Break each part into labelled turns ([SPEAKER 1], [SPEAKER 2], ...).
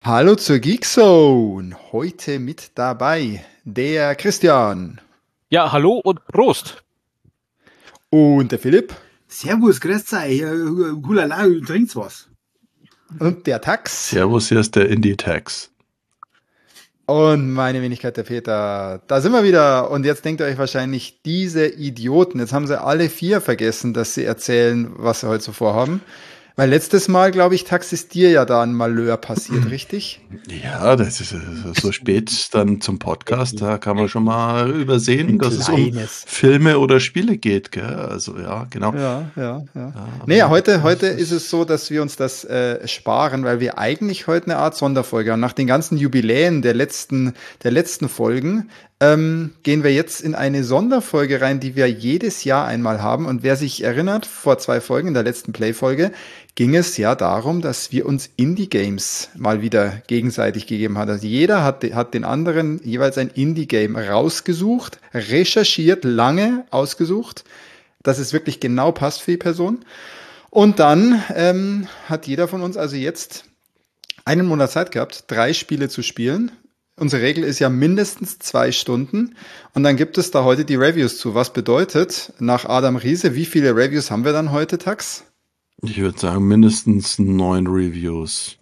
[SPEAKER 1] Hallo zur Geekzone. Heute mit dabei der Christian.
[SPEAKER 2] Ja, hallo und Prost.
[SPEAKER 1] Und der Philipp.
[SPEAKER 3] Servus, grüß euch. Hulala, trinkt's was.
[SPEAKER 1] Und der Tax.
[SPEAKER 4] Servus, hier ist der Indie-Tax.
[SPEAKER 1] Und meine Wenigkeit, der Peter. Da sind wir wieder. Und jetzt denkt ihr euch wahrscheinlich, diese Idioten, jetzt haben sie alle 4 vergessen, dass sie erzählen, was sie heute so vorhaben. Weil letztes Mal, glaube ich, Tax, ist dir ja da ein Malheur passiert, richtig?
[SPEAKER 4] Ja, das ist so spät dann zum Podcast, da kann man schon mal übersehen, dass es um Filme oder Spiele geht, gell? Also ja, genau.
[SPEAKER 1] Ja. Nee, heute ist es so, dass wir uns das sparen, weil wir eigentlich heute eine Art Sonderfolge haben. Nach den ganzen Jubiläen der letzten Folgen gehen wir jetzt in eine Sonderfolge rein, die wir jedes Jahr einmal haben. Und wer sich erinnert, vor 2 Folgen, in der letzten Play-Folge, ging es ja darum, dass wir uns Indie-Games mal wieder gegenseitig gegeben haben. Also jeder hat den anderen jeweils ein Indie-Game rausgesucht, recherchiert, lange ausgesucht, dass es wirklich genau passt für die Person. Und dann hat jeder von uns also jetzt einen Monat Zeit gehabt, 3 Spiele zu spielen. Unsere Regel ist ja mindestens 2 Stunden. Und dann gibt es da heute die Reviews zu. Was bedeutet, nach Adam Riese, wie viele Reviews haben wir dann heute, Tax?
[SPEAKER 4] Ich würde sagen, mindestens 9 Reviews.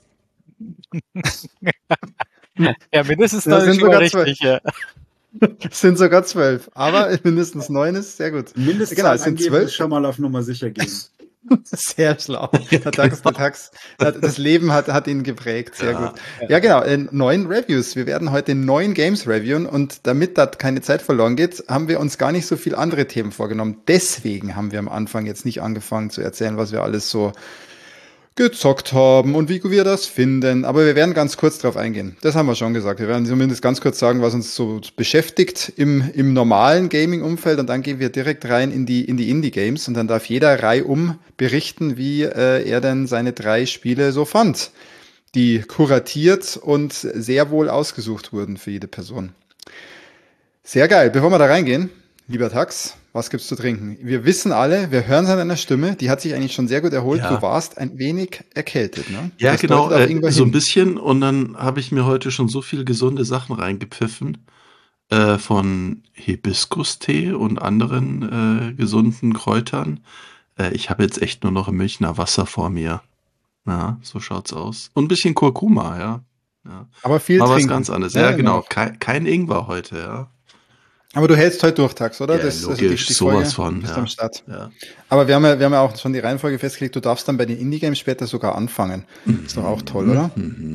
[SPEAKER 2] Ja, mindestens 9 ist sogar richtig, ja.
[SPEAKER 1] Es sind sogar 12, aber mindestens 9 ist sehr gut.
[SPEAKER 3] Mindestens
[SPEAKER 1] genau, es sind 12.
[SPEAKER 3] Schon mal auf Nummer sicher gehen.
[SPEAKER 1] Sehr schlau. Der Tax, das Leben hat ihn geprägt. Sehr gut. Ja, genau. 9 Reviews. Wir werden heute 9 Games reviewen und damit da keine Zeit verloren geht, haben wir uns gar nicht so viel andere Themen vorgenommen. Deswegen haben wir am Anfang jetzt nicht angefangen zu erzählen, was wir alles so gezockt haben und wie wir das finden. Aber wir werden ganz kurz drauf eingehen. Das haben wir schon gesagt. Wir werden zumindest ganz kurz sagen, was uns so beschäftigt im normalen Gaming-Umfeld und dann gehen wir direkt rein in die Indie-Games und dann darf jeder reihum berichten, wie er denn seine 3 Spiele so fand, die kuratiert und sehr wohl ausgesucht wurden für jede Person. Sehr geil. Bevor wir da reingehen, lieber Tax, was gibt's zu trinken? Wir wissen alle, wir hören es an deiner Stimme, die hat sich eigentlich schon sehr gut erholt. Ja. Du warst ein wenig erkältet, ne?
[SPEAKER 4] Ja, das genau, so ein bisschen. Und dann habe ich mir heute schon so viele gesunde Sachen reingepfiffen. Von Hibiskus-Tee und anderen gesunden Kräutern. Ich habe jetzt echt nur noch ein Münchner Wasser vor mir. Ja, so schaut's aus. Und ein bisschen Kurkuma, ja.
[SPEAKER 1] Aber viel
[SPEAKER 4] trinken.
[SPEAKER 1] Aber
[SPEAKER 4] was ganz anderes. Ja, genau. Kein Ingwer heute, ja.
[SPEAKER 1] Aber du hältst heute durch, Tax, oder?
[SPEAKER 4] Ja,
[SPEAKER 1] das
[SPEAKER 4] logisch,
[SPEAKER 1] die
[SPEAKER 4] sowas
[SPEAKER 1] Folge.
[SPEAKER 4] von.
[SPEAKER 1] Bist
[SPEAKER 4] ja.
[SPEAKER 1] am Start.
[SPEAKER 4] Ja.
[SPEAKER 1] Aber wir haben ja auch schon die Reihenfolge festgelegt, du darfst dann bei den Indie-Games später sogar anfangen. Ist doch auch toll, oder?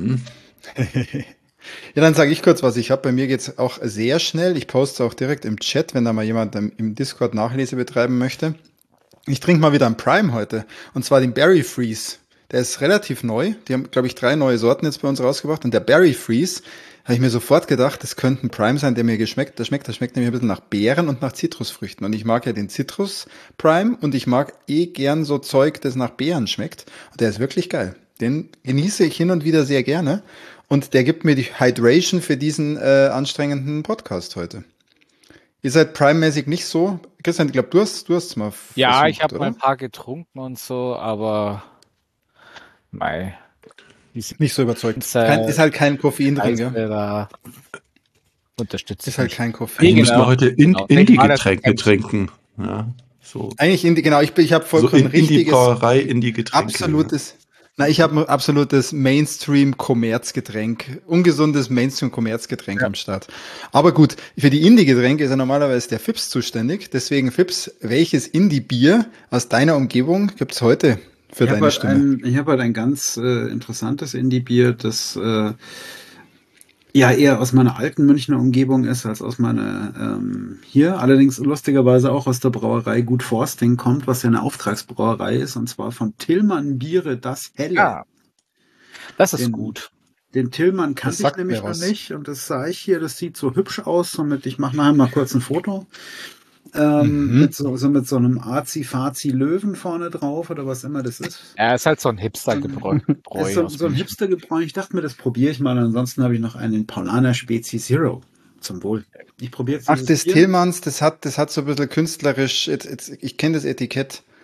[SPEAKER 1] Ja, dann sage ich kurz was. Ich habe, bei mir geht's auch sehr schnell. Ich poste auch direkt im Chat, wenn da mal jemand im Discord Nachlese betreiben möchte. Ich trinke mal wieder einen Prime heute. Und zwar den Berry Freeze. Der ist relativ neu. Die haben, glaube ich, 3 neue Sorten jetzt bei uns rausgebracht. Und der Berry Freeze, habe ich mir sofort gedacht, das könnte ein Prime sein, der mir geschmeckt. Der schmeckt nämlich ein bisschen nach Beeren und nach Zitrusfrüchten. Und ich mag ja den Zitrus Prime und ich mag gern so Zeug, das nach Beeren schmeckt. Und der ist wirklich geil. Den genieße ich hin und wieder sehr gerne. Und der gibt mir die Hydration für diesen anstrengenden Podcast heute. Ihr seid Prime-mäßig nicht so. Christian, ich glaube, du hast es mal versucht,
[SPEAKER 2] ja, ich habe
[SPEAKER 1] oder?
[SPEAKER 2] mal ein paar getrunken und so, aber mei.
[SPEAKER 1] Nicht so überzeugt. Ist halt kein Koffein drin, gell?
[SPEAKER 2] Unterstützt.
[SPEAKER 1] Ist halt kein Koffein.
[SPEAKER 4] Eigentlich müssen wir heute Indie-Getränke trinken. Ja, so.
[SPEAKER 1] Eigentlich Indie, ich habe vollkommen
[SPEAKER 4] so Indie-Brauerei, Indie-Getränke.
[SPEAKER 1] Absolutes. Na, ich habe ein absolutes Mainstream-Kommerzgetränk, ungesundes Mainstream-Kommerzgetränk am Start. Aber gut, für die Indie-Getränke ist ja normalerweise der Fips zuständig. Deswegen, Fips, welches Indie-Bier aus deiner Umgebung gibt's heute für deine Stimme?
[SPEAKER 3] Ich habe halt ein ganz interessantes Indie-Bier, das ja eher aus meiner alten Münchner Umgebung ist, als aus meiner hier. Allerdings lustigerweise auch aus der Brauerei Gut Forsting kommt, was ja eine Auftragsbrauerei ist, und zwar von Tillmann Biere das Helle.
[SPEAKER 2] Ja, das ist gut.
[SPEAKER 3] Den Tillmann kannte ich nämlich noch nicht und das sah ich hier, das sieht so hübsch aus, somit ich mache nachher mal kurz ein Foto. Mit so einem Azi-Fazi-Löwen vorne drauf oder was immer das ist.
[SPEAKER 2] Ja, ist halt so ein Hipster-Gebräu.
[SPEAKER 3] So ein Hipster-Gebräu. Ich dachte mir, das probiere ich mal. Ansonsten habe ich noch einen Paulaner Spezi Zero. Zum Wohl. Ich probiere jetzt.
[SPEAKER 1] Ach, das Tillmanns, das hat so ein bisschen künstlerisch, ich kenne das Etikett,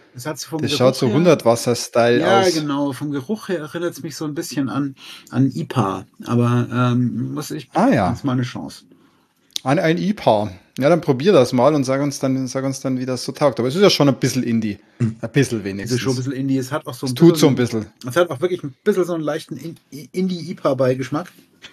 [SPEAKER 3] Das hat vom
[SPEAKER 1] Das
[SPEAKER 3] Geruch
[SPEAKER 1] schaut so
[SPEAKER 3] her,
[SPEAKER 1] Hundertwasser-Style
[SPEAKER 3] ja,
[SPEAKER 1] aus.
[SPEAKER 3] genau. Vom Geruch her erinnert es mich so ein bisschen an IPA. Aber muss ich
[SPEAKER 1] Ja.
[SPEAKER 3] jetzt mal eine Chance.
[SPEAKER 1] Ein IPA. Ja, dann probier das mal und sag uns dann, wie das so taugt. Aber es ist ja schon ein bisschen Indie. Ein bisschen
[SPEAKER 3] Es
[SPEAKER 1] wenigstens.
[SPEAKER 3] ist schon ein bisschen Indie. Es hat auch so
[SPEAKER 1] Es
[SPEAKER 3] ein
[SPEAKER 1] tut
[SPEAKER 3] bisschen,
[SPEAKER 1] so ein bisschen.
[SPEAKER 3] Es hat auch wirklich ein bisschen so einen leichten Indie-IPA-Beigeschmack.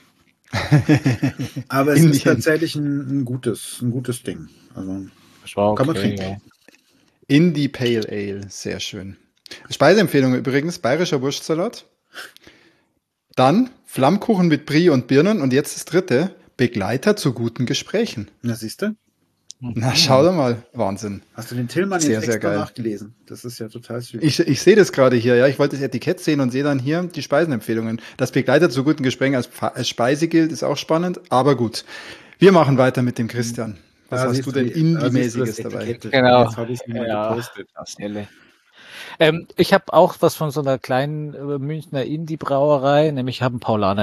[SPEAKER 3] Aber es ist
[SPEAKER 1] Indien.
[SPEAKER 3] tatsächlich ein gutes Ding. Also
[SPEAKER 2] Das war
[SPEAKER 3] kann man
[SPEAKER 2] okay,
[SPEAKER 3] trinken.
[SPEAKER 2] ja.
[SPEAKER 1] Indie Pale Ale. Sehr schön. Speiseempfehlung übrigens, bayerischer Wurstsalat. Dann Flammkuchen mit Brie und Birnen. Und jetzt das dritte, Begleiter zu guten Gesprächen.
[SPEAKER 3] Na, siehst du?
[SPEAKER 1] Na, schau doch mal. Wahnsinn.
[SPEAKER 3] Hast du den Tillmann
[SPEAKER 1] Sehr,
[SPEAKER 3] jetzt
[SPEAKER 1] sehr
[SPEAKER 3] extra
[SPEAKER 1] geil.
[SPEAKER 3] nachgelesen? Das ist ja total süß.
[SPEAKER 1] Ich sehe das gerade hier, ja. Ich wollte das Etikett sehen und sehe dann hier die Speisenempfehlungen. Das Begleiter zu guten Gesprächen als Speise gilt, ist auch spannend, aber gut. Wir machen weiter mit dem Christian. Was
[SPEAKER 3] Da
[SPEAKER 1] hast
[SPEAKER 3] siehst
[SPEAKER 1] du denn
[SPEAKER 3] da siehst du das
[SPEAKER 1] Indie-mäßiges dabei?
[SPEAKER 3] Etikett.
[SPEAKER 2] Genau.
[SPEAKER 3] Jetzt habe ich es mal
[SPEAKER 2] Ja,
[SPEAKER 3] gepostet.
[SPEAKER 2] das Helle. Ich habe auch was von so einer kleinen Münchner Indie-Brauerei, nämlich ich habe einen Paulaner.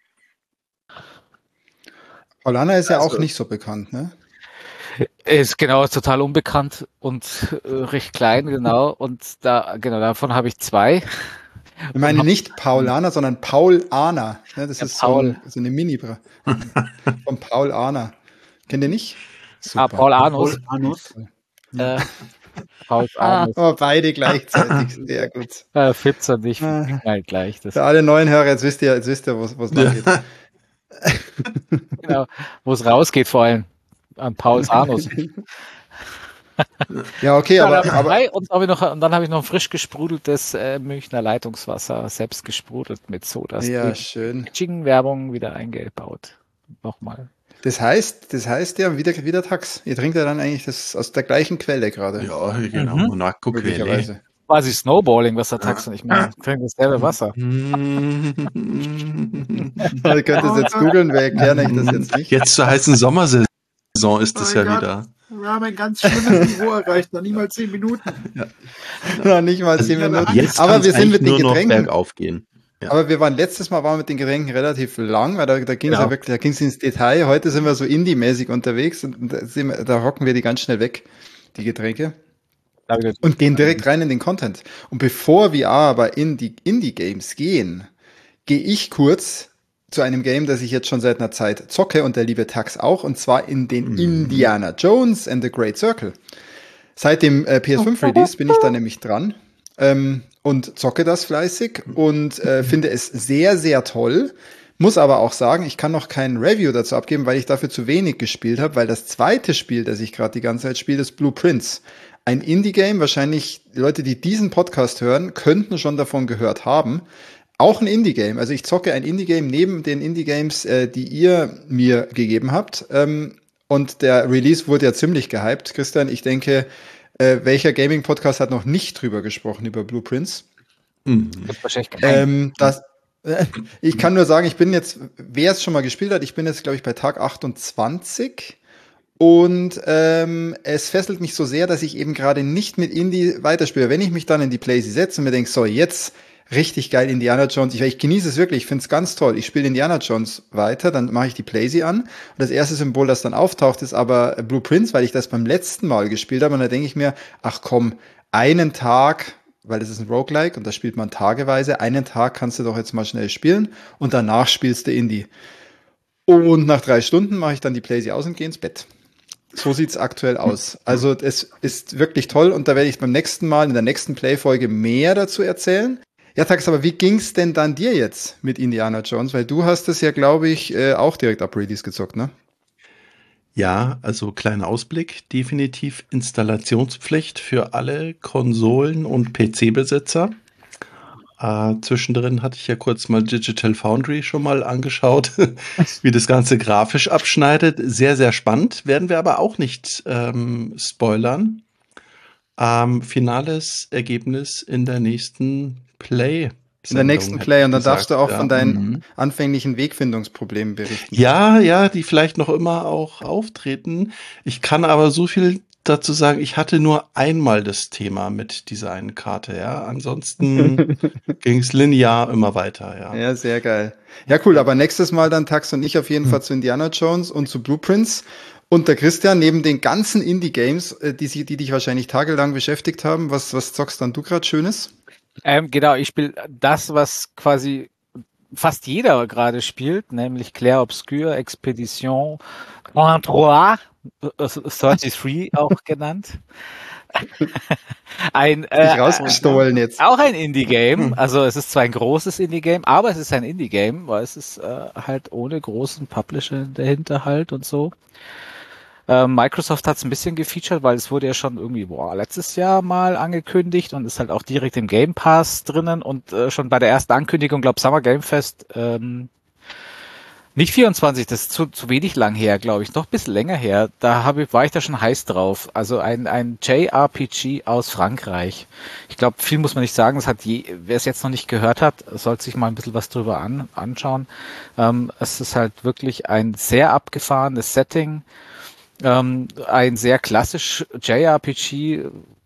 [SPEAKER 1] Paulaner ist ja
[SPEAKER 3] Also-
[SPEAKER 1] auch nicht so bekannt, ne?
[SPEAKER 2] Ist genau total unbekannt und recht klein, genau. Und davon habe ich 2.
[SPEAKER 1] Ich meine nicht Paulaner, sondern Paulaner. Ne? Das
[SPEAKER 2] Ja,
[SPEAKER 1] ist
[SPEAKER 2] Paul.
[SPEAKER 1] so eine Mini-Bra. Von Paulaner. Kennt ihr nicht?
[SPEAKER 2] Paul Arnus.
[SPEAKER 3] Paul Anus.
[SPEAKER 2] Paul Arnus.
[SPEAKER 1] Oh, beide gleichzeitig. Sehr gut.
[SPEAKER 2] Fitz und ich mal gleich. Das,
[SPEAKER 1] Für alle neuen Hörer, jetzt wisst ihr, was noch geht.
[SPEAKER 2] genau, wo es rausgeht vor allem. An Pauls Arnus.
[SPEAKER 1] Ja, okay,
[SPEAKER 2] Dann
[SPEAKER 1] aber
[SPEAKER 2] dann habe ich noch ein frisch gesprudeltes Münchner Leitungswasser, selbst gesprudelt mit Soda.
[SPEAKER 1] ja, schön.
[SPEAKER 2] Werbung wieder eingebaut. Nochmal.
[SPEAKER 1] Das heißt ja, wieder Tax. Ihr trinkt ja dann eigentlich das aus der gleichen Quelle gerade.
[SPEAKER 4] Ja, genau,
[SPEAKER 2] Mhm.
[SPEAKER 4] Monaco Quelle.
[SPEAKER 1] Möglicherweise.
[SPEAKER 2] Quasi Snowballing, was der Tax und ich meine. Ich trinke dasselbe Wasser.
[SPEAKER 1] Ihr könnt es jetzt googeln, wir erklären euch das jetzt nicht.
[SPEAKER 4] Jetzt zur heißen Sommersaison ist es
[SPEAKER 3] Mein
[SPEAKER 4] ja
[SPEAKER 3] Gott.
[SPEAKER 4] wieder.
[SPEAKER 3] Wir haben ein ganz schlimmes Niveau erreicht, noch niemals 10 Minuten.
[SPEAKER 1] Ja, nicht mal 10 Minuten.
[SPEAKER 4] Jetzt
[SPEAKER 1] Aber
[SPEAKER 4] kann's
[SPEAKER 1] wir sind
[SPEAKER 4] eigentlich
[SPEAKER 1] mit den
[SPEAKER 4] nur noch
[SPEAKER 1] Getränken.
[SPEAKER 4] bergauf gehen. Ja.
[SPEAKER 1] Aber wir waren letztes Mal mit den Getränken relativ lang, weil da ging es
[SPEAKER 2] Genau.
[SPEAKER 1] ja wirklich, da ging es ins Detail. Heute sind wir so Indie-mäßig unterwegs und da rocken wir die ganz schnell weg, die Getränke. Und gehen direkt rein in den Content. Und bevor wir aber in die Indie-Games gehen, gehe ich kurz zu einem Game, das ich jetzt schon seit einer Zeit zocke und der liebe Tax auch, und zwar in den Indiana Jones and the Great Circle. Seit dem PS5-Release bin ich da nämlich dran und zocke das fleißig und finde es sehr, sehr toll. Muss aber auch sagen, ich kann noch kein Review dazu abgeben, weil ich dafür zu wenig gespielt habe, weil das zweite Spiel, das ich gerade die ganze Zeit spiele, ist Blue Prince. Ein Indie-Game, wahrscheinlich Leute, die diesen Podcast hören, könnten schon davon gehört haben. Auch ein Indie-Game. Also ich zocke ein Indie-Game neben den Indie-Games, die ihr mir gegeben habt. Und der Release wurde ja ziemlich gehypt. Christian, ich denke, welcher Gaming-Podcast hat noch nicht drüber gesprochen, über Blue Prince?
[SPEAKER 2] Wahrscheinlich kein.
[SPEAKER 1] Ich kann nur sagen, wer es schon mal gespielt hat, ich bin jetzt, glaube ich, bei Tag 28. Und es fesselt mich so sehr, dass ich eben gerade nicht mit Indie weiterspiele. Wenn ich mich dann in die Playsee setze und mir denke, so, jetzt richtig geil Indiana Jones. Ich genieße es wirklich, ich finde es ganz toll. Ich spiele Indiana Jones weiter, dann mache ich die Playsee an. Und das erste Symbol, das dann auftaucht, ist aber Blue Prince, weil ich das beim letzten Mal gespielt habe. Und da denke ich mir, ach komm, einen Tag, weil das ist ein Roguelike und da spielt man tageweise, einen Tag kannst du doch jetzt mal schnell spielen und danach spielst du Indie. Und nach 3 Stunden mache ich dann die Playsee aus und gehe ins Bett. So sieht's aktuell aus. Also es ist wirklich toll und da werde ich beim nächsten Mal, in der nächsten Play-Folge mehr dazu erzählen. Ja, Tax, aber wie ging's denn dann dir jetzt mit Indiana Jones? Weil du hast es ja, glaube ich, auch direkt ab Release gezockt, ne?
[SPEAKER 4] Ja, also kleiner Ausblick, definitiv Installationspflicht für alle Konsolen- und PC-Besitzer. Zwischendrin hatte ich ja kurz mal Digital Foundry schon mal angeschaut, wie das Ganze grafisch abschneidet. Sehr, sehr spannend. Werden wir aber auch nicht spoilern. Finales Ergebnis in der nächsten Play.
[SPEAKER 1] In der nächsten Play. Und dann darfst du auch von deinen anfänglichen Wegfindungsproblemen berichten.
[SPEAKER 4] Ja, die vielleicht noch immer auch auftreten. Ich kann aber so viel dazu sagen, ich hatte nur einmal das Thema mit dieser einen Karte, ja. Ansonsten ging es linear immer weiter, ja.
[SPEAKER 1] Ja, sehr geil. Ja, cool, aber nächstes Mal dann Tax und ich auf jeden Fall zu Indiana Jones und zu Blue Prince. Und der Christian, neben den ganzen Indie-Games, die dich wahrscheinlich tagelang beschäftigt haben, was zockst dann du gerade Schönes?
[SPEAKER 2] Genau, ich spiele das, was quasi fast jeder gerade spielt, nämlich Clair Obscur, Expedition 33, 33 auch genannt.
[SPEAKER 1] Rausgestohlen jetzt.
[SPEAKER 2] Auch ein Indie-Game. Also es ist zwar ein großes Indie-Game, aber es ist ein Indie-Game, weil es ist halt ohne großen Publisher dahinter halt und so. Microsoft hat es ein bisschen gefeatured, weil es wurde ja schon irgendwie letztes Jahr mal angekündigt und ist halt auch direkt im Game Pass drinnen und schon bei der ersten Ankündigung, glaube Summer Game Fest, nicht 24, das ist zu wenig lang her, glaube ich, noch ein bisschen länger her. War ich da schon heiß drauf. Also ein JRPG aus Frankreich. Ich glaube, viel muss man nicht sagen. Wer es jetzt noch nicht gehört hat, sollte sich mal ein bisschen was drüber anschauen. Es ist halt wirklich ein sehr abgefahrenes Setting. Ein sehr klassisch JRPG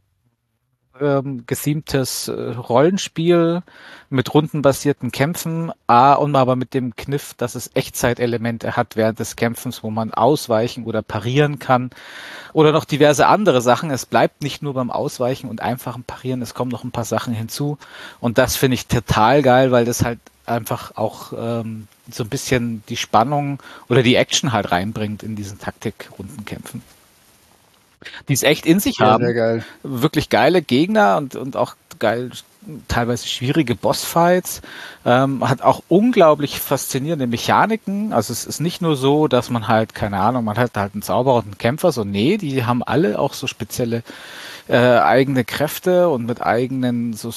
[SPEAKER 2] gethemtes Rollenspiel mit rundenbasierten Kämpfen, und aber mit dem Kniff, dass es Echtzeitelemente hat während des Kämpfens, wo man ausweichen oder parieren kann oder noch diverse andere Sachen. Es bleibt nicht nur beim Ausweichen und einfachen Parieren, es kommen noch ein paar Sachen hinzu und das finde ich total geil, weil das halt einfach auch so ein bisschen die Spannung oder die Action halt reinbringt in diesen Taktik-Rundenkämpfen. Die es echt in sich haben.
[SPEAKER 1] Sehr geil.
[SPEAKER 2] Wirklich geile Gegner und auch geil, teilweise schwierige Bossfights. Hat auch unglaublich faszinierende Mechaniken. Also es ist nicht nur so, dass man halt, keine Ahnung, man hat halt einen Zauberer und einen Kämpfer. So, nee, die haben alle auch so spezielle eigene Kräfte und mit eigenen so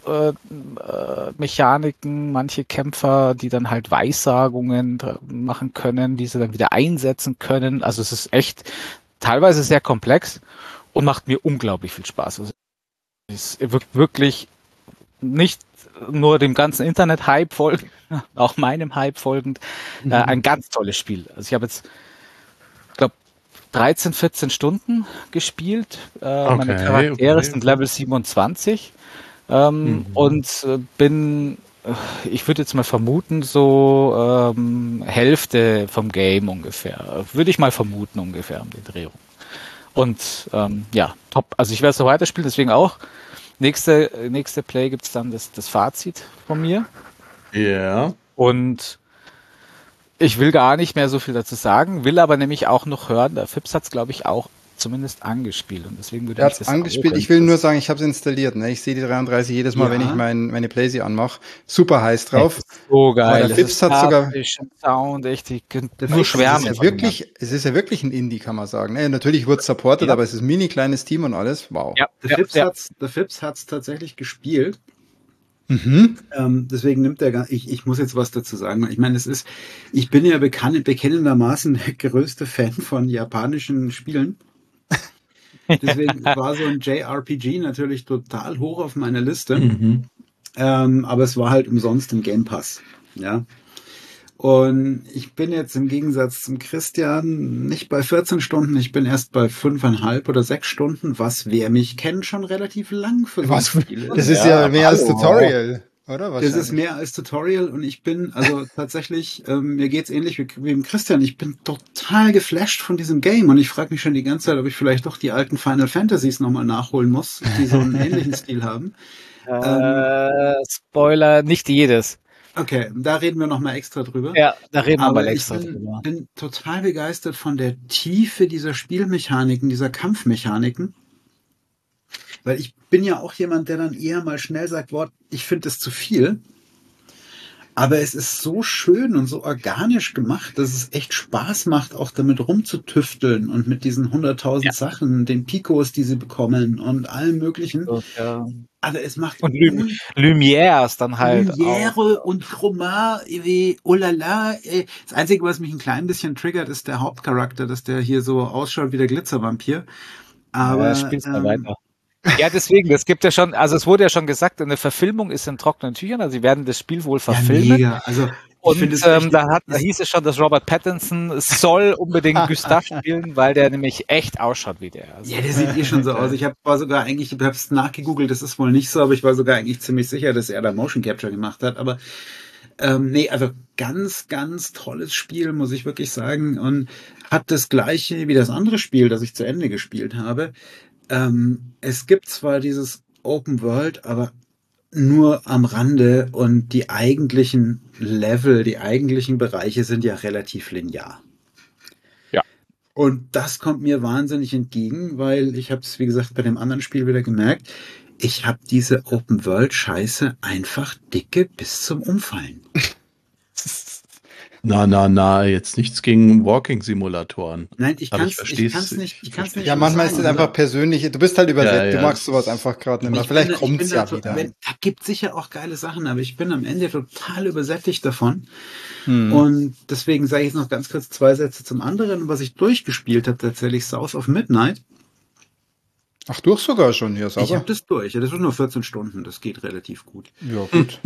[SPEAKER 2] Mechaniken, manche Kämpfer, die dann halt Weissagungen machen können, die sie dann wieder einsetzen können. Also es ist echt teilweise sehr komplex und macht mir unglaublich viel Spaß. Also es wirkt wirklich nicht nur dem ganzen Internet-Hype folgend, auch meinem Hype folgend, ein ganz tolles Spiel. Also ich habe jetzt, glaube 13, 14 Stunden gespielt. Meine Charaktere sind Level 27 und bin, ich würde jetzt mal vermuten, so Hälfte vom Game ungefähr. Würde ich mal vermuten ungefähr um den Dreh rum. Und ja, top. Also ich werde es so weiterspielen, deswegen auch. Nächste Play gibt's dann das Fazit von mir.
[SPEAKER 4] Ja. Yeah.
[SPEAKER 2] Und ich will gar nicht mehr so viel dazu sagen, will aber nämlich auch noch hören, der Fips hat's glaube ich auch zumindest angespielt und deswegen würde ich das
[SPEAKER 1] angespielt. Ich will nur sagen, ich habe es installiert. Ne? Ich sehe die 33 jedes Mal, wenn ich meine Playsee anmache. Super heiß drauf.
[SPEAKER 2] So geil.
[SPEAKER 1] Der Fips hat sogar
[SPEAKER 2] Sound, echt, ich könnte nur schwärmen.
[SPEAKER 1] Es ist ja wirklich ein Indie, kann man sagen. Natürlich wird es supported, aber es ist ein mini kleines Team und alles. Wow.
[SPEAKER 3] Ja, der Fips hat's tatsächlich gespielt. Deswegen nimmt er ich muss jetzt was dazu sagen. Ich meine, ich bin ja bekennendermaßen der größte Fan von japanischen Spielen. Deswegen war so ein JRPG natürlich total hoch auf meiner Liste. Aber es war halt umsonst im Game Pass. Ja. Und ich bin jetzt im Gegensatz zum Christian nicht bei 14 Stunden, ich bin erst bei 5,5 oder 6 Stunden, was, wer mich kennt, schon relativ lang für so ein Spiel ist.
[SPEAKER 1] Das ist ja mehr als Tutorial, oder?
[SPEAKER 3] Das ist mehr als Tutorial und ich bin, also tatsächlich, mir geht's ähnlich wie dem Christian, ich bin total geflasht von diesem Game und ich frage mich schon die ganze Zeit, ob ich vielleicht doch die alten Final Fantasies nochmal nachholen muss, die so einen ähnlichen Stil haben.
[SPEAKER 2] Spoiler, nicht jedes.
[SPEAKER 3] Okay, da reden wir nochmal extra drüber.
[SPEAKER 2] Ja, da reden wir mal extra drüber.
[SPEAKER 3] Ich bin total begeistert von der Tiefe dieser Spielmechaniken, dieser Kampfmechaniken. Weil ich bin ja auch jemand, der dann eher mal schnell sagt, ich finde es zu viel. Aber es ist so schön und so organisch gemacht, dass es echt Spaß macht, auch damit rumzutüfteln und mit diesen 100.000 Sachen, den Picos, die sie bekommen und allem Möglichen.
[SPEAKER 2] Ja.
[SPEAKER 3] Also es macht
[SPEAKER 2] und Lumières dann halt
[SPEAKER 3] Lumiere und Chroma, oh la la. Das Einzige, was mich ein klein bisschen triggert, ist der Hauptcharakter, dass der hier so ausschaut wie der Glitzervampir. Aber
[SPEAKER 2] spiel's mal weiter. Ja, deswegen, das gibt ja schon, also es wurde ja schon gesagt, eine Verfilmung ist in trockenen Tüchern, also sie werden das Spiel wohl verfilmen. Ja, mega.
[SPEAKER 3] Also
[SPEAKER 2] und da hieß es schon, dass Robert Pattinson soll unbedingt Gustav spielen, weil der nämlich echt ausschaut wie der.
[SPEAKER 3] Also, ja, der sieht schon so aus. Ich habe es nachgegoogelt, das ist wohl nicht so, aber ich war sogar eigentlich ziemlich sicher, dass er da Motion Capture gemacht hat. Aber Nee, also ganz, ganz tolles Spiel, muss ich wirklich sagen. Und hat das gleiche wie das andere Spiel, das ich zu Ende gespielt habe. Es gibt zwar dieses Open World, aber nur am Rande und die eigentlichen Level, die eigentlichen Bereiche sind ja relativ linear.
[SPEAKER 2] Ja.
[SPEAKER 3] Und das kommt mir wahnsinnig entgegen, weil ich habe es, wie gesagt, bei dem anderen Spiel wieder gemerkt, ich habe diese Open-World-Scheiße einfach dicke bis zum Umfallen.
[SPEAKER 4] Na, jetzt nichts gegen Walking-Simulatoren.
[SPEAKER 3] Nein, ich
[SPEAKER 4] Aber
[SPEAKER 3] kann's nicht.
[SPEAKER 1] Ja, manchmal ist es einfach persönlich. Du bist halt übersättigt,
[SPEAKER 4] Ja,
[SPEAKER 1] du magst sowas einfach gerade nicht mehr.
[SPEAKER 3] Ich
[SPEAKER 1] Vielleicht
[SPEAKER 3] bin
[SPEAKER 1] kommt es
[SPEAKER 3] da
[SPEAKER 1] ja wieder.
[SPEAKER 3] Da gibt sicher auch geile Sachen, aber ich bin am Ende total übersättigt davon.
[SPEAKER 1] Hm.
[SPEAKER 3] Und deswegen sage ich jetzt noch ganz kurz 2 Sätze zum anderen, was ich durchgespielt habe, tatsächlich South of Midnight.
[SPEAKER 1] Ach, durch sogar schon hier,
[SPEAKER 3] Ich
[SPEAKER 1] sauber.
[SPEAKER 3] habe das durch. Ja, das sind nur 14 Stunden, das geht relativ gut.
[SPEAKER 1] Ja, gut.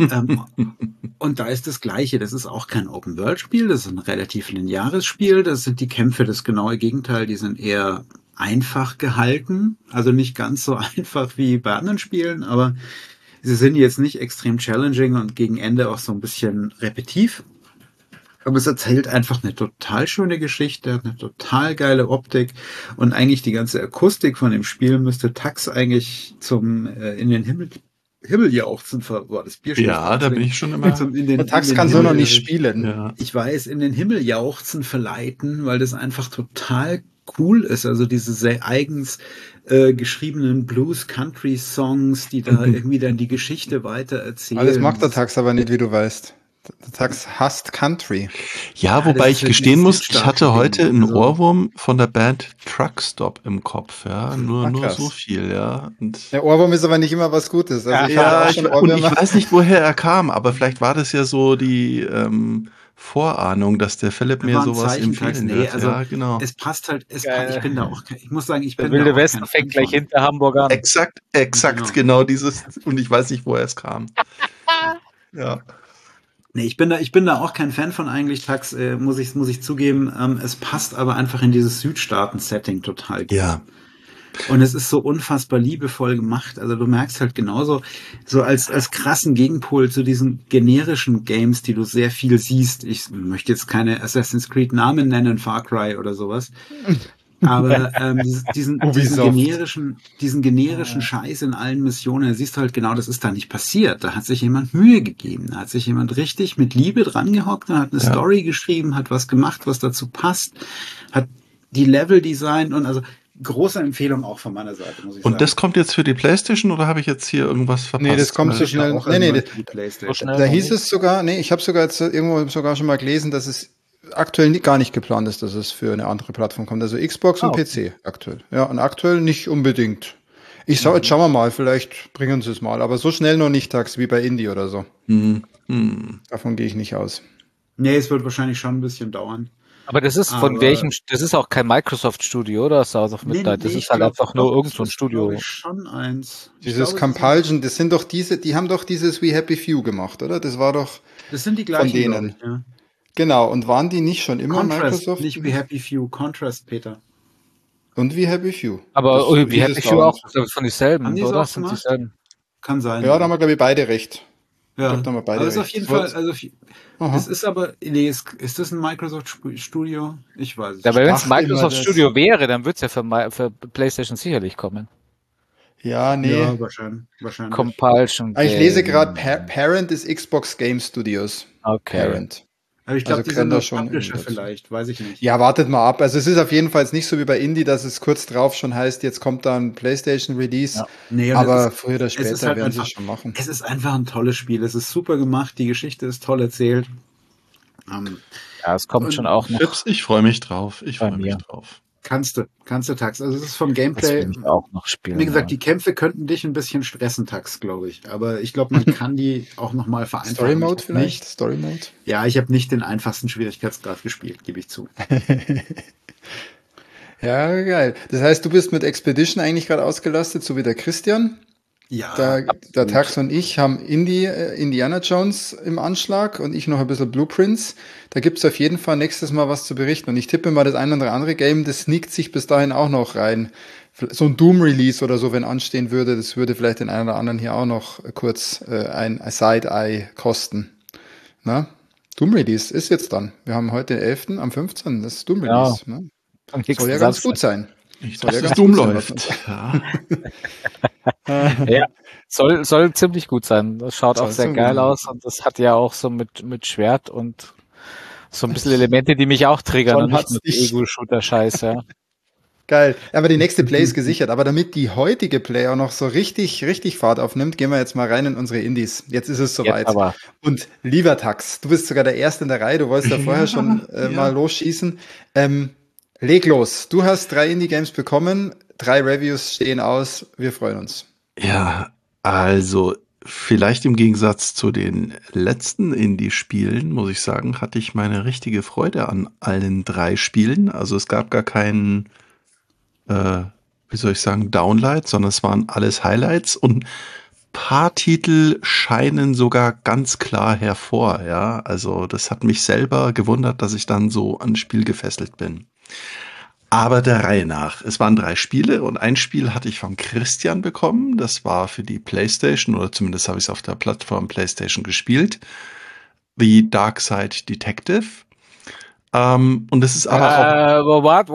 [SPEAKER 3] Und da ist das Gleiche. Das ist auch kein Open-World-Spiel, das ist ein relativ lineares Spiel. Das sind die Kämpfe das genaue Gegenteil. Die sind eher einfach gehalten. Also nicht ganz so einfach wie bei anderen Spielen, aber sie sind jetzt nicht extrem challenging und gegen Ende auch so ein bisschen repetitiv. Aber es erzählt einfach eine total schöne Geschichte, hat eine total geile Optik und eigentlich die ganze Akustik von dem Spiel müsste Tax eigentlich zum in den Himmel jauchzen. Das Bier steht
[SPEAKER 4] Ja, da bin ich schon immer.
[SPEAKER 1] Der Tax kann so noch nicht spielen.
[SPEAKER 4] Ja.
[SPEAKER 3] Ich weiß, in den Himmel jauchzen verleiten, weil das einfach total cool ist. Also diese sehr eigens geschriebenen Blues-Country-Songs, die da irgendwie dann die Geschichte weiter erzählen.
[SPEAKER 1] Alles mag der Tax aber nicht, wie du weißt. Der Tax hasst Country.
[SPEAKER 4] Ja, wobei ich gestehen muss, ich hatte heute einen
[SPEAKER 3] Also-
[SPEAKER 4] Ohrwurm von der Band Truckstop im Kopf, ja. Nur
[SPEAKER 1] krass.
[SPEAKER 4] so viel, ja. Und
[SPEAKER 1] Der Ohrwurm ist aber nicht immer was Gutes. Also ich hatte auch schon
[SPEAKER 4] und ich
[SPEAKER 1] Ohrwürmer.
[SPEAKER 4] weiß nicht, woher er kam, aber vielleicht war das ja so die Vorahnung, dass der Philipp
[SPEAKER 3] Da
[SPEAKER 4] mir
[SPEAKER 3] war ein
[SPEAKER 4] sowas
[SPEAKER 3] Zeichen,
[SPEAKER 4] empfehlen
[SPEAKER 3] nee,
[SPEAKER 4] wird.
[SPEAKER 3] also
[SPEAKER 4] Ja, genau.
[SPEAKER 3] es passt halt,
[SPEAKER 2] Geil.
[SPEAKER 3] ich bin da auch, ich muss sagen, ich
[SPEAKER 2] Der
[SPEAKER 3] bin da
[SPEAKER 2] Wilde
[SPEAKER 3] auch
[SPEAKER 2] Westen
[SPEAKER 3] kein
[SPEAKER 2] fängt
[SPEAKER 3] Fan
[SPEAKER 2] gleich
[SPEAKER 3] von.
[SPEAKER 2] hinter Hamburg an.
[SPEAKER 4] Exakt, genau dieses, und ich weiß nicht, woher es kam. Ja.
[SPEAKER 3] Nee, ich bin da auch kein Fan von eigentlich, Tax, muss ich zugeben. Es passt aber einfach in dieses Südstaaten-Setting total gut.
[SPEAKER 4] Ja.
[SPEAKER 3] Und es ist so unfassbar liebevoll gemacht. Also du merkst halt genauso, so als krassen Gegenpol zu diesen generischen Games, die du sehr viel siehst. Ich möchte jetzt keine Assassin's Creed Namen nennen, Far Cry oder sowas. Aber diesen generischen Scheiß in allen Missionen, da siehst du halt genau, das ist da nicht passiert. Da hat sich jemand Mühe gegeben. Da hat sich jemand richtig mit Liebe dran gehockt und hat eine Story geschrieben, hat was gemacht, was dazu passt, hat die Level designt und also große Empfehlung auch von meiner Seite, muss ich sagen.
[SPEAKER 4] Und das kommt jetzt für die PlayStation oder habe ich jetzt hier irgendwas verpasst?
[SPEAKER 1] Nee, das kommt so schnell. Da hieß es sogar, ich habe sogar jetzt irgendwo sogar schon mal gelesen, dass es aktuell gar nicht geplant ist, dass es für eine andere Plattform kommt. Also Xbox und PC aktuell. Ja, und aktuell nicht unbedingt. Jetzt schauen wir mal, vielleicht bringen sie es mal. Aber so schnell noch nicht, Tax, wie bei Indie oder so. Davon gehe ich nicht aus.
[SPEAKER 3] Nee, es wird wahrscheinlich schon ein bisschen dauern.
[SPEAKER 2] Aber das ist das ist auch kein Microsoft Studio, oder? South of Midnight. Das ist halt einfach nur irgend so ein Studio.
[SPEAKER 3] Schon eins.
[SPEAKER 1] Dieses Compulsion, das sind doch die haben doch dieses We Happy Few gemacht, oder? Das war doch
[SPEAKER 3] das sind die gleichen,
[SPEAKER 1] von denen.
[SPEAKER 3] ich, ja.
[SPEAKER 1] Genau, und waren die nicht schon immer
[SPEAKER 3] Contrast,
[SPEAKER 1] Microsoft?
[SPEAKER 3] nicht We Happy Few, Contrast, Peter.
[SPEAKER 1] Und We Happy Few.
[SPEAKER 2] Aber We Happy Few auch von dieselben,
[SPEAKER 3] Haben die es
[SPEAKER 2] oder?
[SPEAKER 3] auch
[SPEAKER 2] Sind
[SPEAKER 3] gemacht?
[SPEAKER 2] dieselben.
[SPEAKER 3] Kann sein.
[SPEAKER 1] Ja, da haben wir, glaube ich, beide recht.
[SPEAKER 3] Ja,
[SPEAKER 1] Ich glaub, da haben wir beide
[SPEAKER 3] aber es ist
[SPEAKER 1] recht.
[SPEAKER 3] auf jeden Fall, also
[SPEAKER 1] Aha.
[SPEAKER 3] es ist aber, nee, ist das ein Microsoft Studio? Ich weiß es
[SPEAKER 2] Ja, weil wenn es
[SPEAKER 1] dachte immer,
[SPEAKER 2] Microsoft
[SPEAKER 1] das-
[SPEAKER 2] Studio wäre, dann würde es ja für PlayStation sicherlich kommen.
[SPEAKER 1] Ja, nee.
[SPEAKER 3] Ja, wahrscheinlich.
[SPEAKER 2] Compulsion.
[SPEAKER 1] Ich lese
[SPEAKER 2] Game.
[SPEAKER 1] gerade, Parent ist Xbox Game Studios.
[SPEAKER 2] Okay.
[SPEAKER 1] Parent.
[SPEAKER 3] Aber ich glaube,
[SPEAKER 1] Also
[SPEAKER 3] die
[SPEAKER 1] können
[SPEAKER 3] sind
[SPEAKER 1] da
[SPEAKER 3] noch
[SPEAKER 1] schon
[SPEAKER 3] Publisher
[SPEAKER 1] irgendwie dazu.
[SPEAKER 3] vielleicht, weiß ich nicht.
[SPEAKER 1] Ja, wartet mal ab. Also es ist auf jeden Fall jetzt nicht so wie bei Indie, dass es kurz drauf schon heißt, jetzt kommt da ein PlayStation Release.
[SPEAKER 2] Ja.
[SPEAKER 3] Nee, und
[SPEAKER 1] Aber
[SPEAKER 3] es ist-
[SPEAKER 1] früher oder
[SPEAKER 3] es ist
[SPEAKER 1] später
[SPEAKER 3] halt
[SPEAKER 1] werden sie
[SPEAKER 3] einfach-
[SPEAKER 1] es schon machen.
[SPEAKER 3] Es ist einfach ein tolles Spiel. Es ist super gemacht. Die Geschichte ist toll erzählt.
[SPEAKER 2] Ja, es kommt schon auch noch.
[SPEAKER 4] Chips, ich freue mich drauf.
[SPEAKER 2] Bei mir.
[SPEAKER 3] Kannst du, Tax. Also es ist vom
[SPEAKER 2] Das
[SPEAKER 3] Gameplay.
[SPEAKER 2] will ich auch noch spielen.
[SPEAKER 3] Wie gesagt,
[SPEAKER 2] ja.
[SPEAKER 3] die Kämpfe könnten dich ein bisschen stressen, Tax, glaube ich. Aber ich glaube, man kann die auch nochmal vereinfachen.
[SPEAKER 1] Story Mode
[SPEAKER 3] Ich hab
[SPEAKER 1] vielleicht?
[SPEAKER 3] Nicht,
[SPEAKER 1] Story Mode?
[SPEAKER 3] ja, ich habe nicht den einfachsten Schwierigkeitsgrad gespielt, gebe ich zu.
[SPEAKER 1] Ja, geil. Das heißt, du bist mit Expedition eigentlich gerade ausgelastet, so wie der Christian.
[SPEAKER 3] Ja,
[SPEAKER 1] Der Tax und ich haben Indiana Jones im Anschlag und ich noch ein bisschen Blueprints. Da gibt's auf jeden Fall nächstes Mal was zu berichten. Und ich tippe mal, das ein oder andere Game, das sneakt sich bis dahin auch noch rein. So ein Doom-Release oder so, wenn anstehen würde, das würde vielleicht den einen oder anderen hier auch noch kurz ein Side-Eye kosten. Na, Doom Release ist jetzt dann. Wir haben heute den 11., am 15. Das ist Doom Release.
[SPEAKER 2] Ja.
[SPEAKER 1] Ne?
[SPEAKER 2] Am
[SPEAKER 1] Soll
[SPEAKER 2] nächsten
[SPEAKER 1] ja ganz
[SPEAKER 2] Samstag.
[SPEAKER 1] gut sein.
[SPEAKER 4] Ich
[SPEAKER 1] Soll ja
[SPEAKER 4] dachte,
[SPEAKER 1] ganz
[SPEAKER 4] es Doom
[SPEAKER 1] gut sein,
[SPEAKER 4] läuft. Ja.
[SPEAKER 2] Ja, soll ziemlich gut sein. Das schaut auch
[SPEAKER 1] Soll
[SPEAKER 2] sehr
[SPEAKER 1] so
[SPEAKER 2] geil
[SPEAKER 1] gut
[SPEAKER 2] aus und das hat ja auch so mit Schwert und so ein bisschen Elemente, die mich auch triggern
[SPEAKER 1] Schon
[SPEAKER 2] und nicht
[SPEAKER 1] hat's
[SPEAKER 2] nur die
[SPEAKER 1] dich.
[SPEAKER 2] Ego-Shooter-Scheiß, ja.
[SPEAKER 1] Geil. Aber die nächste Play ist gesichert. Aber damit die heutige Play auch noch so richtig Fahrt aufnimmt, gehen wir jetzt mal rein in unsere Indies. Jetzt ist es
[SPEAKER 2] Jetzt
[SPEAKER 1] soweit.
[SPEAKER 2] aber.
[SPEAKER 1] Und lieber Tax, du bist sogar der Erste in der Reihe. Du wolltest ja vorher schon
[SPEAKER 3] Ja.
[SPEAKER 1] mal losschießen. Leg los. Du hast 3 Indie-Games bekommen. 3 Reviews stehen aus. Wir freuen uns.
[SPEAKER 4] Ja, also vielleicht im Gegensatz zu den letzten Indie-Spielen, muss ich sagen, hatte ich meine richtige Freude an allen 3 Spielen. Also es gab gar keinen, wie soll ich sagen, Downlight, sondern es waren alles Highlights und paar Titel scheinen sogar ganz klar hervor, ja. Also das hat mich selber gewundert, dass ich dann so ans Spiel gefesselt bin. Aber der Reihe nach. Es waren 3 Spiele und ein Spiel hatte ich von Christian bekommen. Das war für die PlayStation oder zumindest habe ich es auf der Plattform PlayStation gespielt. The Dark Side Detective. Und das ist aber auch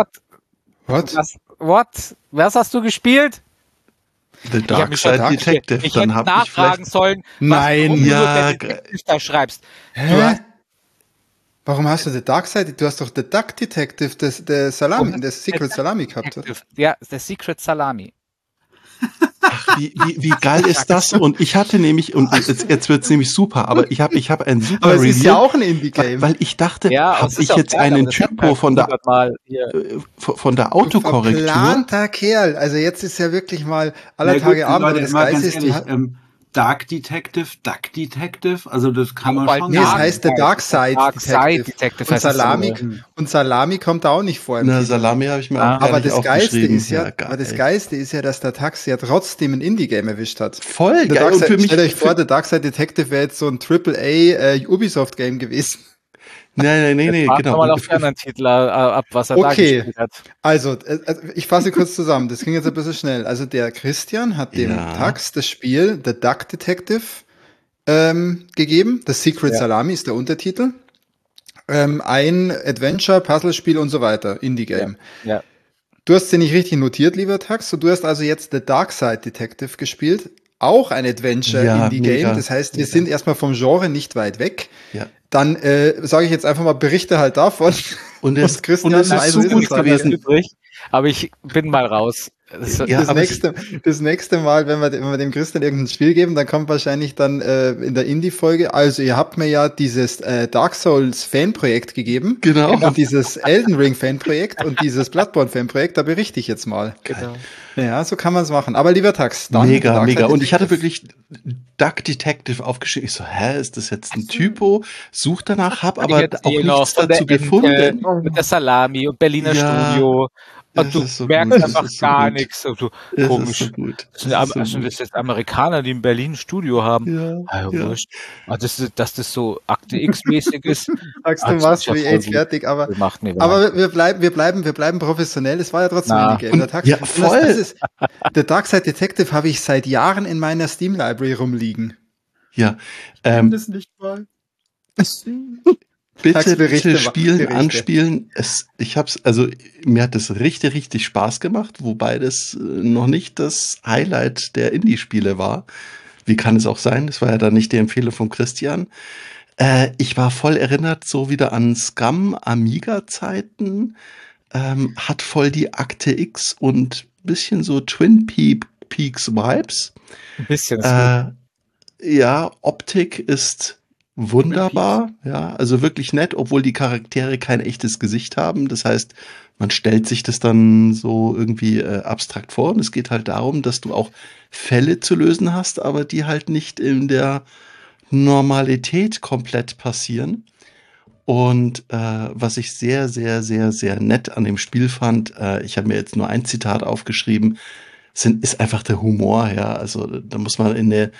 [SPEAKER 2] What? Was hast du gespielt?
[SPEAKER 4] The
[SPEAKER 2] Ich hab
[SPEAKER 4] Dark
[SPEAKER 2] mich schon
[SPEAKER 4] Side Detective.
[SPEAKER 2] Ich
[SPEAKER 4] Dann
[SPEAKER 2] hätte
[SPEAKER 4] habe ich
[SPEAKER 2] nachfragen
[SPEAKER 4] vielleicht
[SPEAKER 2] sollen,
[SPEAKER 1] Nein.
[SPEAKER 2] warum
[SPEAKER 4] Ja,
[SPEAKER 2] du Detektiv da schreibst.
[SPEAKER 1] Hä? Warum hast du The Dark Side? Du hast doch The Duck Detective, das Secret Salami gehabt, oder?
[SPEAKER 2] Ja, der Secret Salami.
[SPEAKER 4] Ach, wie geil ist das? Und ich hatte nämlich, und jetzt wird's nämlich super, aber ich habe ein super
[SPEAKER 1] Aber es ist ja
[SPEAKER 4] Review,
[SPEAKER 1] auch ein Indie-Game.
[SPEAKER 4] weil ich dachte,
[SPEAKER 2] Ja,
[SPEAKER 4] habe
[SPEAKER 2] es ist
[SPEAKER 4] ich
[SPEAKER 2] auch
[SPEAKER 4] jetzt
[SPEAKER 2] geil, aber
[SPEAKER 4] einen
[SPEAKER 2] das hat
[SPEAKER 4] Typo
[SPEAKER 2] halt
[SPEAKER 4] von der
[SPEAKER 2] 100-mal hier.
[SPEAKER 4] von der
[SPEAKER 1] Du
[SPEAKER 4] Autokorrektur?
[SPEAKER 1] verplanter Kerl. Also jetzt ist ja wirklich mal aller
[SPEAKER 3] Na gut,
[SPEAKER 1] Tage Abend,
[SPEAKER 3] Leute,
[SPEAKER 1] aber das
[SPEAKER 3] mal ganz
[SPEAKER 1] Geilste ist,
[SPEAKER 3] ehrlich, Duck Duck Detective, also das kann man
[SPEAKER 2] Weil
[SPEAKER 3] schon
[SPEAKER 1] nee, es
[SPEAKER 3] sagen.
[SPEAKER 1] heißt The Dark Side
[SPEAKER 2] Dark Side
[SPEAKER 1] Detective.
[SPEAKER 2] Detective
[SPEAKER 1] Und
[SPEAKER 2] heißt es
[SPEAKER 1] Salami,
[SPEAKER 2] aber.
[SPEAKER 1] und Salami kommt da auch nicht vor im
[SPEAKER 4] Na,
[SPEAKER 1] Titel.
[SPEAKER 4] Salami habe ich mir
[SPEAKER 2] Ah.
[SPEAKER 4] auch
[SPEAKER 1] Aber
[SPEAKER 4] ehrlich
[SPEAKER 1] das Geilste
[SPEAKER 4] aufgeschrieben.
[SPEAKER 1] ist ja,
[SPEAKER 4] Geil.
[SPEAKER 1] dass der Tax ja trotzdem ein Indie-Game erwischt hat.
[SPEAKER 4] Voll
[SPEAKER 1] The
[SPEAKER 4] geil.
[SPEAKER 1] Dark
[SPEAKER 4] Und
[SPEAKER 1] Side,
[SPEAKER 4] für mich,
[SPEAKER 1] stellt euch vor, The Dark Side Detective wäre jetzt so ein AAA Ubisoft-Game gewesen.
[SPEAKER 4] nee,
[SPEAKER 2] Warten
[SPEAKER 4] genau.
[SPEAKER 2] wir mal
[SPEAKER 4] Und
[SPEAKER 2] auf die anderen Titel ab, was er da
[SPEAKER 1] Okay,
[SPEAKER 2] gespielt hat.
[SPEAKER 1] also ich fasse kurz zusammen, das ging jetzt ein bisschen schnell. Also der Christian hat dem
[SPEAKER 4] Ja.
[SPEAKER 1] Tax das Spiel The Duck Detective gegeben. The Secret
[SPEAKER 2] Ja.
[SPEAKER 1] Salami ist der Untertitel. Ein Adventure, Puzzlespiel und so weiter, Indie-Game.
[SPEAKER 2] Ja.
[SPEAKER 1] Du hast sie nicht richtig notiert, lieber Tax. Du hast also jetzt The Dark Side Detective gespielt. Auch ein
[SPEAKER 4] Ja,
[SPEAKER 1] Adventure-Indie-Game.
[SPEAKER 4] mega,
[SPEAKER 1] Das heißt, wir
[SPEAKER 4] mega.
[SPEAKER 1] sind erstmal vom Genre nicht weit weg.
[SPEAKER 4] Ja.
[SPEAKER 1] Dann sage ich jetzt einfach mal, berichte halt davon.
[SPEAKER 4] Und es
[SPEAKER 1] Christian
[SPEAKER 4] ist
[SPEAKER 1] weiß,
[SPEAKER 4] so
[SPEAKER 1] wie es
[SPEAKER 4] gut
[SPEAKER 1] ist.
[SPEAKER 4] gewesen.
[SPEAKER 2] Übrig, aber ich bin mal raus.
[SPEAKER 4] Ja,
[SPEAKER 1] Das
[SPEAKER 4] aber
[SPEAKER 1] nächste Mal, wenn wir dem Christian irgendein Spiel geben, dann kommt wahrscheinlich dann in der Indie-Folge, also ihr habt mir ja dieses Dark Souls Fanprojekt gegeben.
[SPEAKER 4] Genau.
[SPEAKER 1] Und dieses Elden Ring Fanprojekt und dieses Bloodborne Fanprojekt, da berichte ich jetzt mal.
[SPEAKER 2] Genau.
[SPEAKER 1] Ja, so kann man es machen. Aber lieber Tax, dann
[SPEAKER 4] Mega,
[SPEAKER 1] Dark Side
[SPEAKER 4] mega. Und ich hatte
[SPEAKER 1] Detective.
[SPEAKER 4] wirklich Duck Detective aufgeschrieben. Ich so, ist das jetzt ein Typo? Such danach, hab aber
[SPEAKER 2] Jetzt
[SPEAKER 4] auch
[SPEAKER 2] hier noch
[SPEAKER 4] nichts
[SPEAKER 2] von der
[SPEAKER 4] dazu
[SPEAKER 2] Ente
[SPEAKER 4] gefunden.
[SPEAKER 2] mit der Salami und Berliner
[SPEAKER 4] Ja,
[SPEAKER 2] Studio.
[SPEAKER 4] das
[SPEAKER 2] Und du
[SPEAKER 4] ist so
[SPEAKER 2] merkst
[SPEAKER 4] gut, das
[SPEAKER 2] einfach
[SPEAKER 4] ist so
[SPEAKER 2] gar
[SPEAKER 4] gut.
[SPEAKER 2] nichts. Und so,
[SPEAKER 4] Es ist
[SPEAKER 2] komisch.
[SPEAKER 4] so gut.
[SPEAKER 2] Das
[SPEAKER 4] Es
[SPEAKER 2] sind,
[SPEAKER 4] ist so
[SPEAKER 2] sind
[SPEAKER 4] gut.
[SPEAKER 2] das jetzt Amerikaner, die in Berlin ein Studio haben?
[SPEAKER 4] Ja,
[SPEAKER 2] Ah,
[SPEAKER 4] ja.
[SPEAKER 2] wurscht. Dass das so Akte X-mäßig ist.
[SPEAKER 1] Tax,
[SPEAKER 2] Ah,
[SPEAKER 1] du
[SPEAKER 2] das
[SPEAKER 1] machst
[SPEAKER 2] ist ja
[SPEAKER 1] mich
[SPEAKER 2] voll
[SPEAKER 1] echt
[SPEAKER 2] gut.
[SPEAKER 1] fertig, aber
[SPEAKER 2] Macht mir
[SPEAKER 1] wir bleiben professionell. Es war ja trotzdem
[SPEAKER 2] Na.
[SPEAKER 1] Indie-Game. Der Tax,
[SPEAKER 4] Ja,
[SPEAKER 1] und
[SPEAKER 4] voll.
[SPEAKER 1] das ist, The Dark Side Detective habe ich seit Jahren in meiner Steam-Library rumliegen.
[SPEAKER 4] Ja,
[SPEAKER 1] Das nicht mal. Tax,
[SPEAKER 4] bitte
[SPEAKER 1] berichte,
[SPEAKER 4] spielen,
[SPEAKER 1] berichte.
[SPEAKER 4] anspielen. Also mir hat das richtig Spaß gemacht, wobei das noch nicht das Highlight der Indie-Spiele war. Wie kann es auch sein? Das war ja dann nicht die Empfehlung von Christian. Ich war voll erinnert so wieder an Scum, Amiga-Zeiten, hat voll die Akte X und bisschen so Twin Peaks Vibes.
[SPEAKER 2] Ein bisschen.
[SPEAKER 4] Ja, Optik ist wunderbar, ja, also wirklich nett, obwohl die Charaktere kein echtes Gesicht haben. Das heißt, man stellt sich das dann so irgendwie abstrakt vor und es geht halt darum, dass du auch Fälle zu lösen hast, aber die halt nicht in der Normalität komplett passieren. Und was ich sehr nett an dem Spiel fand, ich habe mir jetzt nur ein Zitat aufgeschrieben, ist einfach der Humor, ja. Also da muss man in eine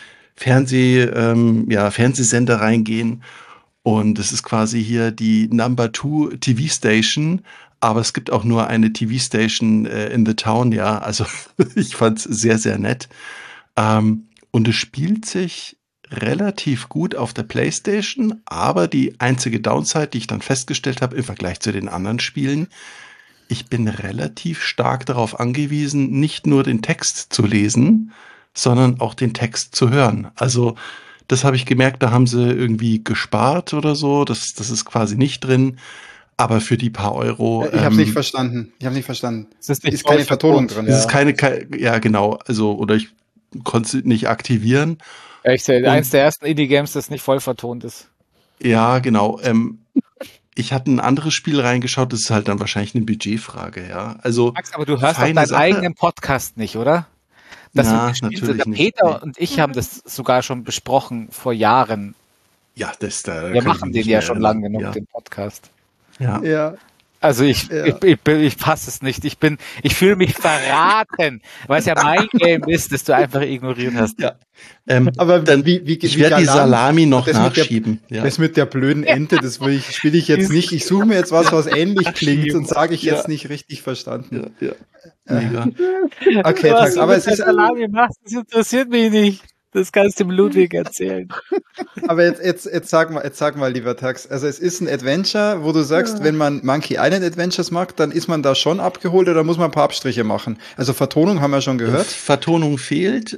[SPEAKER 4] Fernsehsender reingehen und es ist quasi hier die Number 2 TV Station, aber es gibt auch nur eine TV Station in the town, ja. Also ich fand's sehr nett. Und es spielt sich relativ gut auf der PlayStation, aber die einzige Downside, die ich dann festgestellt habe im Vergleich zu den anderen Spielen, ich bin relativ stark darauf angewiesen, nicht nur den Text zu lesen, sondern auch den Text zu hören. Also das habe ich gemerkt, da haben sie irgendwie gespart oder so. Das ist quasi nicht drin. Aber für die paar Euro.
[SPEAKER 1] Ich habe nicht verstanden.
[SPEAKER 2] Es ist nicht
[SPEAKER 1] Ist keine Vertonung
[SPEAKER 2] vertont.
[SPEAKER 1] drin.
[SPEAKER 4] Es ist ja genau. Also, oder ich konnte es nicht aktivieren.
[SPEAKER 2] Echt, eins der ersten Indie-Games, das nicht voll vertont ist.
[SPEAKER 4] Ja, genau. Ich hatte ein anderes Spiel reingeschaut, das ist halt dann wahrscheinlich eine Budgetfrage, ja. Also,
[SPEAKER 2] Max, aber du hörst doch
[SPEAKER 4] feine
[SPEAKER 2] deinen
[SPEAKER 4] Sache.
[SPEAKER 2] eigenen Podcast nicht, oder? Das
[SPEAKER 4] Na,
[SPEAKER 2] wird gespielt.
[SPEAKER 4] natürlich
[SPEAKER 2] Der
[SPEAKER 4] nicht,
[SPEAKER 2] Peter
[SPEAKER 4] nee.
[SPEAKER 2] und ich haben das sogar schon besprochen vor Jahren.
[SPEAKER 4] Ja, da
[SPEAKER 2] Wir
[SPEAKER 4] kann ich
[SPEAKER 2] machen
[SPEAKER 4] mich
[SPEAKER 2] den
[SPEAKER 4] nicht
[SPEAKER 2] ja
[SPEAKER 4] mehr
[SPEAKER 2] schon
[SPEAKER 4] erinnern.
[SPEAKER 2] lang genug,
[SPEAKER 4] Ja,
[SPEAKER 2] den Podcast.
[SPEAKER 4] ja.
[SPEAKER 1] Ja.
[SPEAKER 2] Also ich passe es nicht. Ich fühle mich verraten, weil es ja mein Game ist, das du einfach ignoriert hast.
[SPEAKER 4] Ja.
[SPEAKER 1] Aber
[SPEAKER 4] Dann, ich werde die
[SPEAKER 1] galant.
[SPEAKER 4] Salami noch
[SPEAKER 1] Das mit der-
[SPEAKER 4] nachschieben. Ja.
[SPEAKER 1] Das mit der blöden Ente, das spiele ich jetzt nicht. Ich suche mir jetzt was ähnlich klingt und sage ich
[SPEAKER 4] Ja.
[SPEAKER 1] jetzt nicht richtig verstanden.
[SPEAKER 4] Ja. Mega.
[SPEAKER 1] Okay,
[SPEAKER 2] Was
[SPEAKER 1] Tax,
[SPEAKER 2] du
[SPEAKER 1] aber
[SPEAKER 2] mit
[SPEAKER 1] es
[SPEAKER 2] der
[SPEAKER 1] ist,
[SPEAKER 2] Salami machst, das interessiert mich nicht. Das kannst du dem Ludwig erzählen.
[SPEAKER 1] aber jetzt sag mal, lieber Tax, also es ist ein Adventure, wo du sagst, wenn man Monkey Island Adventures mag, dann ist man da schon abgeholt oder muss man ein paar Abstriche machen? Also Vertonung haben wir schon gehört.
[SPEAKER 4] Vertonung fehlt.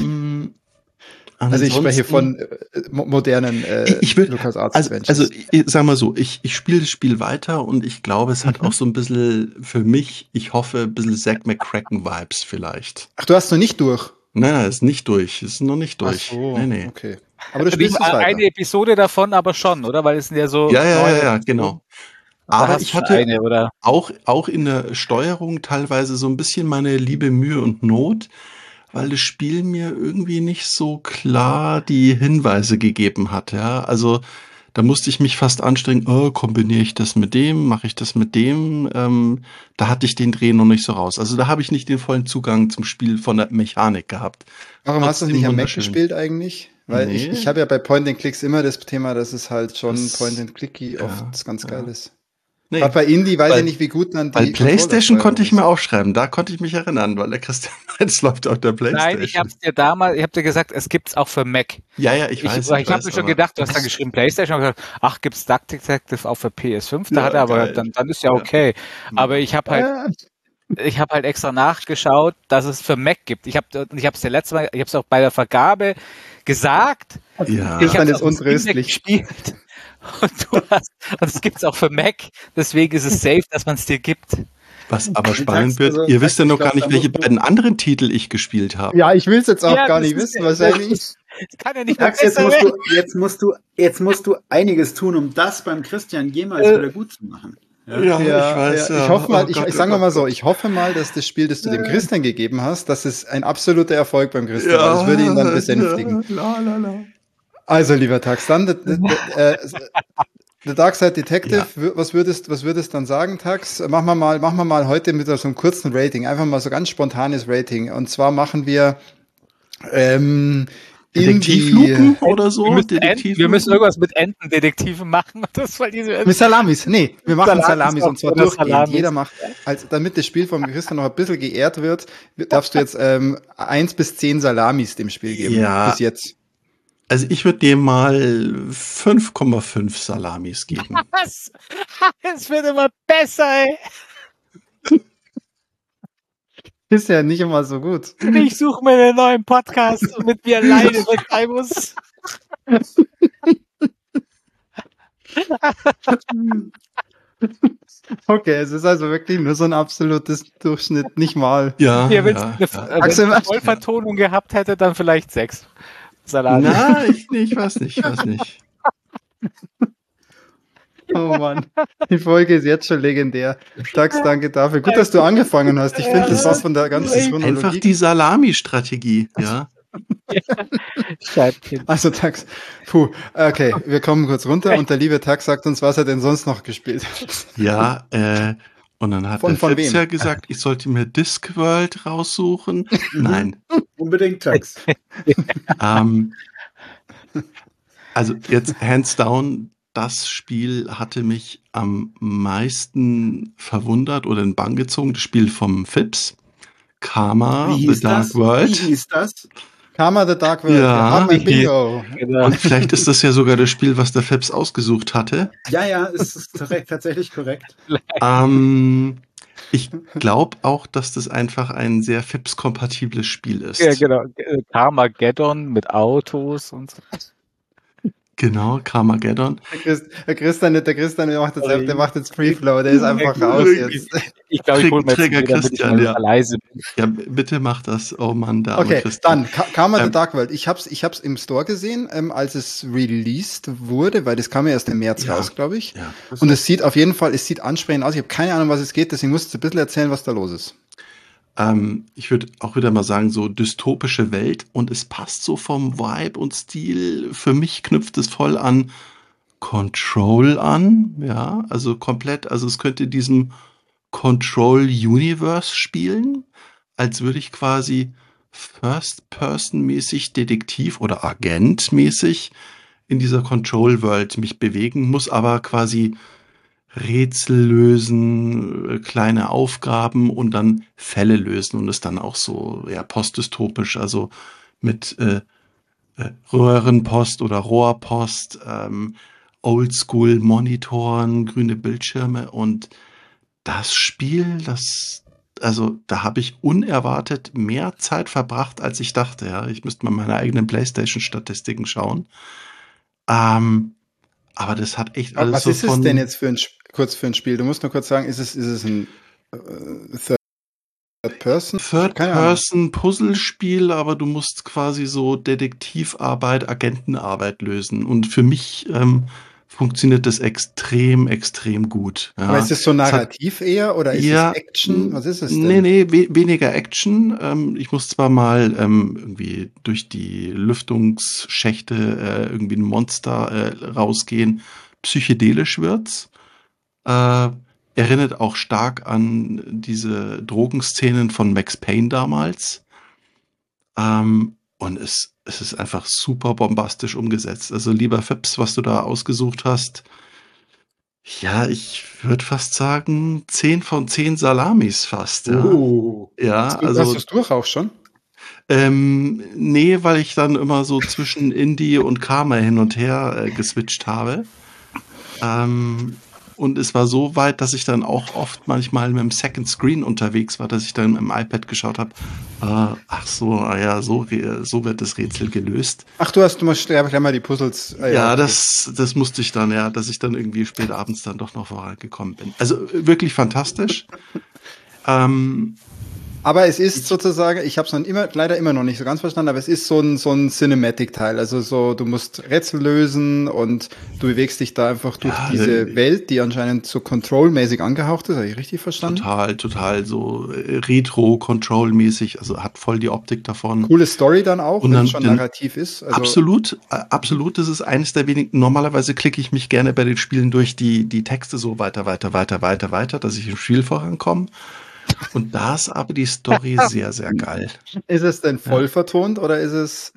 [SPEAKER 1] Also ich spreche
[SPEAKER 4] ansonsten-
[SPEAKER 1] von modernen
[SPEAKER 4] ich will,
[SPEAKER 1] LucasArts
[SPEAKER 4] also
[SPEAKER 1] Adventures.
[SPEAKER 4] ich sag mal so, ich spiele das Spiel weiter und ich glaube, es hat auch so ein bisschen für mich, ich hoffe, ein bisschen Zack McCracken-Vibes vielleicht.
[SPEAKER 1] Ach, du hast noch nicht durch.
[SPEAKER 4] Nein, ist nicht durch, ist noch nicht durch.
[SPEAKER 1] Ach so,
[SPEAKER 4] Nee.
[SPEAKER 1] okay. Aber du spielst es weiter.
[SPEAKER 2] Eine Episode davon aber schon, oder? Weil es sind ja so.
[SPEAKER 4] Ja, genau.
[SPEAKER 2] Da
[SPEAKER 4] Aber
[SPEAKER 2] hast
[SPEAKER 4] ich
[SPEAKER 2] du
[SPEAKER 4] hatte
[SPEAKER 2] eine, oder?
[SPEAKER 4] auch in der Steuerung teilweise so ein bisschen meine liebe Mühe und Not, weil das Spiel mir irgendwie nicht so klar die Hinweise gegeben hat, ja. Also da musste ich mich fast anstrengen, kombiniere ich das mit dem, mache ich das mit dem, da hatte ich den Dreh noch nicht so raus. Also da habe ich nicht den vollen Zugang zum Spiel von der Mechanik gehabt.
[SPEAKER 1] Warum hast du es
[SPEAKER 4] Trotzdem
[SPEAKER 1] nicht am Mac
[SPEAKER 4] wunderschön.
[SPEAKER 1] gespielt eigentlich? Weil
[SPEAKER 4] Nee.
[SPEAKER 1] ich habe ja bei Point-and-Clicks immer das Thema, dass es halt schon
[SPEAKER 4] Das-
[SPEAKER 1] Point-and-Clicky
[SPEAKER 4] ja,
[SPEAKER 1] oft ganz geil ist.
[SPEAKER 4] Nee,
[SPEAKER 1] Gerade bei Indie weiß
[SPEAKER 4] Weil-
[SPEAKER 1] ich nicht, wie gut dann die
[SPEAKER 4] weil PlayStation
[SPEAKER 1] Controller-Steuerung
[SPEAKER 4] konnte ich
[SPEAKER 1] ist.
[SPEAKER 4] mir aufschreiben, da konnte ich mich erinnern, weil der Christian es läuft auf der PlayStation.
[SPEAKER 2] Nein, ich habe dir gesagt, es gibt's auch für Mac.
[SPEAKER 4] Ja, ich weiß.
[SPEAKER 2] Ich habe mir schon
[SPEAKER 4] aber-
[SPEAKER 2] gedacht, du hast dann geschrieben PlayStation und gesagt, ach, gibt's Duck Detective auch für PS5? Da
[SPEAKER 4] Ja,
[SPEAKER 2] hat er aber,
[SPEAKER 4] geil.
[SPEAKER 2] dann ist ja okay. Aber ich habe halt extra nachgeschaut, dass es für Mac gibt. Ich habe es letzte Mal, ich habe es auch bei der Vergabe gesagt.
[SPEAKER 4] Ja.
[SPEAKER 2] Ich
[SPEAKER 1] Dann
[SPEAKER 2] habe
[SPEAKER 1] ist
[SPEAKER 2] es
[SPEAKER 1] untröstlich.
[SPEAKER 2] gespielt. Und es gibt's auch für Mac. Deswegen ist es safe, dass man es dir gibt.
[SPEAKER 4] Was aber
[SPEAKER 1] Okay,
[SPEAKER 4] spannend
[SPEAKER 1] Tax,
[SPEAKER 4] wird,
[SPEAKER 1] also,
[SPEAKER 4] ihr
[SPEAKER 1] Tax,
[SPEAKER 4] wisst ja noch
[SPEAKER 1] ich glaub,
[SPEAKER 4] gar nicht,
[SPEAKER 1] da
[SPEAKER 4] welche
[SPEAKER 1] musst du-
[SPEAKER 4] beiden anderen Titel ich gespielt habe.
[SPEAKER 1] Ja, ich will es jetzt auch
[SPEAKER 2] Ja,
[SPEAKER 1] gar
[SPEAKER 2] das
[SPEAKER 1] nicht
[SPEAKER 2] ist
[SPEAKER 1] wissen,
[SPEAKER 2] ja-
[SPEAKER 1] wahrscheinlich.
[SPEAKER 2] Das kann ja nicht mehr
[SPEAKER 3] Max, jetzt
[SPEAKER 2] besser
[SPEAKER 3] musst,
[SPEAKER 2] werden.
[SPEAKER 3] jetzt musst du einiges tun, um das beim Christian jemals wieder gut zu machen. Ja?
[SPEAKER 1] Ich hoffe mal,
[SPEAKER 4] Oh Gott,
[SPEAKER 1] sagen wir
[SPEAKER 4] oh
[SPEAKER 1] mal
[SPEAKER 4] Gott.
[SPEAKER 1] so, ich hoffe mal, dass das Spiel, das du dem Christian gegeben hast, dass es ein absoluter Erfolg beim Christian war. Das würde ihn dann besänftigen.
[SPEAKER 4] La.
[SPEAKER 1] Also, lieber Tax, dann The Dark Side Detective, was würdest dann sagen, Tax? Machen wir mal heute mit so einem kurzen Rating, einfach mal so ganz spontanes Rating. Und zwar machen wir
[SPEAKER 4] Detektivlupen oder so?
[SPEAKER 2] Wir müssen irgendwas mit Entendetektiven machen. Das war diese
[SPEAKER 1] mit Salamis. Nee, wir machen Salamis und zwar
[SPEAKER 2] oder
[SPEAKER 1] durchgehend.
[SPEAKER 2] Salamis.
[SPEAKER 1] Jeder macht, also damit das Spiel vom Christian noch ein bisschen geehrt wird, darfst du jetzt 1 bis 10 Salamis dem Spiel geben.
[SPEAKER 4] Ja.
[SPEAKER 1] Bis jetzt.
[SPEAKER 4] Also ich würde dir mal 5,5 Salamis geben.
[SPEAKER 2] Was? Es wird immer besser, ey.
[SPEAKER 1] Ist ja nicht immer so gut.
[SPEAKER 2] Ich suche mir einen neuen Podcast, mit mir alleine sein muss.
[SPEAKER 1] Okay, es ist also wirklich nur so ein absolutes Durchschnitt, nicht mal.
[SPEAKER 4] Ja,
[SPEAKER 2] Ja, wenn es
[SPEAKER 4] ja.
[SPEAKER 2] eine Vollvertonung gehabt hätte, dann vielleicht 6 Salami.
[SPEAKER 4] Na, ich weiß nicht.
[SPEAKER 1] Oh Mann, die Folge ist jetzt schon legendär. Tax, danke dafür. Gut, dass du angefangen hast. Ich finde, das war von der ganzen
[SPEAKER 4] Einfach
[SPEAKER 1] Chronologie.
[SPEAKER 4] die Salami-Strategie, ja.
[SPEAKER 2] Scheibchen.
[SPEAKER 1] Also Tax, okay, wir kommen kurz runter und der liebe Tax sagt uns, was er denn sonst noch gespielt hat.
[SPEAKER 4] Ja, und dann hat
[SPEAKER 1] Von
[SPEAKER 4] der Fritz
[SPEAKER 1] wem?
[SPEAKER 4] ja gesagt, ich sollte mir Discworld raussuchen. Nein.
[SPEAKER 3] Unbedingt Tax.
[SPEAKER 4] Also jetzt hands down, das Spiel hatte mich am meisten verwundert oder in Bann gezogen. Das Spiel vom Phipps, Karma,
[SPEAKER 3] Wie
[SPEAKER 4] The
[SPEAKER 3] hieß
[SPEAKER 4] Dark
[SPEAKER 3] das?
[SPEAKER 4] World.
[SPEAKER 3] Wie hieß das?
[SPEAKER 1] Karma the Dark World.
[SPEAKER 4] Ja.
[SPEAKER 1] Wir haben ein Bingo.
[SPEAKER 2] Genau.
[SPEAKER 4] Und vielleicht ist das ja sogar das Spiel, was der Phipps ausgesucht hatte.
[SPEAKER 3] Ja, ist tatsächlich korrekt.
[SPEAKER 4] Ich glaube auch, dass das einfach ein sehr Phipps-kompatibles Spiel ist.
[SPEAKER 2] Ja, genau. Carmageddon mit Autos und so.
[SPEAKER 4] Genau, Carmageddon.
[SPEAKER 1] Der Christian der macht jetzt Free Flow, der ist einfach raus jetzt.
[SPEAKER 2] Ich glaube, ich hole mir jetzt
[SPEAKER 4] Träger
[SPEAKER 2] wieder, damit ich
[SPEAKER 4] Christian,
[SPEAKER 2] mal leise bin.
[SPEAKER 4] Ja, bitte mach das. Oh Mann, der arme
[SPEAKER 1] Okay,
[SPEAKER 4] Christian.
[SPEAKER 1] dann Karma the Dark World. Ich hab's im Store gesehen, als es released wurde, weil das kam ja erst im März raus, glaube ich.
[SPEAKER 4] Ja.
[SPEAKER 1] Und es sieht auf jeden Fall, ansprechend aus. Ich habe keine Ahnung, was es geht, deswegen musst du ein bisschen erzählen, was da los ist.
[SPEAKER 4] Ich würde auch wieder mal sagen, so dystopische Welt, und es passt so vom Vibe und Stil. Für mich knüpft es voll an Control an, ja, also komplett, also es könnte in diesem Control Universe spielen, als würde ich quasi First-Person-mäßig Detektiv oder Agent-mäßig in dieser Control-World mich bewegen, muss aber quasi Rätsel lösen, kleine Aufgaben und dann Fälle lösen, und ist dann auch so ja postdystopisch, also mit Röhrenpost oder Rohrpost, Oldschool-Monitoren, grüne Bildschirme, und das Spiel, also da habe ich unerwartet mehr Zeit verbracht, als ich dachte. Ja, ich müsste mal meine eigenen PlayStation-Statistiken schauen. Aber das hat echt alles
[SPEAKER 1] Was
[SPEAKER 4] so
[SPEAKER 1] ist es denn jetzt für ein Spiel? Du musst nur kurz sagen, ist es ein Third-Person?
[SPEAKER 4] Third-Person-Puzzlespiel, aber du musst quasi so Detektivarbeit, Agentenarbeit lösen. Und für mich funktioniert das extrem, extrem gut. Ja.
[SPEAKER 1] Aber ist es so narrativ eher oder ist es Action? Was ist es denn?
[SPEAKER 4] Nee, weniger Action. Ich muss zwar mal irgendwie durch die Lüftungsschächte irgendwie ein Monster rausgehen. Psychedelisch wird's. Erinnert auch stark an diese Drogenszenen von Max Payne damals. Und es ist einfach super bombastisch umgesetzt. Also lieber Phipps, was du da ausgesucht hast, ja, ich würde fast sagen 10 von 10 Salamis fast. Ja, ja, also
[SPEAKER 1] hast du es durch auch schon?
[SPEAKER 4] Nee, weil ich dann immer so zwischen Indie und Karma hin und her geswitcht habe. Und es war so weit, dass ich dann auch oft manchmal mit dem Second Screen unterwegs war, dass ich dann im iPad geschaut habe, so wird das Rätsel gelöst.
[SPEAKER 1] Ach, du musst gleich mal die Puzzles.
[SPEAKER 4] Ja, okay. Das musste ich dann, ja, dass ich dann irgendwie spät abends dann doch noch vorangekommen bin. Also wirklich fantastisch.
[SPEAKER 1] Aber es ist sozusagen, ich habe es leider immer noch nicht so ganz verstanden, aber es ist so ein Cinematic-Teil. Also so, du musst Rätsel lösen und du bewegst dich da einfach durch diese Welt, die anscheinend so Control-mäßig angehaucht ist. Habe ich richtig verstanden?
[SPEAKER 4] Total so Retro-Control-mäßig. Also hat voll die Optik davon.
[SPEAKER 1] Coole Story dann auch, wenn es schon narrativ ist. Also
[SPEAKER 4] absolut. Das ist eines der wenigen. Normalerweise klicke ich mich gerne bei den Spielen durch die Texte so weiter, dass ich im Spiel vorankomme. Und da ist aber die Story sehr, sehr geil.
[SPEAKER 1] Ist es denn voll vertont oder ist es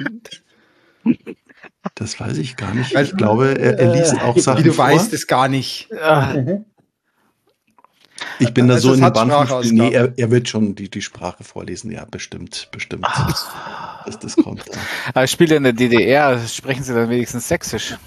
[SPEAKER 4] Das weiß ich gar nicht. Ich glaube, er liest auch Sachen
[SPEAKER 1] Wie du
[SPEAKER 4] vor.
[SPEAKER 1] weißt es gar nicht.
[SPEAKER 4] Ich bin da so in den Band vom Spiel. Nee, er wird schon die Sprache vorlesen. Ja, bestimmt. Das kommt. Ja.
[SPEAKER 2] Aber Spiele in der DDR, sprechen sie dann wenigstens Sächsisch?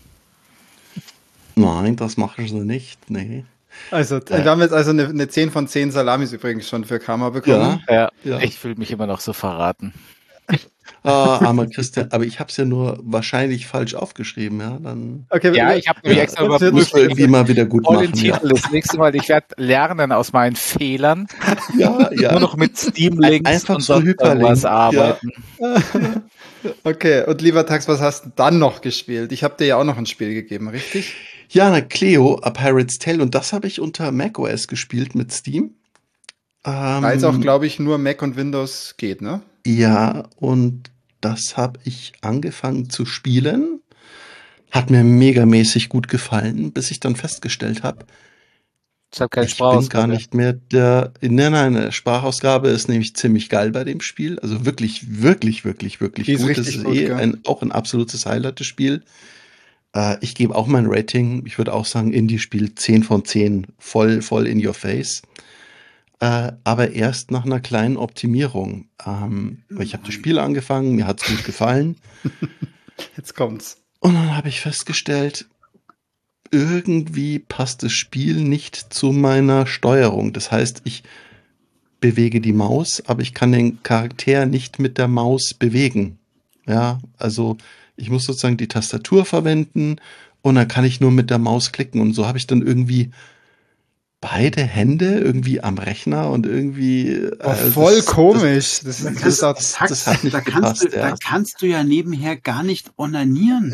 [SPEAKER 4] Nein, das machen sie nicht. Nee.
[SPEAKER 1] Also, wir haben jetzt also eine 10 von 10 Salamis übrigens schon für Karma bekommen.
[SPEAKER 2] Ja. Ich fühle mich immer noch so verraten.
[SPEAKER 4] Armer Christian, aber ich habe es ja nur wahrscheinlich falsch aufgeschrieben, ja, dann.
[SPEAKER 2] Okay, ja, ich habe nämlich extra
[SPEAKER 4] überprüft. Muss man irgendwie mal wieder gut machen.
[SPEAKER 2] Titel. Das nächste Mal, ich werde lernen aus meinen Fehlern.
[SPEAKER 4] Ja.
[SPEAKER 2] Nur noch mit Steam-Links
[SPEAKER 4] einfach
[SPEAKER 2] und
[SPEAKER 4] so
[SPEAKER 2] was arbeiten.
[SPEAKER 1] Ja. Okay, und lieber Tax, was hast du dann noch gespielt? Ich habe dir ja auch noch ein Spiel gegeben, richtig?
[SPEAKER 4] Ja, Cleo, A Pirate's Tale, und das habe ich unter macOS gespielt mit Steam.
[SPEAKER 1] Weil es auch, glaube ich, nur Mac und Windows geht, ne?
[SPEAKER 4] Ja, und das habe ich angefangen zu spielen. Hat mir megamäßig gut gefallen, bis ich dann festgestellt habe,
[SPEAKER 2] ich habe keine
[SPEAKER 4] ich
[SPEAKER 2] Sprachausgabe.
[SPEAKER 4] bin gar nicht mehr eine Sprachausgabe ist nämlich ziemlich geil bei dem Spiel. Also wirklich gut. Das ist auch ein absolutes Highlight des Spiels. Ich gebe auch mein Rating. Ich würde auch sagen, Indie-Spiel 10 von 10. Voll in your face. aber erst nach einer kleinen Optimierung. Weil ich habe das Spiel angefangen, mir hat's gut gefallen.
[SPEAKER 1] Jetzt kommt's.
[SPEAKER 4] Und dann habe ich festgestellt, irgendwie passt das Spiel nicht zu meiner Steuerung. Das heißt, ich bewege die Maus, aber ich kann den Charakter nicht mit der Maus bewegen. Ja, also ich muss sozusagen die Tastatur verwenden und dann kann ich nur mit der Maus klicken. Und so habe ich dann irgendwie beide Hände irgendwie am Rechner und irgendwie.
[SPEAKER 1] Voll komisch. Das
[SPEAKER 3] hat nicht gepasst. Da kannst du ja nebenher gar nicht onanieren.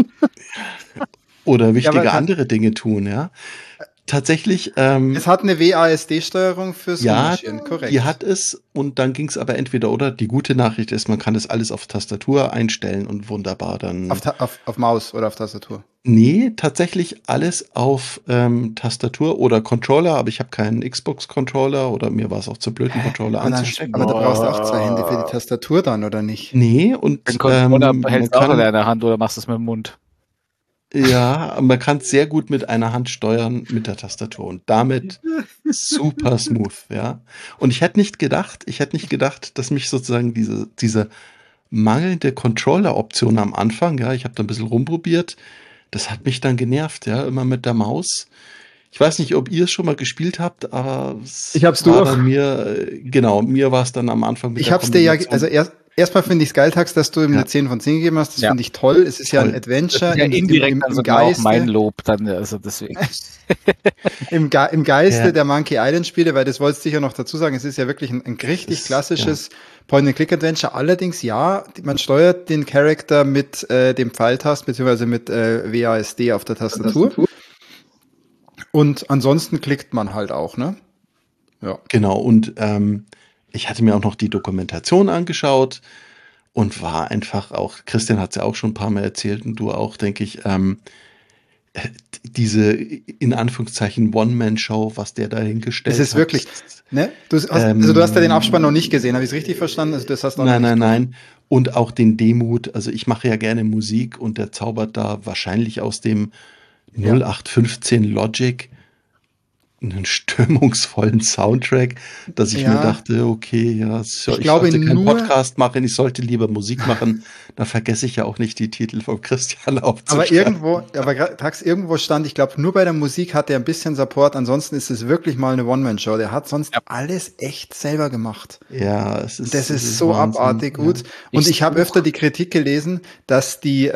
[SPEAKER 4] Oder wichtige andere Dinge tun, ja. Tatsächlich.
[SPEAKER 1] Es hat eine WASD-Steuerung fürs
[SPEAKER 4] Marschieren, korrekt. Die hat es und dann ging es aber entweder oder. Die gute Nachricht ist, man kann das alles auf Tastatur einstellen und wunderbar dann.
[SPEAKER 1] Auf Maus oder auf Tastatur?
[SPEAKER 4] Nee, tatsächlich alles auf Tastatur oder Controller, aber ich habe keinen Xbox-Controller oder mir war es auch zu blöd, einen Controller anzustecken.
[SPEAKER 1] Aber da brauchst du auch 2 Hände für die Tastatur dann, oder nicht?
[SPEAKER 4] Nee, und
[SPEAKER 2] den Controller hältst du auch in deiner Hand oder machst du es mit dem Mund?
[SPEAKER 4] Ja, man kann es sehr gut mit einer Hand steuern mit der Tastatur und damit super smooth, ja. Und ich hätte nicht gedacht, dass mich sozusagen diese mangelnde Controller-Option am Anfang, ja, ich habe da ein bisschen rumprobiert, das hat mich dann genervt, ja, immer mit der Maus. Ich weiß nicht, ob ihr es schon mal gespielt habt, aber
[SPEAKER 1] ich hab's durch.
[SPEAKER 4] Mir war es dann am Anfang
[SPEAKER 1] mit ich hab's dir ja, also erstmal finde ich es geil, Tax, dass du ihm eine 10 von 10 gegeben hast. Das finde ich toll. Es ist ja ein Adventure.
[SPEAKER 2] Ja, indirekt im Geiste. Auch mein Lob dann, also deswegen.
[SPEAKER 1] Im Geiste der Monkey Island Spiele, weil das wolltest du sicher noch dazu sagen. Es ist ja wirklich ein richtig klassisches Point-and-Click-Adventure. Allerdings, man steuert den Charakter mit dem Pfeiltast, beziehungsweise mit WASD auf der Tastatur. Und ansonsten klickt man halt auch, ne?
[SPEAKER 4] Ja. Genau, und ich hatte mir auch noch die Dokumentation angeschaut und war einfach auch, Christian hat es ja auch schon ein paar Mal erzählt und du auch, denke ich, diese in Anführungszeichen One-Man-Show, was der da hingestellt hat.
[SPEAKER 1] Das ist wirklich, ne? Du hast ja den Abspann noch nicht gesehen, habe ich es richtig verstanden? Also das hast du
[SPEAKER 4] Nein. Und auch den Demut, also ich mache ja gerne Musik und der zaubert da wahrscheinlich aus dem 0815 Logic einen stimmungsvollen Soundtrack, dass ich mir dachte, okay, ich sollte keinen Podcast machen, ich sollte lieber Musik machen, da vergesse ich ja auch nicht die Titel von Christian aufzuschreiben.
[SPEAKER 1] Aber irgendwo stand, ich glaube, nur bei der Musik hat er ein bisschen Support, ansonsten ist es wirklich mal eine One-Man-Show, der hat sonst alles echt selber gemacht.
[SPEAKER 4] Ja,
[SPEAKER 1] das ist so Wahnsinn, abartig gut. Und ich habe öfter die Kritik gelesen, dass die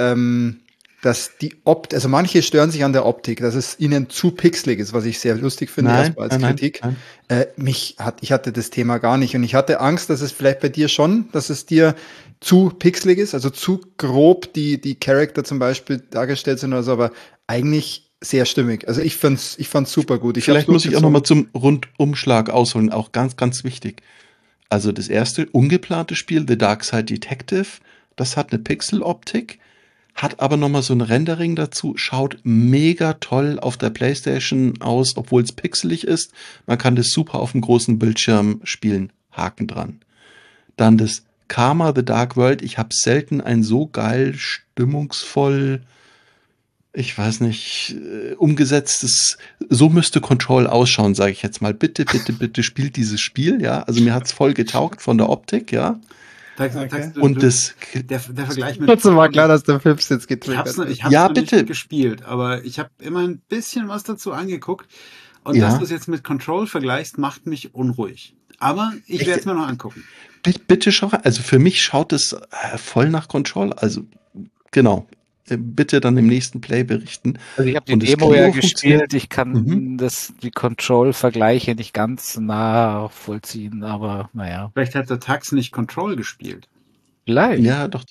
[SPEAKER 1] Optik, also manche stören sich an der Optik, dass es ihnen zu pixelig ist, was ich sehr lustig finde, erstmal als Kritik. Ich hatte das Thema gar nicht und ich hatte Angst, dass es vielleicht bei dir schon, dass es dir zu pixelig ist, also zu grob die Charakter zum Beispiel dargestellt sind oder so, aber eigentlich sehr stimmig. Also ich fand's super gut.
[SPEAKER 4] Vielleicht muss ich auch nochmal zum Rundumschlag ausholen, auch ganz, ganz wichtig. Also das erste ungeplante Spiel, The Dark Side Detective, das hat eine Pixel-Optik, hat aber nochmal so ein Rendering dazu, schaut mega toll auf der PlayStation aus, obwohl es pixelig ist. Man kann das super auf dem großen Bildschirm spielen. Haken dran. Dann das Karma The Dark World. Ich habe selten ein so geil, stimmungsvoll, ich weiß nicht, umgesetztes, so müsste Control ausschauen, sage ich jetzt mal. Bitte spielt dieses Spiel, ja. Also mir hat's voll getaugt von der Optik, ja. Und
[SPEAKER 3] der Vergleich mit.
[SPEAKER 1] Trotzdem war klar, dass der Fips jetzt getriggert
[SPEAKER 3] hat. Ich habe nicht gespielt, aber ich habe immer ein bisschen was dazu angeguckt. Und dass du es jetzt mit Control vergleichst, macht mich unruhig. Aber ich werde es mir noch angucken.
[SPEAKER 4] Bitte schau, also für mich schaut es voll nach Control. Also genau. Bitte dann im nächsten Play berichten.
[SPEAKER 2] Also ich habe die Demo ja gespielt, ich kann die Control-Vergleiche nicht ganz nachvollziehen, aber naja.
[SPEAKER 3] Vielleicht hat der Tax nicht Control gespielt.
[SPEAKER 2] Vielleicht.
[SPEAKER 4] Ja, doch.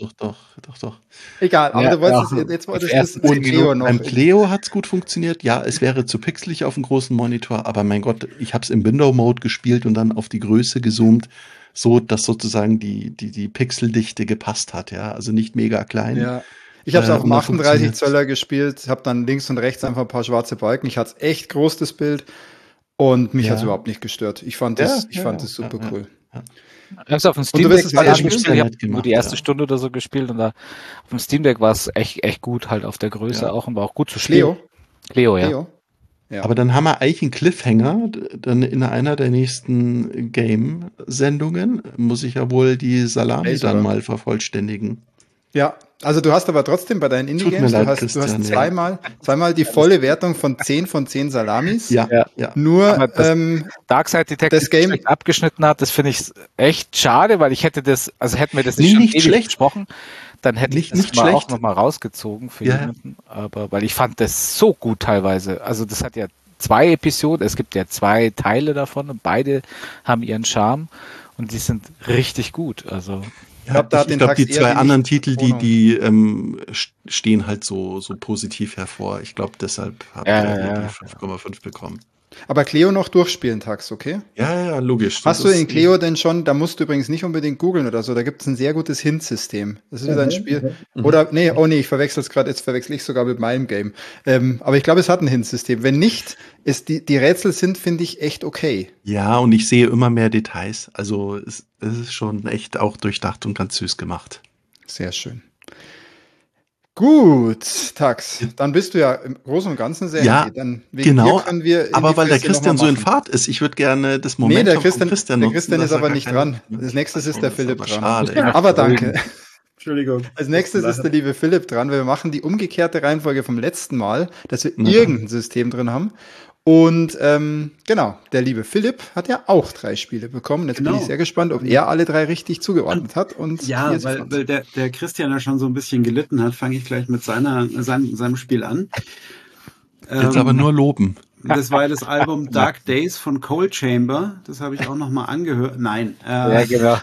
[SPEAKER 1] Egal, aber du wolltest das
[SPEAKER 4] und Cleo noch. Beim Cleo hat es gut funktioniert. Ja, es wäre zu pixelig auf dem großen Monitor, aber mein Gott, ich habe es im Window-Mode gespielt und dann auf die Größe gezoomt, so dass sozusagen die Pixeldichte gepasst hat, ja, also nicht mega klein.
[SPEAKER 1] Ja. Ich habe es auf dem 38 Zöller gespielt, habe dann links und rechts einfach ein paar schwarze Balken. Ich hatte echt groß, das Bild, und mich hat es überhaupt nicht gestört. Ich fand das super cool.
[SPEAKER 2] Ja. Ich habe es auf dem Steam Deck gespielt, ich habe nur die erste Stunde oder so gespielt und da auf dem Steam Deck war es echt gut, halt auf der Größe auch und war auch gut zu spielen.
[SPEAKER 1] Cleo, ja. Ja.
[SPEAKER 4] Aber dann haben wir eigentlich einen Cliffhanger. Dann in einer der nächsten Game-Sendungen muss ich ja wohl die Salami dann mal vervollständigen.
[SPEAKER 1] Ja, also du hast aber trotzdem bei deinen Indie-Games, du hast zweimal die volle Wertung von 10 von 10 Salamis.
[SPEAKER 4] Ja.
[SPEAKER 1] Nur
[SPEAKER 2] Darkside Detective
[SPEAKER 1] das Game
[SPEAKER 2] schlecht abgeschnitten hat, das finde ich echt schade, weil ich hätte das, also hätten wir das
[SPEAKER 4] nicht schlecht
[SPEAKER 2] besprochen, dann hätte ich das mal auch nochmal rausgezogen für jemanden. Aber weil ich fand das so gut teilweise. Also das hat ja 2 Episoden, es gibt ja 2 Teile davon und beide haben ihren Charme und die sind richtig gut. Also
[SPEAKER 4] ich glaube, die 2 anderen Titel, die stehen halt so positiv hervor. Ich glaube, deshalb hat er die 5,5 bekommen.
[SPEAKER 1] Aber Cleo noch durchspielen, Tax, okay?
[SPEAKER 4] Ja, logisch.
[SPEAKER 1] Hast du in Cleo denn schon, da musst du übrigens nicht unbedingt googeln oder so, da gibt es ein sehr gutes Hint-System. Das ist wieder ein Spiel. Oder, ich verwechsel es gerade, jetzt verwechsel ich sogar mit meinem Game. Aber ich glaube, es hat ein Hint-System. Wenn nicht, die Rätsel sind, finde ich, echt okay.
[SPEAKER 4] Ja, und ich sehe immer mehr Details. Also es ist schon echt auch durchdacht und ganz süß gemacht.
[SPEAKER 1] Sehr schön. Gut, Tax, dann bist du ja im Großen und Ganzen sehr happy. Dann
[SPEAKER 4] genau, aber weil der Christian so in Fahrt ist, ich würde gerne das Moment
[SPEAKER 1] der Christian ist aber nicht dran. Als nächstes ist der Philipp dran. Schade. Aber danke.
[SPEAKER 3] Entschuldigung.
[SPEAKER 1] Als nächstes ist der liebe Philipp dran, weil wir machen die umgekehrte Reihenfolge vom letzten Mal, dass wir irgendein System drin haben. Und genau, der liebe Philipp hat ja auch 3 Spiele bekommen. Jetzt bin ich sehr gespannt, ob er alle 3 richtig zugeordnet hat. Und
[SPEAKER 3] ja, weil der Christian ja schon so ein bisschen gelitten hat, fange ich gleich mit seinem Spiel an.
[SPEAKER 4] Jetzt aber nur loben.
[SPEAKER 3] Das war das Album Dark Days von Cold Chamber. Das habe ich auch noch mal angehört. Nein.
[SPEAKER 2] Ja, genau.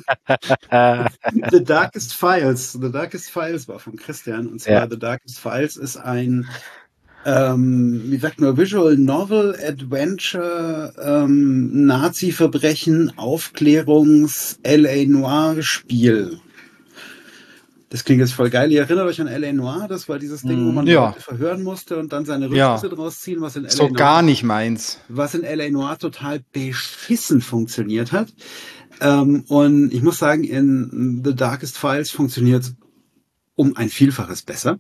[SPEAKER 3] The Darkest Files. The Darkest Files war von Christian. Und zwar The Darkest Files ist ein wie sagt man, Visual Novel, Adventure, Nazi-Verbrechen, Aufklärungs-, L.A. Noir-Spiel. Das klingt jetzt voll geil. Ihr erinnert euch an L.A. Noir? Das war dieses Ding, wo man Leute verhören musste und dann seine Rückschlüsse draus ziehen, was in L.A.
[SPEAKER 1] So Noir, gar nicht meins.
[SPEAKER 3] Was in L.A. Noir total beschissen funktioniert hat. Und ich muss sagen, in The Darkest Files funktioniert es um ein Vielfaches besser.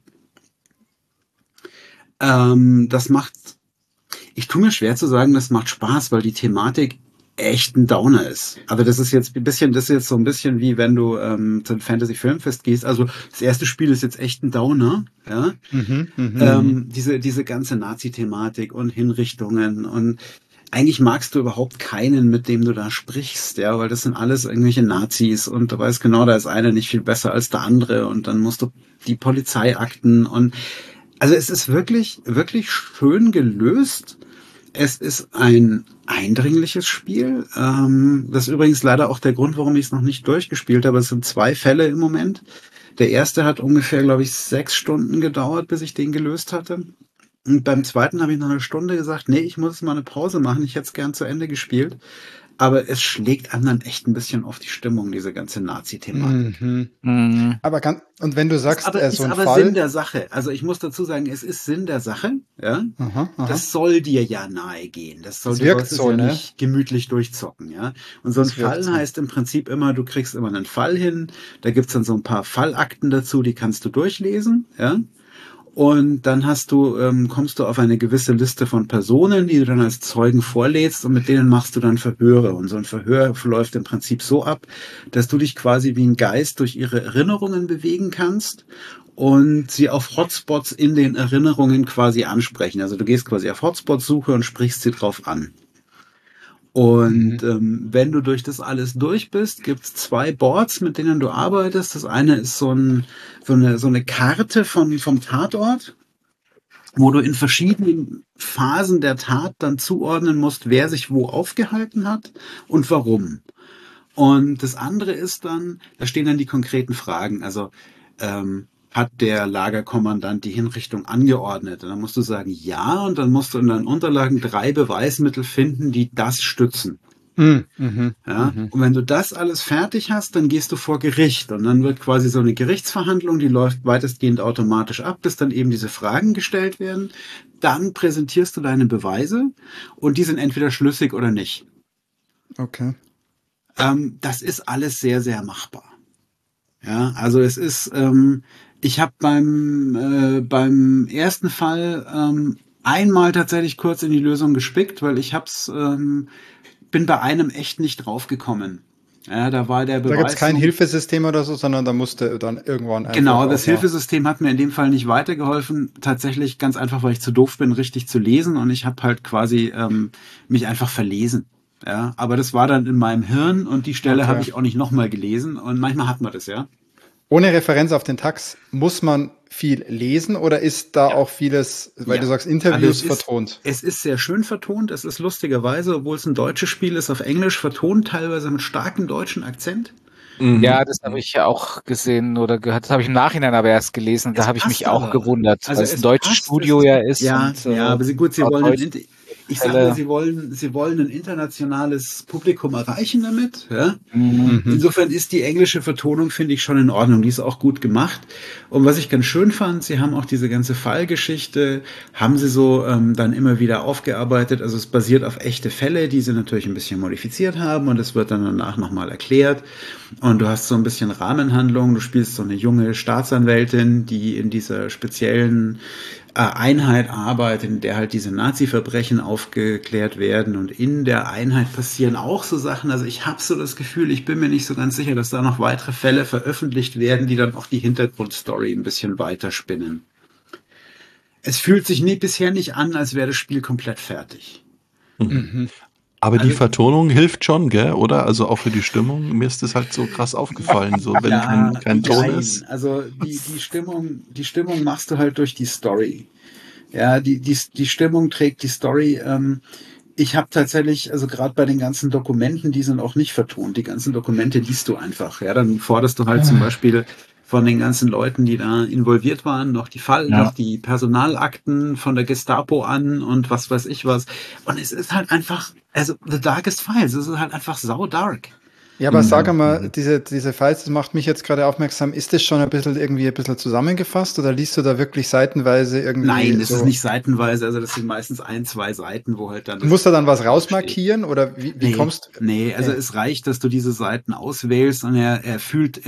[SPEAKER 3] Das macht, ich tue mir schwer zu sagen, das macht Spaß, weil die Thematik echt ein Downer ist. Also das ist jetzt so ein bisschen wie wenn du zum Fantasy Filmfest gehst. Also das erste Spiel ist jetzt echt ein Downer, ja. Diese ganze Nazi-Thematik und Hinrichtungen und eigentlich magst du überhaupt keinen, mit dem du da sprichst, ja, weil das sind alles irgendwelche Nazis und du weißt genau, da ist einer nicht viel besser als der andere und dann musst du die Polizeiakten und also es ist wirklich, wirklich schön gelöst. Es ist ein eindringliches Spiel. Das ist übrigens leider auch der Grund, warum ich es noch nicht durchgespielt habe. Es sind 2 Fälle im Moment. Der erste hat ungefähr, glaube ich, 6 Stunden gedauert, bis ich den gelöst hatte. Und beim zweiten habe ich nach 1 Stunde gesagt, nee, ich muss mal eine Pause machen. Ich hätte es gern zu Ende gespielt. Aber es schlägt einem dann echt ein bisschen auf die Stimmung, diese ganze Nazi-Thematik.
[SPEAKER 1] Aber und wenn du sagst,
[SPEAKER 3] so ein
[SPEAKER 1] Fall...
[SPEAKER 3] aber Sinn der Sache. Also ich muss dazu sagen, es ist Sinn der Sache. Ja, das soll dir ja nahe gehen. Das wirkt so, ja nicht gemütlich durchzocken. Ja, und so ein Fall heißt im Prinzip immer, du kriegst immer einen Fall hin. Da gibt's dann so ein paar Fallakten dazu, die kannst du durchlesen. Ja. Und dann kommst du auf eine gewisse Liste von Personen, die du dann als Zeugen vorlädst und mit denen machst du dann Verhöre. Und so ein Verhör läuft im Prinzip so ab, dass du dich quasi wie ein Geist durch ihre Erinnerungen bewegen kannst und sie auf Hotspots in den Erinnerungen quasi ansprechen. Also du gehst quasi auf Hotspot-Suche und sprichst sie drauf an. Und wenn du durch das alles durch bist, gibt's 2 Boards, mit denen du arbeitest. Das eine ist so eine Karte vom Tatort, wo du in verschiedenen Phasen der Tat dann zuordnen musst, wer sich wo aufgehalten hat und warum. Und das andere ist dann, da stehen dann die konkreten Fragen. Also hat der Lagerkommandant die Hinrichtung angeordnet? Und dann musst du sagen, ja, und dann musst du in deinen Unterlagen 3 Beweismittel finden, die das stützen. Und wenn du das alles fertig hast, dann gehst du vor Gericht und dann wird quasi so eine Gerichtsverhandlung, die läuft weitestgehend automatisch ab, bis dann eben diese Fragen gestellt werden. Dann präsentierst du deine Beweise und die sind entweder schlüssig oder nicht.
[SPEAKER 1] Okay.
[SPEAKER 3] Das ist alles sehr, sehr machbar. Ja, also es ist, ich habe beim ersten Fall einmal tatsächlich kurz in die Lösung gespickt, weil ich bin bei einem echt nicht draufgekommen. Ja, da war der Beweis.
[SPEAKER 1] Da gibt es kein Hilfesystem oder so, sondern da musste dann irgendwann einfach.
[SPEAKER 3] Genau, das Hilfesystem hat mir in dem Fall nicht weitergeholfen. Tatsächlich ganz einfach, weil ich zu doof bin, richtig zu lesen, und ich habe halt quasi mich einfach verlesen. Ja, aber das war dann in meinem Hirn, und die Stelle habe ich auch nicht nochmal gelesen, und manchmal hat man das, ja.
[SPEAKER 1] Ohne Referenz auf den Tax, muss man viel lesen oder ist da auch vieles, weil du sagst, Interviews vertont?
[SPEAKER 3] Es ist sehr schön vertont. Es ist lustigerweise, obwohl es ein deutsches Spiel ist, auf Englisch vertont, teilweise mit starkem deutschen Akzent.
[SPEAKER 2] Ja, das habe ich ja auch gesehen oder gehört. Das habe ich im Nachhinein aber erst gelesen. Da habe ich mich auch gewundert, weil es ein deutsches Studio ja ist.
[SPEAKER 3] Ja, aber sie wollen ich sage mal, sie wollen ein internationales Publikum erreichen damit. Ja? Insofern ist die englische Vertonung, finde ich, schon in Ordnung. Die ist auch gut gemacht. Und was ich ganz schön fand, sie haben auch diese ganze Fallgeschichte, haben sie so dann immer wieder aufgearbeitet. Also es basiert auf echte Fälle, die sie natürlich ein bisschen modifiziert haben, und es wird dann danach nochmal erklärt. Und du hast so ein bisschen Rahmenhandlung. Du spielst so eine junge Staatsanwältin, die in dieser speziellen Einheit arbeitet, in der halt diese Nazi-Verbrechen aufgeklärt werden, und in der Einheit passieren auch so Sachen. Also ich habe so das Gefühl, ich bin mir nicht so ganz sicher, dass da noch weitere Fälle veröffentlicht werden, die dann auch die Hintergrundstory ein bisschen weiterspinnen. Es fühlt sich bisher nicht an, als wäre das Spiel komplett fertig.
[SPEAKER 4] Aber die Vertonung hilft schon, gell? Oder? Also auch für die Stimmung. Mir ist das halt so krass aufgefallen, so wenn kein Ton ist.
[SPEAKER 3] Also die Stimmung machst du halt durch die Story. Ja, die Stimmung trägt die Story. Ich habe tatsächlich, also gerade bei den ganzen Dokumenten, die sind auch nicht vertont. Die ganzen Dokumente liest du einfach. Ja, dann forderst du halt zum Beispiel von den ganzen Leuten, die da involviert waren, noch die Personalakten von der Gestapo an und was weiß ich was. Und es ist halt einfach, also The Darkest Files, es ist halt einfach saudark.
[SPEAKER 1] Ja, aber sag einmal, diese Files, das macht mich jetzt gerade aufmerksam, ist das schon ein bisschen zusammengefasst oder liest du da wirklich seitenweise irgendwie?
[SPEAKER 3] Nein, das ist nicht seitenweise, also das sind meistens 1-2 Seiten, wo halt dann...
[SPEAKER 1] Du musst da dann was rausmarkieren oder wie kommst du?
[SPEAKER 3] Nee, also es reicht, dass du diese Seiten auswählst, und er erfüllt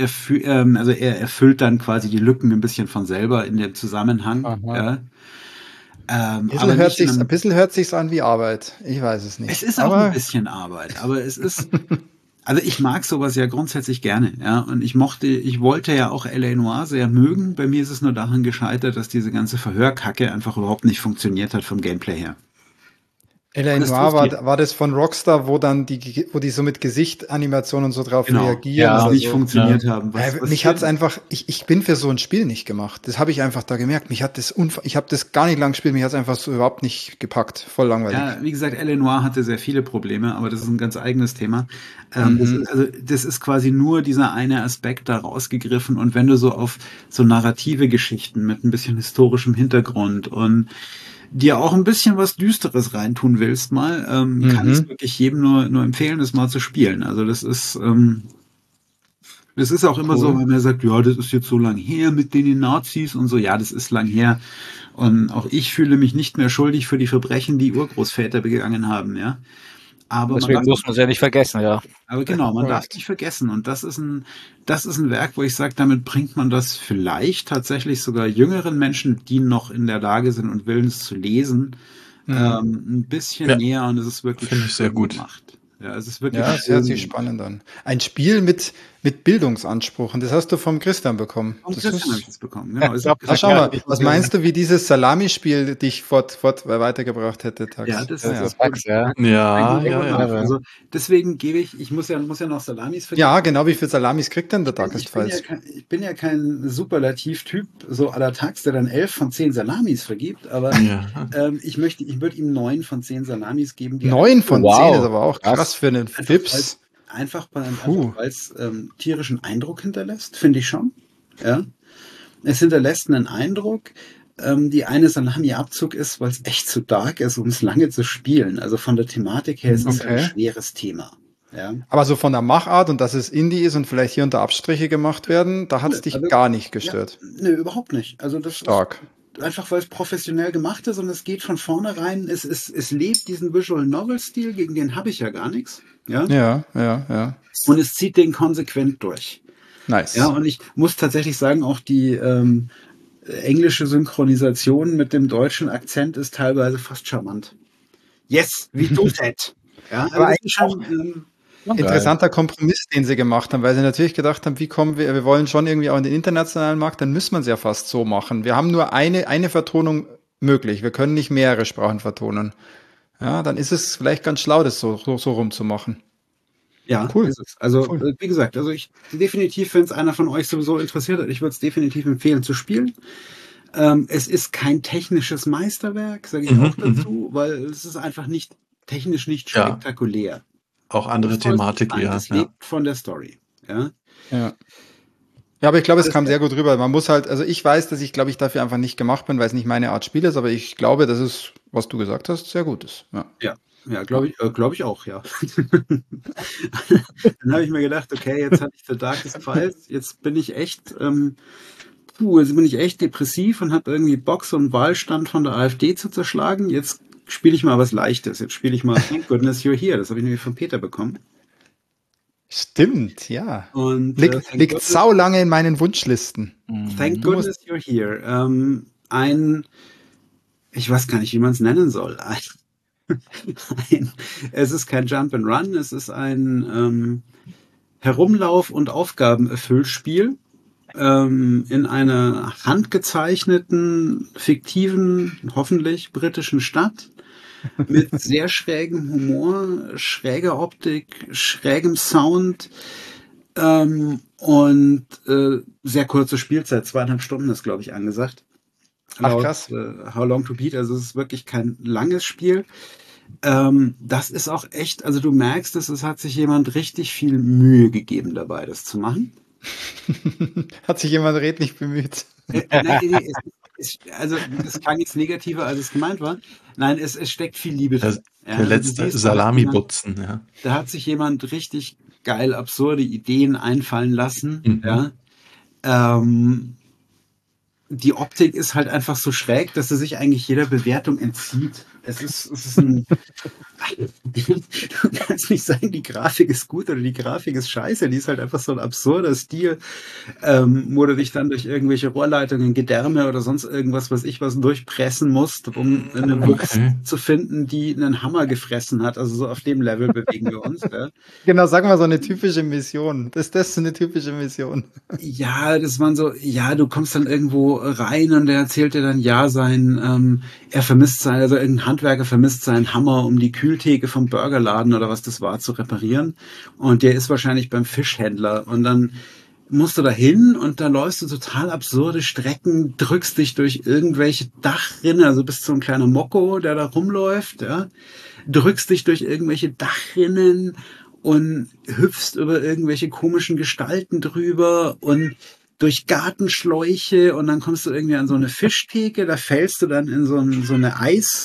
[SPEAKER 3] dann quasi die Lücken ein bisschen von selber in dem Zusammenhang. Ja.
[SPEAKER 1] Ein bisschen hört sich's an wie Arbeit. Ich weiß es nicht.
[SPEAKER 3] Es ist auch ein bisschen Arbeit, aber es ist... Also ich mag sowas ja grundsätzlich gerne, ja, und ich wollte ja auch L.A. Noire sehr mögen. Bei mir ist es nur daran gescheitert, dass diese ganze Verhörkacke einfach überhaupt nicht funktioniert hat vom Gameplay her.
[SPEAKER 1] L.A. Noire war das von Rockstar, wo die so mit Gesichtsanimation und so drauf reagieren.
[SPEAKER 3] Ja, nicht funktioniert haben.
[SPEAKER 1] Mich hat's einfach, ich bin für so ein Spiel nicht gemacht. Das habe ich einfach da gemerkt. Ich habe das gar nicht lang gespielt, mich hat's einfach so überhaupt nicht gepackt. Voll langweilig.
[SPEAKER 3] Ja, wie gesagt, L.A. Noire hatte sehr viele Probleme, aber das ist ein ganz eigenes Thema. Das ist quasi nur dieser eine Aspekt da rausgegriffen, und wenn du so auf so narrative Geschichten mit ein bisschen historischem Hintergrund und dir auch ein bisschen was Düsteres reintun willst mal, kann ich wirklich jedem nur empfehlen, das mal zu spielen. Also das ist auch immer so, wenn man sagt, ja, das ist jetzt so lang her mit den Nazis und so, ja, das ist lang her. Und auch ich fühle mich nicht mehr schuldig für die Verbrechen, die Urgroßväter begangen haben, ja. Aber
[SPEAKER 2] deswegen muss man es ja nicht vergessen, ja.
[SPEAKER 3] Aber genau, man darf nicht vergessen. Und das ist ein Werk, wo ich sage, damit bringt man das vielleicht tatsächlich sogar jüngeren Menschen, die noch in der Lage sind und willens zu lesen, ein bisschen näher. Und es ist wirklich
[SPEAKER 4] sehr gut
[SPEAKER 3] gemacht. Ja, es ist wirklich
[SPEAKER 1] es hört sich spannend an. Ein Spiel mit Bildungsanspruch. Und das hast du vom Christian bekommen.
[SPEAKER 3] Vom Christian habe ich das bekommen. Genau.
[SPEAKER 1] Schau mal, was meinst du, wie dieses Salamispiel dich weitergebracht hätte, Tax?
[SPEAKER 3] Ja, das ist Tax,
[SPEAKER 4] ja.
[SPEAKER 3] Also deswegen ich muss ja noch Salamis verdienen.
[SPEAKER 1] Ja, genau, wie viele Salamis kriegt denn der Darkest Files?
[SPEAKER 3] Ich bin ja kein Superlativ-Typ, so à la Tax, der dann 11 von 10 Salamis vergibt, aber ich würde ihm 9 von 10 Salamis geben.
[SPEAKER 1] 9 von 10 ist aber auch krass für einen Fips.
[SPEAKER 3] Einfach weil es tierischen Eindruck hinterlässt, finde ich schon. Ja. Es hinterlässt einen Eindruck. Die eine Salami-Abzug ist, weil es echt zu dark ist, um es lange zu spielen. Also von der Thematik her ist es ein schweres Thema. Ja.
[SPEAKER 1] Aber so von der Machart und dass es Indie ist und vielleicht hier und da Abstriche gemacht werden, da hat es dich gar nicht gestört.
[SPEAKER 3] Ja, nö, überhaupt nicht. Also das
[SPEAKER 1] stark.
[SPEAKER 3] Einfach weil es professionell gemacht ist und es geht von vornherein, es lebt diesen Visual Novel Stil, gegen den habe ich ja gar nichts. Ja. Und es zieht den konsequent durch.
[SPEAKER 1] Nice.
[SPEAKER 3] Ja, und ich muss tatsächlich sagen, auch englische Synchronisation mit dem deutschen Akzent ist teilweise fast charmant. Yes, we do that. Ja,
[SPEAKER 1] aber eigentlich schon interessanter Kompromiss, den sie gemacht haben, weil sie natürlich gedacht haben, wie kommen wir wollen schon irgendwie auch in den internationalen Markt, dann müssen wir es ja fast so machen. Wir haben nur eine Vertonung möglich, wir können nicht mehrere Sprachen vertonen. Ja, dann ist es vielleicht ganz schlau, das so rumzumachen.
[SPEAKER 3] Ja, cool. Ist es. Also, cool. Wie gesagt, also ich definitiv, wenn es einer von euch sowieso interessiert hat, ich würde es definitiv empfehlen zu spielen. Es ist kein technisches Meisterwerk, sage ich auch dazu, weil es ist einfach technisch nicht spektakulär.
[SPEAKER 4] Auch andere Thematik,
[SPEAKER 3] Es lebt von der Story. Ja,
[SPEAKER 1] aber ich glaube, es kam sehr gut rüber. Man muss halt, also ich weiß, dass ich glaube ich dafür einfach nicht gemacht bin, weil es nicht meine Art Spiel ist, aber ich glaube, dass es, was du gesagt hast, sehr gut ist.
[SPEAKER 3] Ja, glaube ich auch, ja. Dann habe ich mir gedacht, okay, jetzt hatte ich The Darkest Files, jetzt bin ich echt, depressiv und habe irgendwie Bock, so einen Wahlstand von der AfD zu zerschlagen. Jetzt spiele ich mal was Leichtes. Jetzt spiele ich mal Thank Goodness You're Here. Das habe ich nämlich von Peter bekommen.
[SPEAKER 1] Stimmt, ja.
[SPEAKER 3] Und
[SPEAKER 1] liegt sau lange in meinen Wunschlisten.
[SPEAKER 3] Thank Goodness You're Here. Ich weiß gar nicht, wie man es nennen soll. Es ist kein Jump and Run, es ist ein Herumlauf- und Aufgabenerfüllspiel in einer handgezeichneten, fiktiven, hoffentlich britischen Stadt mit sehr schrägem Humor, schräger Optik, schrägem Sound und sehr kurze Spielzeit, 2,5 Stunden ist, glaube ich, angesagt.
[SPEAKER 1] Ach, krass.
[SPEAKER 3] How Long to Beat, also es ist wirklich kein langes Spiel. Das ist auch echt, also du merkst, es hat sich jemand richtig viel Mühe gegeben dabei, das zu machen.
[SPEAKER 1] Hat sich jemand redlich bemüht?
[SPEAKER 3] Nein, also das klang jetzt negativer, als es gemeint war. Nein, es steckt viel Liebe drin.
[SPEAKER 4] Der letzte Salami-Butzen, ja.
[SPEAKER 3] Da hat sich jemand richtig geil absurde Ideen einfallen lassen. Ja. Die Optik ist halt einfach so schräg, dass sie sich eigentlich jeder Bewertung entzieht. Es ist ein du kannst nicht sagen, die Grafik ist gut oder die Grafik ist scheiße. Die ist halt einfach so ein absurder Stil, wo du dich dann durch irgendwelche Rohrleitungen, Gedärme oder sonst irgendwas, was durchpressen musst, um eine Box zu finden, die einen Hammer gefressen hat. Also so auf dem Level bewegen wir uns. Ja.
[SPEAKER 1] Genau, sagen wir so eine typische Mission. Das so eine typische Mission.
[SPEAKER 3] Ja, das waren so, du kommst dann irgendwo rein und der erzählt dir dann, er vermisst irgendein Handwerker vermisst seinen Hammer, um die Kühltheke vom Burgerladen oder was das war zu reparieren. Und der ist wahrscheinlich beim Fischhändler. Und dann musst du da hin und da läufst du total absurde Strecken, drückst dich durch irgendwelche Dachrinnen, also bist so ein kleiner Mokko, der da rumläuft, ja, drückst dich durch irgendwelche Dachrinnen und hüpfst über irgendwelche komischen Gestalten drüber und durch Gartenschläuche und dann kommst du irgendwie an so eine Fischtheke, da fällst du dann in so eine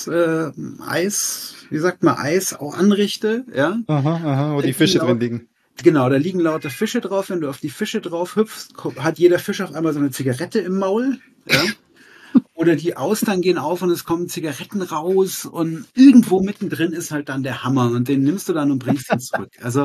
[SPEAKER 3] Eisanrichte, ja.
[SPEAKER 1] Aha, wo die Fische drin liegen.
[SPEAKER 3] Genau, da liegen lauter Fische drauf. Wenn du auf die Fische drauf hüpfst, hat jeder Fisch auf einmal so eine Zigarette im Maul, ja. Oder die Austern gehen auf und es kommen Zigaretten raus und irgendwo mittendrin ist halt dann der Hammer und den nimmst du dann und bringst ihn zurück. Also,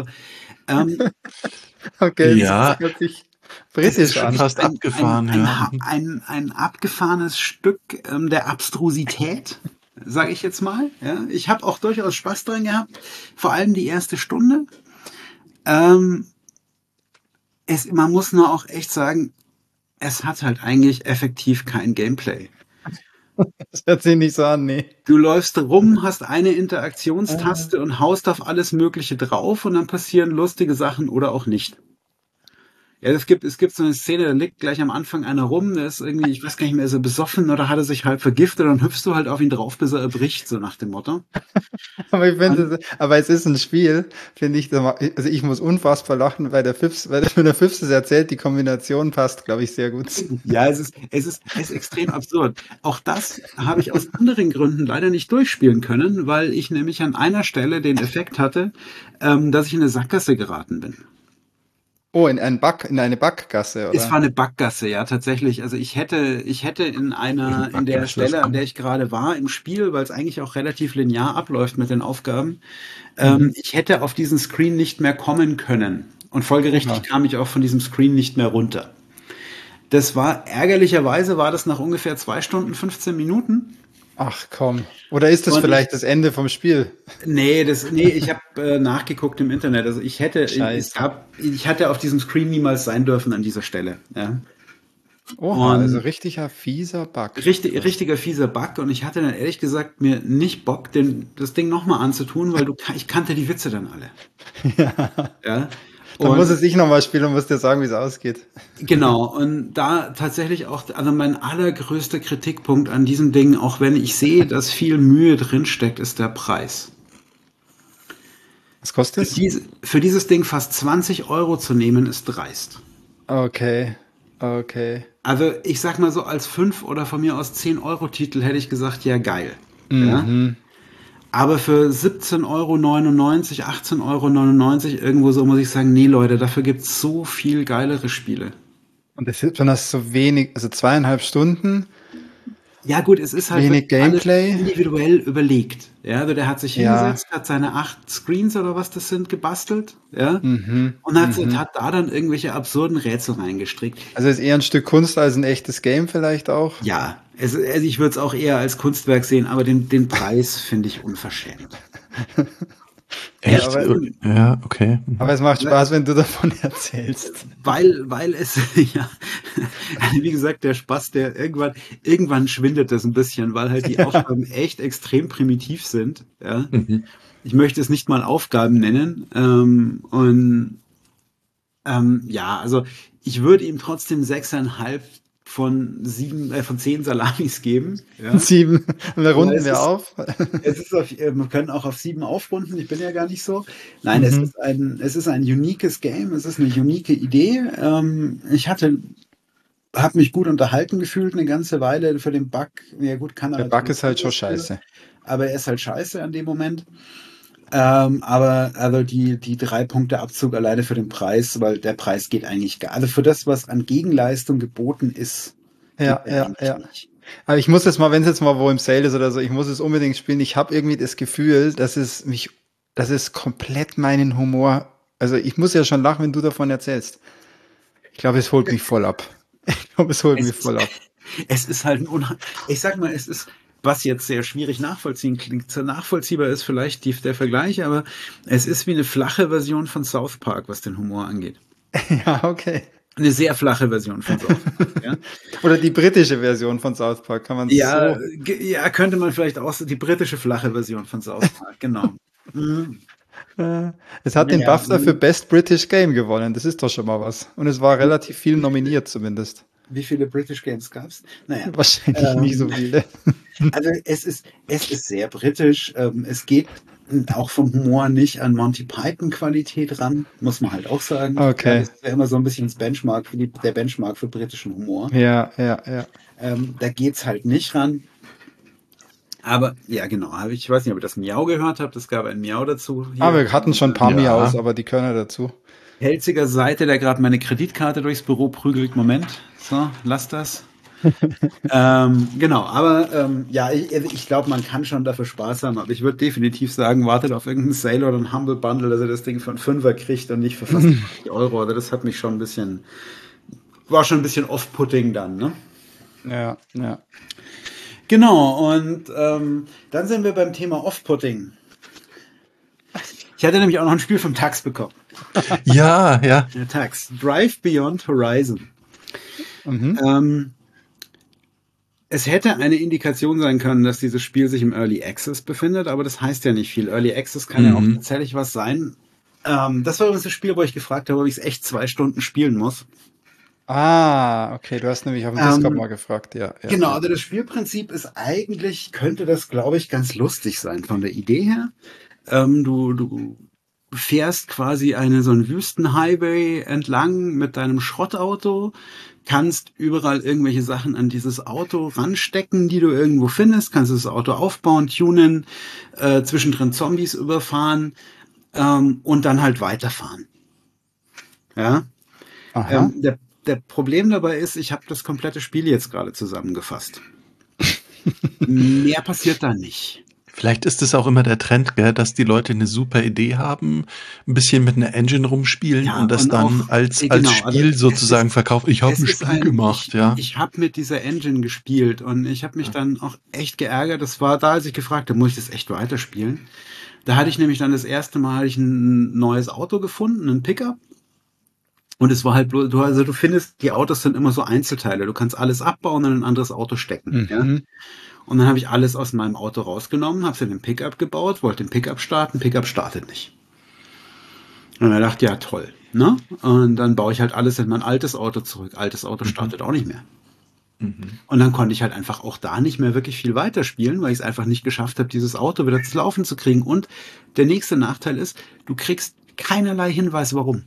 [SPEAKER 1] okay,
[SPEAKER 4] ja.
[SPEAKER 1] Das hört sich britisch an.
[SPEAKER 4] Fast abgefahren,
[SPEAKER 3] ein abgefahrenes Stück der Abstrusität, sage ich jetzt mal. Ja. Ich habe auch durchaus Spaß dran gehabt, vor allem die erste Stunde. Man muss nur auch echt sagen, es hat halt eigentlich effektiv kein Gameplay.
[SPEAKER 1] Das hört sich nicht so an, nee.
[SPEAKER 3] Du läufst rum, hast eine Interaktionstaste und haust auf alles Mögliche drauf und dann passieren lustige Sachen oder auch nicht. Ja, es gibt so eine Szene, da liegt gleich am Anfang einer rum, der ist irgendwie, ich weiß gar nicht mehr, ist er besoffen oder hat er sich halb vergiftet, dann hüpfst du halt auf ihn drauf, bis er erbricht, so nach dem Motto.
[SPEAKER 1] Aber es ist ein Spiel, finde ich, also ich muss unfassbar lachen, weil der Fips es erzählt, die Kombination passt, glaube ich, sehr gut.
[SPEAKER 3] Ja, es ist extrem absurd. Auch das habe ich aus anderen Gründen leider nicht durchspielen können, weil ich nämlich an einer Stelle den Effekt hatte, dass ich in eine Sackgasse geraten bin.
[SPEAKER 1] Oh, in eine Backgasse, oder?
[SPEAKER 3] Es war eine Backgasse, ja, tatsächlich. Also ich hätte in der Stelle, an der ich gerade war im Spiel, weil es eigentlich auch relativ linear abläuft mit den Aufgaben, ich hätte auf diesen Screen nicht mehr kommen können. Und folgerichtig kam ich auch von diesem Screen nicht mehr runter. Ärgerlicherweise war das nach ungefähr 2 Stunden, 15 Minuten.
[SPEAKER 1] Ach komm. Oder ist das vielleicht das Ende vom Spiel?
[SPEAKER 3] Nee, ich habe nachgeguckt im Internet. Also ich hatte auf diesem Screen niemals sein dürfen an dieser Stelle. Ja.
[SPEAKER 1] Oha, also richtiger fieser Bug.
[SPEAKER 3] Richtiger fieser Bug. Und ich hatte dann ehrlich gesagt mir nicht Bock, das Ding nochmal anzutun, weil ich kannte die Witze dann alle. Ja.
[SPEAKER 1] Dann muss es ich nochmal spielen und muss dir sagen, wie es ausgeht.
[SPEAKER 3] Genau, und da tatsächlich auch, also mein allergrößter Kritikpunkt an diesem Ding, auch wenn ich sehe, dass viel Mühe drinsteckt, ist der Preis.
[SPEAKER 1] Was kostet es?
[SPEAKER 3] Für dieses Ding fast 20 € zu nehmen, ist dreist.
[SPEAKER 1] Okay.
[SPEAKER 3] Also ich sag mal so, als 5 oder von mir aus 10 € Titel hätte ich gesagt, ja geil.
[SPEAKER 1] Mhm.
[SPEAKER 3] Ja? Aber für 17,99 €, 18,99 € irgendwo so muss ich sagen, nee Leute, dafür gibt's so viel geilere Spiele.
[SPEAKER 1] Und das ist, wenn das so wenig, also 2,5 Stunden.
[SPEAKER 3] Ja gut, es ist halt
[SPEAKER 1] wenig Gameplay,
[SPEAKER 3] individuell überlegt. Ja, also der hat sich hingesetzt, hat seine 8 Screens oder was das sind gebastelt, ja, und hat da dann irgendwelche absurden Rätsel reingestrickt.
[SPEAKER 1] Also ist eher ein Stück Kunst als ein echtes Game vielleicht auch.
[SPEAKER 3] Ja, also ich würde es auch eher als Kunstwerk sehen, aber den Preis finde ich unverschämt.
[SPEAKER 4] Echt? Ja, okay.
[SPEAKER 1] Aber es macht Spaß, wenn du davon erzählst.
[SPEAKER 3] Weil es, ja, wie gesagt, der Spaß, der irgendwann schwindet das ein bisschen, weil halt die Aufgaben echt extrem primitiv sind. Ja. Ich möchte es nicht mal Aufgaben nennen. Ja, also ich würde ihm trotzdem 6,5 von 10 Salamis geben. Ja.
[SPEAKER 1] 7. Und da runden wir auf.
[SPEAKER 3] Wir können auch auf 7 aufrunden. Ich bin ja gar nicht so. Nein, es ist ein uniques Game. Es ist eine unique Idee. Ich habe mich gut unterhalten gefühlt eine ganze Weile für den Bug. Ja gut, kann er.
[SPEAKER 1] Der Bug ist halt schon scheiße.
[SPEAKER 3] Aber er ist halt scheiße an dem Moment. Aber also die 3 Punkte Abzug alleine für den Preis, weil der Preis geht eigentlich gar. Also für das, was an Gegenleistung geboten ist.
[SPEAKER 1] Ja. Nicht. Aber ich muss jetzt mal, wenn es jetzt mal wo im Sale ist oder so, ich muss es unbedingt spielen. Ich habe irgendwie das Gefühl, dass es komplett meinen Humor. Also ich muss ja schon lachen, wenn du davon erzählst. Ich glaube, es holt mich voll ab.
[SPEAKER 3] Es ist halt ich sag mal, es ist, was jetzt sehr schwierig nachvollziehbar ist vielleicht der Vergleich, aber es ist wie eine flache Version von South Park, was den Humor angeht.
[SPEAKER 1] Ja, okay.
[SPEAKER 3] Eine sehr flache Version von South Park, ja.
[SPEAKER 1] Oder die britische Version von South Park, kann man so.
[SPEAKER 3] Ja, könnte man vielleicht auch die britische flache Version von South Park, genau.
[SPEAKER 1] Es hat den BAFTA für Best British Game gewonnen, das ist doch schon mal was. Und es war relativ viel nominiert zumindest.
[SPEAKER 3] Wie viele British Games gab's?
[SPEAKER 1] Naja. Wahrscheinlich nicht so viele.
[SPEAKER 3] Also es ist sehr britisch. Es geht auch vom Humor nicht an Monty Python Qualität ran, muss man halt auch sagen.
[SPEAKER 1] Okay.
[SPEAKER 3] Ja, das ist ja immer so ein bisschen der Benchmark für britischen Humor.
[SPEAKER 1] Ja.
[SPEAKER 3] Da geht's halt nicht ran. Aber, ja genau, ich weiß nicht, ob ihr das Miau gehört habt, es gab ein Miau dazu.
[SPEAKER 1] Aber wir hatten schon ein paar Miaus, aber die können dazu.
[SPEAKER 3] Pelziger Seite, der gerade meine Kreditkarte durchs Büro prügelt. Moment, so, lass das. Genau, aber ich glaube, man kann schon dafür Spaß haben, aber ich würde definitiv sagen, wartet auf irgendeinen Sale oder einen Humble Bundle, dass ihr das Ding für einen 5er kriegt und nicht für fast 50 €. Also das hat mich schon war schon ein bisschen off-putting dann, ne?
[SPEAKER 1] Ja.
[SPEAKER 3] Genau, und dann sind wir beim Thema Off-Putting. Ich hatte nämlich auch noch ein Spiel vom Tax bekommen.
[SPEAKER 4] Ja.
[SPEAKER 3] Der Tax. Drive Beyond Horizon. Es hätte eine Indikation sein können, dass dieses Spiel sich im Early Access befindet, aber das heißt ja nicht viel. Early Access kann ja auch tatsächlich was sein. Das war übrigens das Spiel, wo ich gefragt habe, ob ich es echt 2 Stunden spielen muss.
[SPEAKER 1] Okay, du hast nämlich auf dem Discord mal gefragt, ja.
[SPEAKER 3] Genau, also das Spielprinzip ist eigentlich, könnte das, glaube ich, ganz lustig sein von der Idee her. Du fährst quasi so einen Wüstenhighway entlang mit deinem Schrottauto, kannst überall irgendwelche Sachen an dieses Auto ranstecken, die du irgendwo findest, kannst das Auto aufbauen, tunen, zwischendrin Zombies überfahren und dann halt weiterfahren. Ja. Der Problem dabei ist, ich habe das komplette Spiel jetzt gerade zusammengefasst. Mehr passiert da nicht.
[SPEAKER 4] Vielleicht ist es auch immer der Trend, gell, dass die Leute eine super Idee haben, ein bisschen mit einer Engine rumspielen
[SPEAKER 3] Ja,
[SPEAKER 4] und das
[SPEAKER 3] und
[SPEAKER 4] dann
[SPEAKER 3] auch,
[SPEAKER 4] als
[SPEAKER 3] genau, also
[SPEAKER 4] Spiel sozusagen verkaufen. Ich habe
[SPEAKER 3] es
[SPEAKER 4] ein
[SPEAKER 3] ist
[SPEAKER 4] Spiel gemacht, ja.
[SPEAKER 3] ich habe mit dieser Engine gespielt und ich habe mich dann auch echt geärgert. Das war da, als ich gefragt habe, muss ich das echt weiterspielen? Da hatte ich nämlich dann das erste Mal hatte ich ein neues Auto gefunden, ein Pickup. Und es war halt bloß, du findest, die Autos sind immer so Einzelteile. Du kannst alles abbauen und in ein anderes Auto stecken. Ja?
[SPEAKER 1] Mhm.
[SPEAKER 3] Und dann habe ich alles aus meinem Auto rausgenommen, habe es in den Pickup gebaut, wollte den Pickup starten, Pickup startet nicht. Und dann dachte ich, ja toll. Ne? Und dann baue ich halt alles in mein altes Auto zurück. Altes Auto startet auch nicht mehr.
[SPEAKER 4] Mhm.
[SPEAKER 3] Und dann konnte ich halt einfach auch da nicht mehr wirklich viel weiterspielen, weil ich es einfach nicht geschafft habe, dieses Auto wieder zu laufen zu kriegen. Und der nächste Nachteil ist, du kriegst keinerlei Hinweis, warum.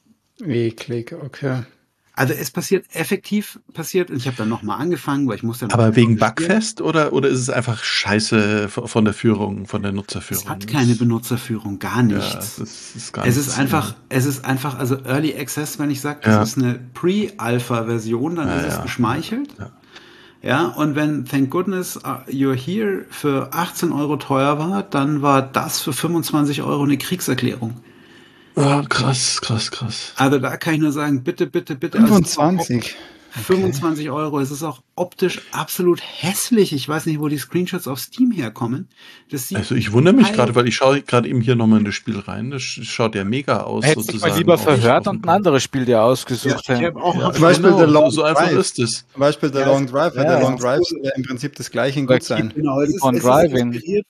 [SPEAKER 1] Eklig, okay.
[SPEAKER 3] Also es passiert, und ich habe dann nochmal angefangen, weil ich musste noch
[SPEAKER 4] Aber wegen
[SPEAKER 3] investieren.
[SPEAKER 4] Bugfest oder ist es einfach scheiße von der Führung, von der
[SPEAKER 3] Es
[SPEAKER 4] Nutzerführung?
[SPEAKER 3] hat keine Benutzerführung, gar nichts.
[SPEAKER 4] Ja, das ist gar
[SPEAKER 3] Es
[SPEAKER 4] nichts.
[SPEAKER 3] ist einfach, also Early Access, wenn ich sage, das
[SPEAKER 4] Ja.
[SPEAKER 3] ist eine Pre-Alpha-Version, dann
[SPEAKER 4] Ja,
[SPEAKER 3] ist es
[SPEAKER 4] ja.
[SPEAKER 3] geschmeichelt.
[SPEAKER 4] Ja.
[SPEAKER 3] Ja, und wenn Thank Goodness You're Here für 18 Euro teuer war, dann war das für 25 Euro eine Kriegserklärung.
[SPEAKER 4] Oh, krass.
[SPEAKER 3] Also da kann ich nur sagen, bitte.
[SPEAKER 1] 25.
[SPEAKER 3] 25 Euro. Es ist auch optisch absolut hässlich. Ich weiß nicht, wo die Screenshots auf Steam herkommen. Das sieht
[SPEAKER 4] Also ich wundere mich
[SPEAKER 3] total-
[SPEAKER 4] gerade, weil ich schaue gerade eben hier nochmal in das Spiel rein. Das schaut ja mega aus.
[SPEAKER 2] Hättest dich mal
[SPEAKER 4] sozusagen
[SPEAKER 2] lieber
[SPEAKER 4] auf-
[SPEAKER 2] verhört
[SPEAKER 4] auf
[SPEAKER 2] und
[SPEAKER 4] dem-
[SPEAKER 2] ein anderes Spiel dir
[SPEAKER 3] Ja,
[SPEAKER 2] ausgesucht.
[SPEAKER 3] ich habe auch
[SPEAKER 4] Ja,
[SPEAKER 1] Zum Beispiel
[SPEAKER 4] genau,
[SPEAKER 1] The Long
[SPEAKER 4] so einfach
[SPEAKER 1] Drive.
[SPEAKER 4] ist es.
[SPEAKER 1] Zum Beispiel der
[SPEAKER 3] Ja,
[SPEAKER 1] Long Drive, weil
[SPEAKER 2] ja,
[SPEAKER 1] der
[SPEAKER 2] ja.
[SPEAKER 1] Long Drive soll ja im Prinzip das gleiche in
[SPEAKER 2] Oder
[SPEAKER 1] gut sein.
[SPEAKER 3] genau. Es ist
[SPEAKER 2] On Driving.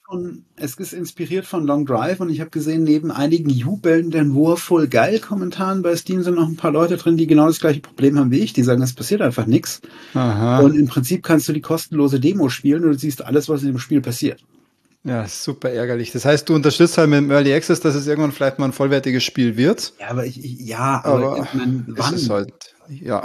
[SPEAKER 3] inspiriert von Long Drive und ich habe gesehen, neben einigen jubelnden Wurfvoll geil Kommentaren bei Steam sind noch ein paar Leute drin, die genau das gleiche Problem haben wie ich. Die sagen, es passiert einfach nichts.
[SPEAKER 1] Aha.
[SPEAKER 3] Und im Prinzip kannst du die kostenlose Demo spielen und du siehst alles, was in dem Spiel passiert.
[SPEAKER 1] Ja, super ärgerlich. Das heißt, du unterstützt halt mit dem Early Access, dass es irgendwann vielleicht mal ein vollwertiges Spiel wird.
[SPEAKER 3] Ja, aber aber ich meine,
[SPEAKER 1] ist
[SPEAKER 3] wann?
[SPEAKER 1] es halt, ja.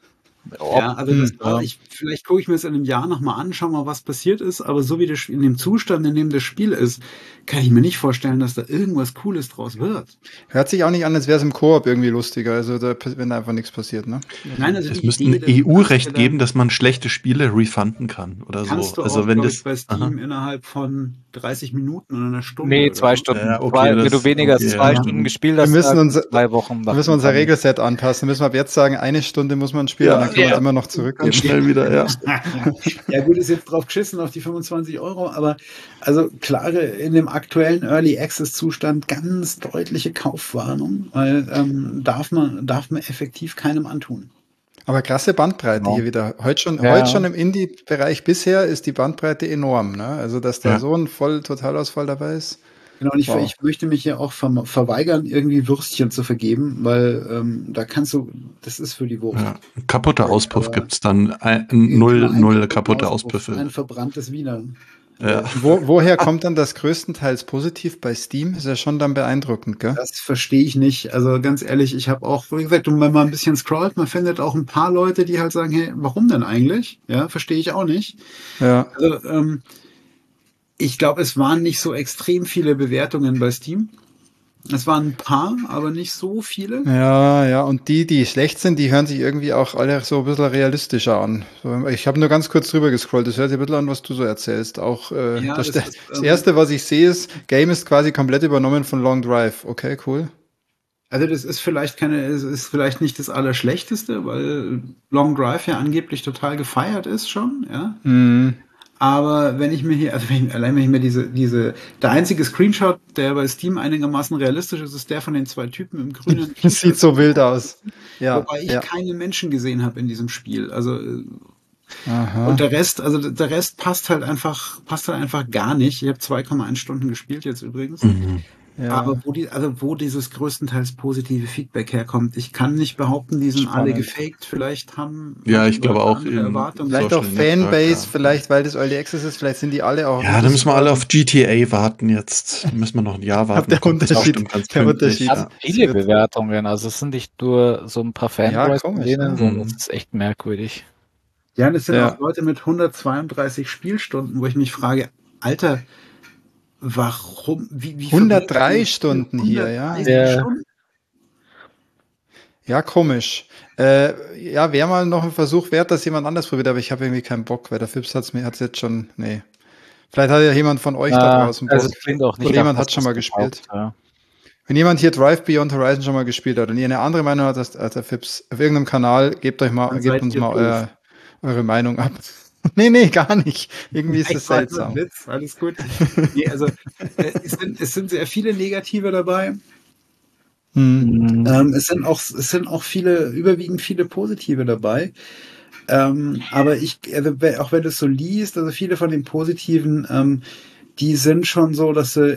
[SPEAKER 3] Ja, also vielleicht gucke ich mir das in einem Jahr nochmal an, schau mal, was passiert ist, aber so wie das in dem Zustand, in dem das Spiel ist, kann ich mir nicht vorstellen, dass da irgendwas Cooles draus wird.
[SPEAKER 1] Hört sich auch nicht an, als wäre es im Koop irgendwie lustiger, also wenn da einfach nichts passiert, ne?
[SPEAKER 3] Nein, also
[SPEAKER 4] Es
[SPEAKER 3] die
[SPEAKER 4] müsste
[SPEAKER 3] Idee,
[SPEAKER 4] ein
[SPEAKER 3] dass du
[SPEAKER 4] EU-Recht
[SPEAKER 3] kannst ja
[SPEAKER 4] geben, dass man schlechte Spiele refunden kann oder
[SPEAKER 3] kannst
[SPEAKER 4] so.
[SPEAKER 3] du
[SPEAKER 4] Also
[SPEAKER 3] auch,
[SPEAKER 4] wenn
[SPEAKER 3] glaub
[SPEAKER 4] das
[SPEAKER 3] ich, bei Steam innerhalb von 30 Minuten oder einer Stunde.
[SPEAKER 2] Nee,
[SPEAKER 3] oder
[SPEAKER 2] 2
[SPEAKER 3] so.
[SPEAKER 2] Stunden.
[SPEAKER 4] Ja, okay,
[SPEAKER 2] Wenn du weniger als
[SPEAKER 4] okay,
[SPEAKER 2] 2
[SPEAKER 3] ja.
[SPEAKER 2] Stunden gespielt
[SPEAKER 1] Wir
[SPEAKER 2] hast,
[SPEAKER 1] müssen
[SPEAKER 2] dann
[SPEAKER 1] unser-
[SPEAKER 2] 2 Wochen.
[SPEAKER 1] Da müssen wir unser Regelset anpassen. Da müssen wir ab jetzt sagen, 1 Stunde muss man spielen,
[SPEAKER 4] Ja,
[SPEAKER 1] dann können wir
[SPEAKER 2] ja.
[SPEAKER 1] es immer noch
[SPEAKER 4] ganz
[SPEAKER 1] zurückgeben.
[SPEAKER 4] schnell wieder, ja.
[SPEAKER 3] Ja gut, ist jetzt drauf geschissen auf die 25 Euro, aber also klare in dem aktuellen Early Access Zustand ganz deutliche Kaufwarnung, weil darf man effektiv keinem antun.
[SPEAKER 1] Aber krasse Bandbreite
[SPEAKER 2] Ja.
[SPEAKER 1] hier wieder. Heute
[SPEAKER 2] Ja.
[SPEAKER 1] schon im Indie-Bereich bisher ist die Bandbreite enorm, ne? Also, dass da
[SPEAKER 4] Ja.
[SPEAKER 1] so ein Totalausfall dabei ist.
[SPEAKER 3] Genau, und
[SPEAKER 1] Wow.
[SPEAKER 3] ich möchte mich ja auch verweigern, irgendwie Würstchen zu vergeben, weil da kannst du, das ist für die Wurst.
[SPEAKER 4] Ja. Kaputter Auspuff
[SPEAKER 3] Aber-
[SPEAKER 4] gibt's dann.
[SPEAKER 3] Genau, ein
[SPEAKER 4] Null kaputte
[SPEAKER 3] Auspuff,
[SPEAKER 4] Auspuffe.
[SPEAKER 3] ein verbranntes Wiener.
[SPEAKER 4] Ja.
[SPEAKER 1] Woher kommt dann das größtenteils positiv bei Steam? Ist ja schon dann beeindruckend, gell?
[SPEAKER 3] Das verstehe ich nicht. Also ganz ehrlich, ich habe auch, wie gesagt, wenn man mal ein bisschen scrollt, man findet auch ein paar Leute, die halt sagen, hey, warum denn eigentlich? Ja, verstehe ich auch nicht.
[SPEAKER 1] Ja.
[SPEAKER 3] Also ich glaube, es waren nicht so extrem viele Bewertungen bei Steam. Es waren ein paar, aber nicht so viele.
[SPEAKER 1] Ja, und die schlecht sind, die hören sich irgendwie auch alle so ein bisschen realistischer an. So, ich habe nur ganz kurz drüber gescrollt, das hört sich ein bisschen an, was du so erzählst. Auch
[SPEAKER 3] Ja,
[SPEAKER 1] das
[SPEAKER 3] das
[SPEAKER 1] Erste, was ich sehe, ist, Game ist quasi komplett übernommen von Long Drive. Okay, cool.
[SPEAKER 3] Also das ist ist vielleicht nicht das Allerschlechteste, weil Long Drive ja angeblich total gefeiert ist schon, ja.
[SPEAKER 1] Mhm.
[SPEAKER 3] Aber wenn ich mir hier, also wenn ich mir der einzige Screenshot, der bei Steam einigermaßen realistisch ist, ist der von den 2 Typen im grünen.
[SPEAKER 1] Das sieht so wild aus. Ja,
[SPEAKER 3] Wobei ich
[SPEAKER 1] ja.
[SPEAKER 3] keine Menschen gesehen habe in diesem Spiel. Also
[SPEAKER 1] Aha.
[SPEAKER 3] und der Rest passt halt einfach gar nicht. Ich habe 2,1 Stunden gespielt jetzt übrigens.
[SPEAKER 4] Mhm.
[SPEAKER 1] Ja.
[SPEAKER 3] Aber wo dieses größtenteils positive Feedback herkommt, ich kann nicht behaupten, die sind alle
[SPEAKER 1] Spannend.
[SPEAKER 3] gefaked. Vielleicht haben
[SPEAKER 4] Ja, ich glaube auch
[SPEAKER 3] andere
[SPEAKER 4] in-
[SPEAKER 3] Erwartungen.
[SPEAKER 1] Vielleicht auch
[SPEAKER 4] Social Network,
[SPEAKER 1] Fanbase,
[SPEAKER 4] ja.
[SPEAKER 1] vielleicht weil das Early Access ist, vielleicht sind die alle auch.
[SPEAKER 4] Ja, da müssen wir alle auf GTA warten jetzt. Müssen wir noch ein Jahr warten.
[SPEAKER 1] Der
[SPEAKER 4] Kommt das auch
[SPEAKER 1] Unterschied-
[SPEAKER 4] bestimmt ganz
[SPEAKER 1] der
[SPEAKER 4] pünktlich,
[SPEAKER 1] Unterschied.
[SPEAKER 4] Ja.
[SPEAKER 2] Hat viele Bewertungen, also es sind nicht nur so ein paar Fanboys von
[SPEAKER 1] komisch,
[SPEAKER 2] denen,
[SPEAKER 1] ne?
[SPEAKER 2] sondern es ist echt merkwürdig.
[SPEAKER 3] Ja, und es sind
[SPEAKER 1] Ja.
[SPEAKER 3] auch Leute mit 132 Spielstunden, wo ich mich frage, Alter, warum, wie
[SPEAKER 1] 103 Stunden hier, ja.
[SPEAKER 3] 130
[SPEAKER 2] Ja.
[SPEAKER 3] Stunden?
[SPEAKER 1] Ja, komisch. Ja, wäre mal noch ein Versuch wert, dass jemand anders probiert, aber ich habe irgendwie keinen Bock, weil der Fips hat's jetzt schon, nee. Vielleicht hat ja jemand von euch da draußen Bock.
[SPEAKER 2] Also klingt auch nicht
[SPEAKER 1] oder jemand hat schon mal gespielt.
[SPEAKER 2] Ja.
[SPEAKER 1] Wenn jemand hier Drive Beyond Horizon schon mal gespielt hat und ihr eine andere Meinung habt als der Fips, auf irgendeinem Kanal, gebt uns mal eure Meinung ab. Nee, gar nicht. Irgendwie ist es seltsam.
[SPEAKER 3] Witz, alles gut. Nee, also es sind sehr viele Negative dabei. Es sind auch überwiegend viele Positive dabei. Aber auch wenn du es so liest, also viele von den Positiven, die sind schon so, dass sie,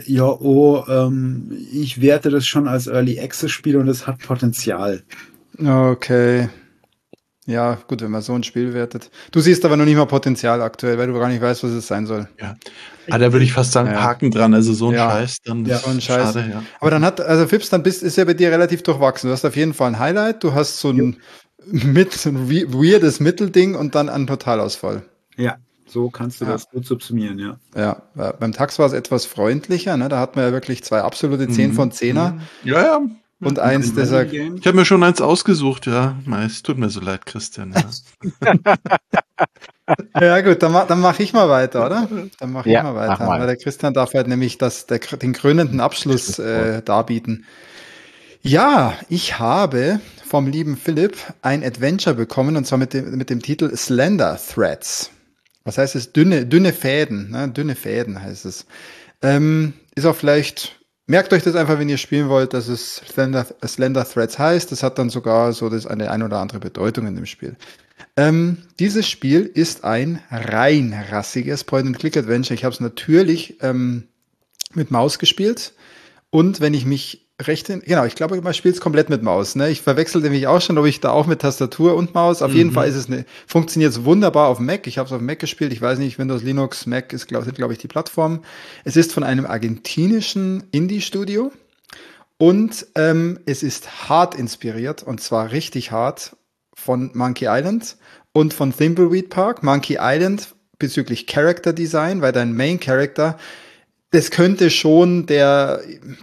[SPEAKER 3] ich werte das schon als Early Access Spiel und es hat Potenzial.
[SPEAKER 1] Okay. Ja, gut, wenn man so ein Spiel wertet. Du siehst aber noch nicht mal Potenzial aktuell, weil du gar nicht weißt, was es sein soll.
[SPEAKER 4] Ja. Da würde ich fast sagen, Haken dran, also so ein Scheiß, dann
[SPEAKER 1] ist so ein Scheiß.
[SPEAKER 4] Schade, ja.
[SPEAKER 1] Aber dann Fips, ist ja bei dir relativ durchwachsen. Du hast auf jeden Fall ein Highlight, du hast so ein weirdes Mittelding und dann einen Totalausfall.
[SPEAKER 3] Ja, so kannst du das gut subsumieren, ja.
[SPEAKER 1] Ja, beim Tax war es etwas freundlicher, ne? Da hat man ja wirklich 2 absolute 10 von 10er.
[SPEAKER 4] Ja.
[SPEAKER 1] Und eins dieser.
[SPEAKER 4] Ich habe mir schon eins ausgesucht, ja. Es tut mir so leid, Christian. Ja,
[SPEAKER 1] ja gut, dann mache ich mal weiter, oder? Dann mache ich mal weiter. Weil der Christian darf halt nämlich den krönenden Abschluss darbieten. Ja, ich habe vom lieben Philipp ein Adventure bekommen, und zwar mit dem Titel Slender Threads. Was heißt es? Dünne Fäden, ne? Dünne Fäden heißt es. Ist auch vielleicht, merkt euch das einfach, wenn ihr spielen wollt, dass es Slender Threads heißt. Das hat dann sogar so eine oder andere Bedeutung in dem Spiel. Dieses Spiel ist ein rein rassiges Point-and-Click-Adventure. Ich habe es natürlich mit Maus gespielt. Und wenn ich mich ich glaube, man spielt es komplett mit Maus. Ne? Ich verwechsel nämlich auch schon, ob ich da auch mit Tastatur und Maus. Auf jeden Fall funktioniert es wunderbar auf dem Mac. Ich habe es auf dem Mac gespielt. Ich weiß nicht, Windows, Linux, Mac sind, glaube ich, die Plattformen. Es ist von einem argentinischen Indie-Studio. Und es ist hart inspiriert, und zwar richtig hart, von Monkey Island und von Thimbleweed Park. Monkey Island bezüglich Character Design, weil dein Main Character, das könnte schon der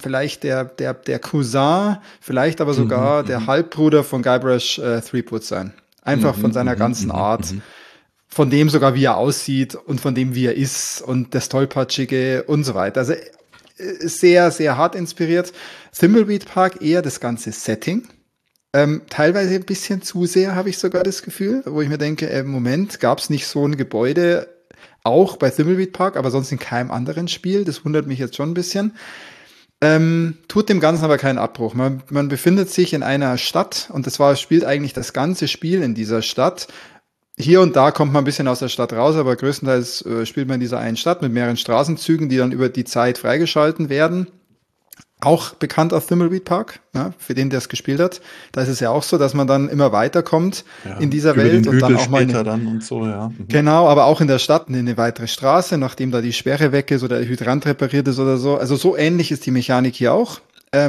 [SPEAKER 1] Cousin, vielleicht aber sogar der Halbbruder von Guybrush Threepwood sein. Einfach von seiner ganzen Art. Von dem sogar, wie er aussieht und von dem, wie er ist und das Tollpatschige und so weiter. Also sehr, sehr hart inspiriert. Thimbleweed Park eher das ganze Setting. Teilweise ein bisschen zu sehr, habe ich sogar das Gefühl, wo ich mir denke, im Moment gab es nicht so ein Gebäude, auch bei Thimbleweed Park, aber sonst in keinem anderen Spiel. Das wundert mich jetzt schon ein bisschen. Tut dem Ganzen aber keinen Abbruch. Man befindet sich in einer Stadt und spielt eigentlich das ganze Spiel in dieser Stadt. Hier und da kommt man ein bisschen aus der Stadt raus, aber größtenteils spielt man in dieser einen Stadt mit mehreren Straßenzügen, die dann über die Zeit freigeschalten werden. Auch bekannt aus Thimbleweed Park, ne, für den, der es gespielt hat. Da ist es ja auch so, dass man dann immer weiterkommt in dieser Welt und dann auch mal
[SPEAKER 4] und so, ja.
[SPEAKER 1] Genau, aber auch in der Stadt in eine weitere Straße, nachdem da die Sperre weg ist oder der Hydrant repariert ist oder so. Also so ähnlich ist die Mechanik hier auch.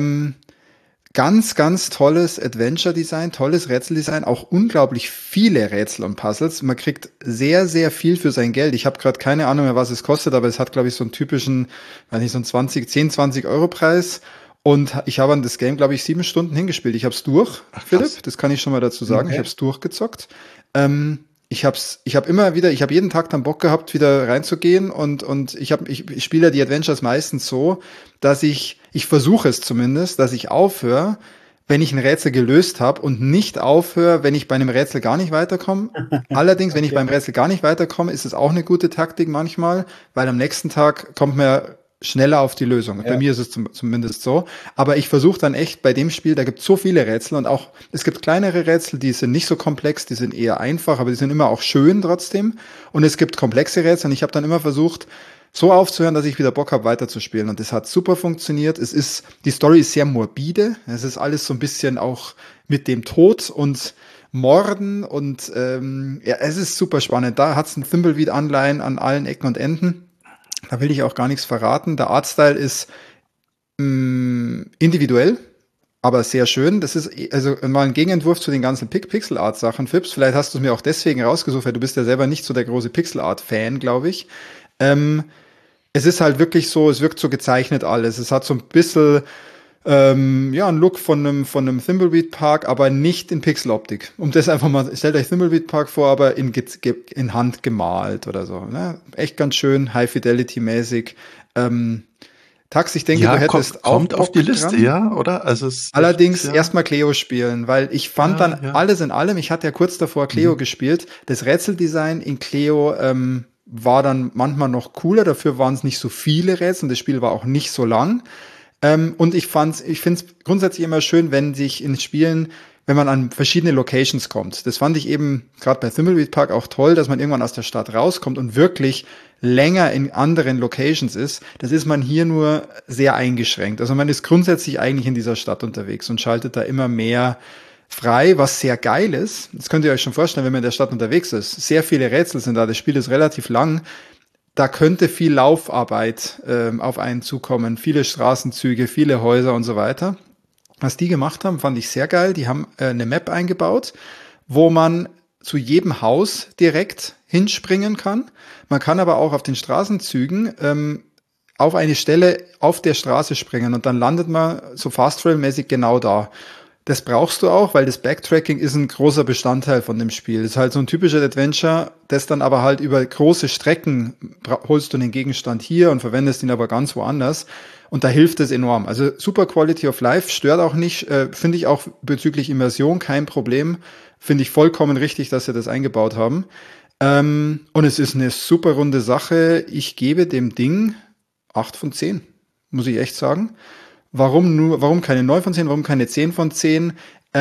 [SPEAKER 1] Ganz, ganz tolles Adventure-Design, tolles Rätseldesign, auch unglaublich viele Rätsel und Puzzles. Man kriegt sehr, sehr viel für sein Geld. Ich habe gerade keine Ahnung mehr, was es kostet, aber es hat, glaube ich, so einen typischen, weiß nicht, so einen 10, 20 Euro Preis. Und ich habe an das Game, glaube ich, 7 Stunden hingespielt. Ich habe es durch, Philipp, das kann ich schon mal dazu sagen. Okay. Ich habe es durchgezockt. Ich habe jeden Tag dann Bock gehabt, wieder reinzugehen und ich spiele ja die Adventures meistens so, dass ich versuche es zumindest, dass ich aufhöre, wenn ich ein Rätsel gelöst habe und nicht aufhöre, wenn ich bei einem Rätsel gar nicht weiterkomme. Allerdings, wenn ich beim Rätsel gar nicht weiterkomme, ist es auch eine gute Taktik manchmal, weil am nächsten Tag kommt man schneller auf die Lösung. Ja. Bei mir ist es zumindest so. Aber ich versuche dann echt bei dem Spiel, da gibt es so viele Rätsel und auch, es gibt kleinere Rätsel, die sind nicht so komplex, die sind eher einfach, aber die sind immer auch schön trotzdem. Und es gibt komplexe Rätsel und ich habe dann immer versucht, so aufzuhören, dass ich wieder Bock habe, weiterzuspielen. Und das hat super funktioniert. Die Story ist sehr morbide. Es ist alles so ein bisschen auch mit dem Tod und Morden und es ist super spannend. Da hat es ein Thimbleweed-Anleihen an allen Ecken und Enden. Da will ich auch gar nichts verraten. Der Artstyle ist individuell, aber sehr schön. Das ist also mal ein Gegenentwurf zu den ganzen Pixel-Art-Sachen, Fips. Vielleicht hast du es mir auch deswegen rausgesucht, weil du bist ja selber nicht so der große Pixel-Art-Fan, glaube ich. Es ist halt wirklich so, es wirkt so gezeichnet alles. Es hat so ein bisschen ein Look von einem Thimbleweed Park, aber nicht in Pixeloptik. Um das einfach mal, stellt euch Thimbleweed Park vor, aber in Hand gemalt oder so. Ne? Echt ganz schön, High-Fidelity-mäßig. Tax, ich denke, du hättest
[SPEAKER 4] kommt
[SPEAKER 1] auch
[SPEAKER 4] auf die
[SPEAKER 1] Bock
[SPEAKER 4] Liste,
[SPEAKER 1] dran.
[SPEAKER 4] ja, oder? Also
[SPEAKER 1] Allerdings erstmal Cleo spielen, weil ich fand alles in allem, ich hatte ja kurz davor Cleo gespielt, das Rätseldesign in Cleo war dann manchmal noch cooler, dafür waren es nicht so viele Rätsel und das Spiel war auch nicht so lang. Und ich finde es grundsätzlich immer schön, wenn sich in Spielen, wenn man an verschiedene Locations kommt. Das fand ich eben gerade bei Thimbleweed Park auch toll, dass man irgendwann aus der Stadt rauskommt und wirklich länger in anderen Locations ist. Das ist man hier nur sehr eingeschränkt. Also man ist grundsätzlich eigentlich in dieser Stadt unterwegs und schaltet da immer mehr frei, was sehr geil ist. Das könnt ihr euch schon vorstellen, wenn man in der Stadt unterwegs ist. Sehr viele Rätsel sind da. Das Spiel ist relativ lang. Da könnte viel Laufarbeit auf einen zukommen, viele Straßenzüge, viele Häuser und so weiter. Was die gemacht haben, fand ich sehr geil. Die haben eine Map eingebaut, wo man zu jedem Haus direkt hinspringen kann. Man kann aber auch auf den Straßenzügen auf eine Stelle auf der Straße springen und dann landet man so Fast-Travel-mäßig genau da. Das brauchst du auch, weil das Backtracking ist ein großer Bestandteil von dem Spiel. Das ist halt so ein typisches Adventure, das dann aber halt über große Strecken holst du den Gegenstand hier und verwendest ihn aber ganz woanders. Und da hilft es enorm. Also super Quality of Life, stört auch nicht, finde ich auch bezüglich Immersion kein Problem. Finde ich vollkommen richtig, dass sie das eingebaut haben. Und es ist eine super runde Sache. Ich gebe dem Ding 8 von 10, muss ich echt sagen. Warum keine 9 von 10, warum keine 10 von 10?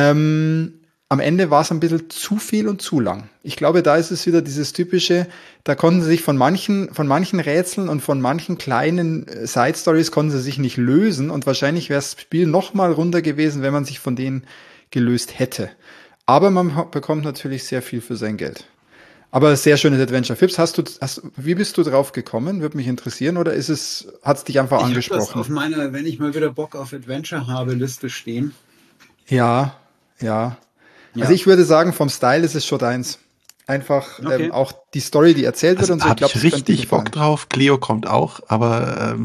[SPEAKER 1] Am Ende war es ein bisschen zu viel und zu lang. Ich glaube, da ist es wieder dieses typische, da konnten sie sich von manchen Rätseln und von manchen kleinen Side-Stories konnten sie sich nicht lösen und wahrscheinlich wäre das Spiel noch mal runder gewesen, wenn man sich von denen gelöst hätte. Aber man bekommt natürlich sehr viel für sein Geld. Aber sehr schönes Adventure. Fips, wie bist du drauf gekommen? Würde mich interessieren. Oder hat es dich einfach angesprochen?
[SPEAKER 3] Ich habe das auf meiner, wenn ich mal wieder Bock auf Adventure habe, Liste stehen.
[SPEAKER 1] Ja. Also ich würde sagen, vom Style ist es schon deins. Einfach auch die Story, die erzählt wird und so.
[SPEAKER 4] Hab ich richtig Bock drauf. Cleo kommt auch, aber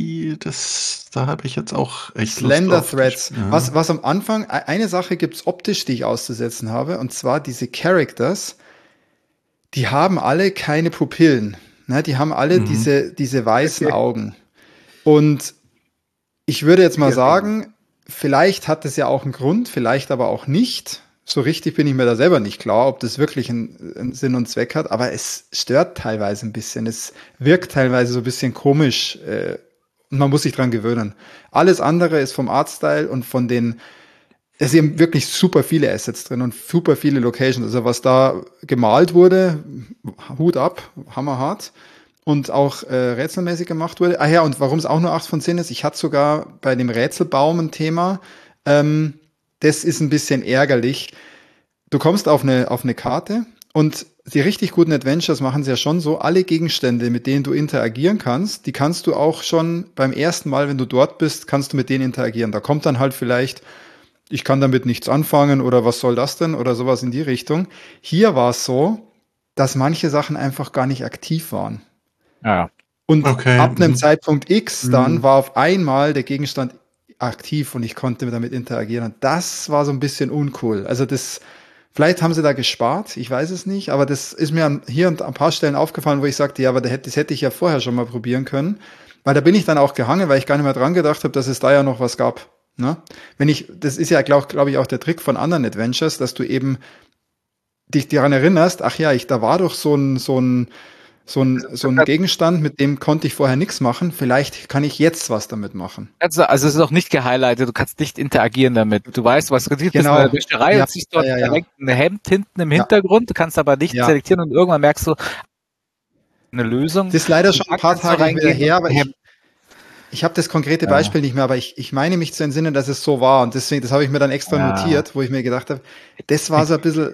[SPEAKER 4] da habe ich jetzt auch echt
[SPEAKER 1] Slender
[SPEAKER 4] Lust drauf.
[SPEAKER 1] Threads. Ja. Was am Anfang, eine Sache gibt's optisch, die ich auszusetzen habe, und zwar diese Characters, die haben alle keine Pupillen. Ne? Die haben alle diese weißen Augen. Und ich würde jetzt mal sagen, vielleicht hat das ja auch einen Grund, vielleicht aber auch nicht. So richtig bin ich mir da selber nicht klar, ob das wirklich einen Sinn und Zweck hat, aber es stört teilweise ein bisschen. Es wirkt teilweise so ein bisschen komisch und man muss sich dran gewöhnen. Alles andere ist vom Artstyle und von den es sind wirklich super viele Assets drin und super viele Locations. Also was da gemalt wurde, Hut ab, hammerhart. Und auch rätselmäßig gemacht wurde. Ah ja, und warum es auch nur 8 von 10 ist, ich hatte sogar bei dem Rätselbaum ein Thema. Das ist ein bisschen ärgerlich. Du kommst auf eine Karte und die richtig guten Adventures machen es ja schon so, alle Gegenstände, mit denen du interagieren kannst, die kannst du auch schon beim ersten Mal, wenn du dort bist, kannst du mit denen interagieren. Da kommt dann halt vielleicht, ich kann damit nichts anfangen oder was soll das denn oder sowas in die Richtung. Hier war es so, dass manche Sachen einfach gar nicht aktiv waren.
[SPEAKER 2] Ja.
[SPEAKER 1] Und ab einem Zeitpunkt X dann war auf einmal der Gegenstand aktiv und ich konnte damit interagieren. Und das war so ein bisschen uncool. Also vielleicht haben sie da gespart, ich weiß es nicht, aber das ist mir hier und ein paar Stellen aufgefallen, wo ich sagte, ja, aber das hätte ich ja vorher schon mal probieren können. Weil da bin ich dann auch gehangen, weil ich gar nicht mehr dran gedacht habe, dass es da ja noch was gab. Ne? Das ist ja, glaube ich, auch der Trick von anderen Adventures, dass du eben dich daran erinnerst, ach ja, da war doch so ein Gegenstand, mit dem konnte ich vorher nichts machen. Vielleicht kann ich jetzt was damit machen.
[SPEAKER 2] Also es ist auch nicht gehighlightet, du kannst nicht interagieren damit. Du weißt, was du siehst,
[SPEAKER 1] genau.
[SPEAKER 2] In der Wäscherei und siehst dort direkt ein Hemd hinten im Hintergrund, du kannst aber nicht selektieren und irgendwann merkst du eine Lösung.
[SPEAKER 1] Das ist leider schon ein paar Tage wieder her, aber ich habe das konkrete Beispiel nicht mehr, aber ich meine mich zu entsinnen, dass es so war und deswegen, das habe ich mir dann extra notiert, wo ich mir gedacht habe, das war so ein bisschen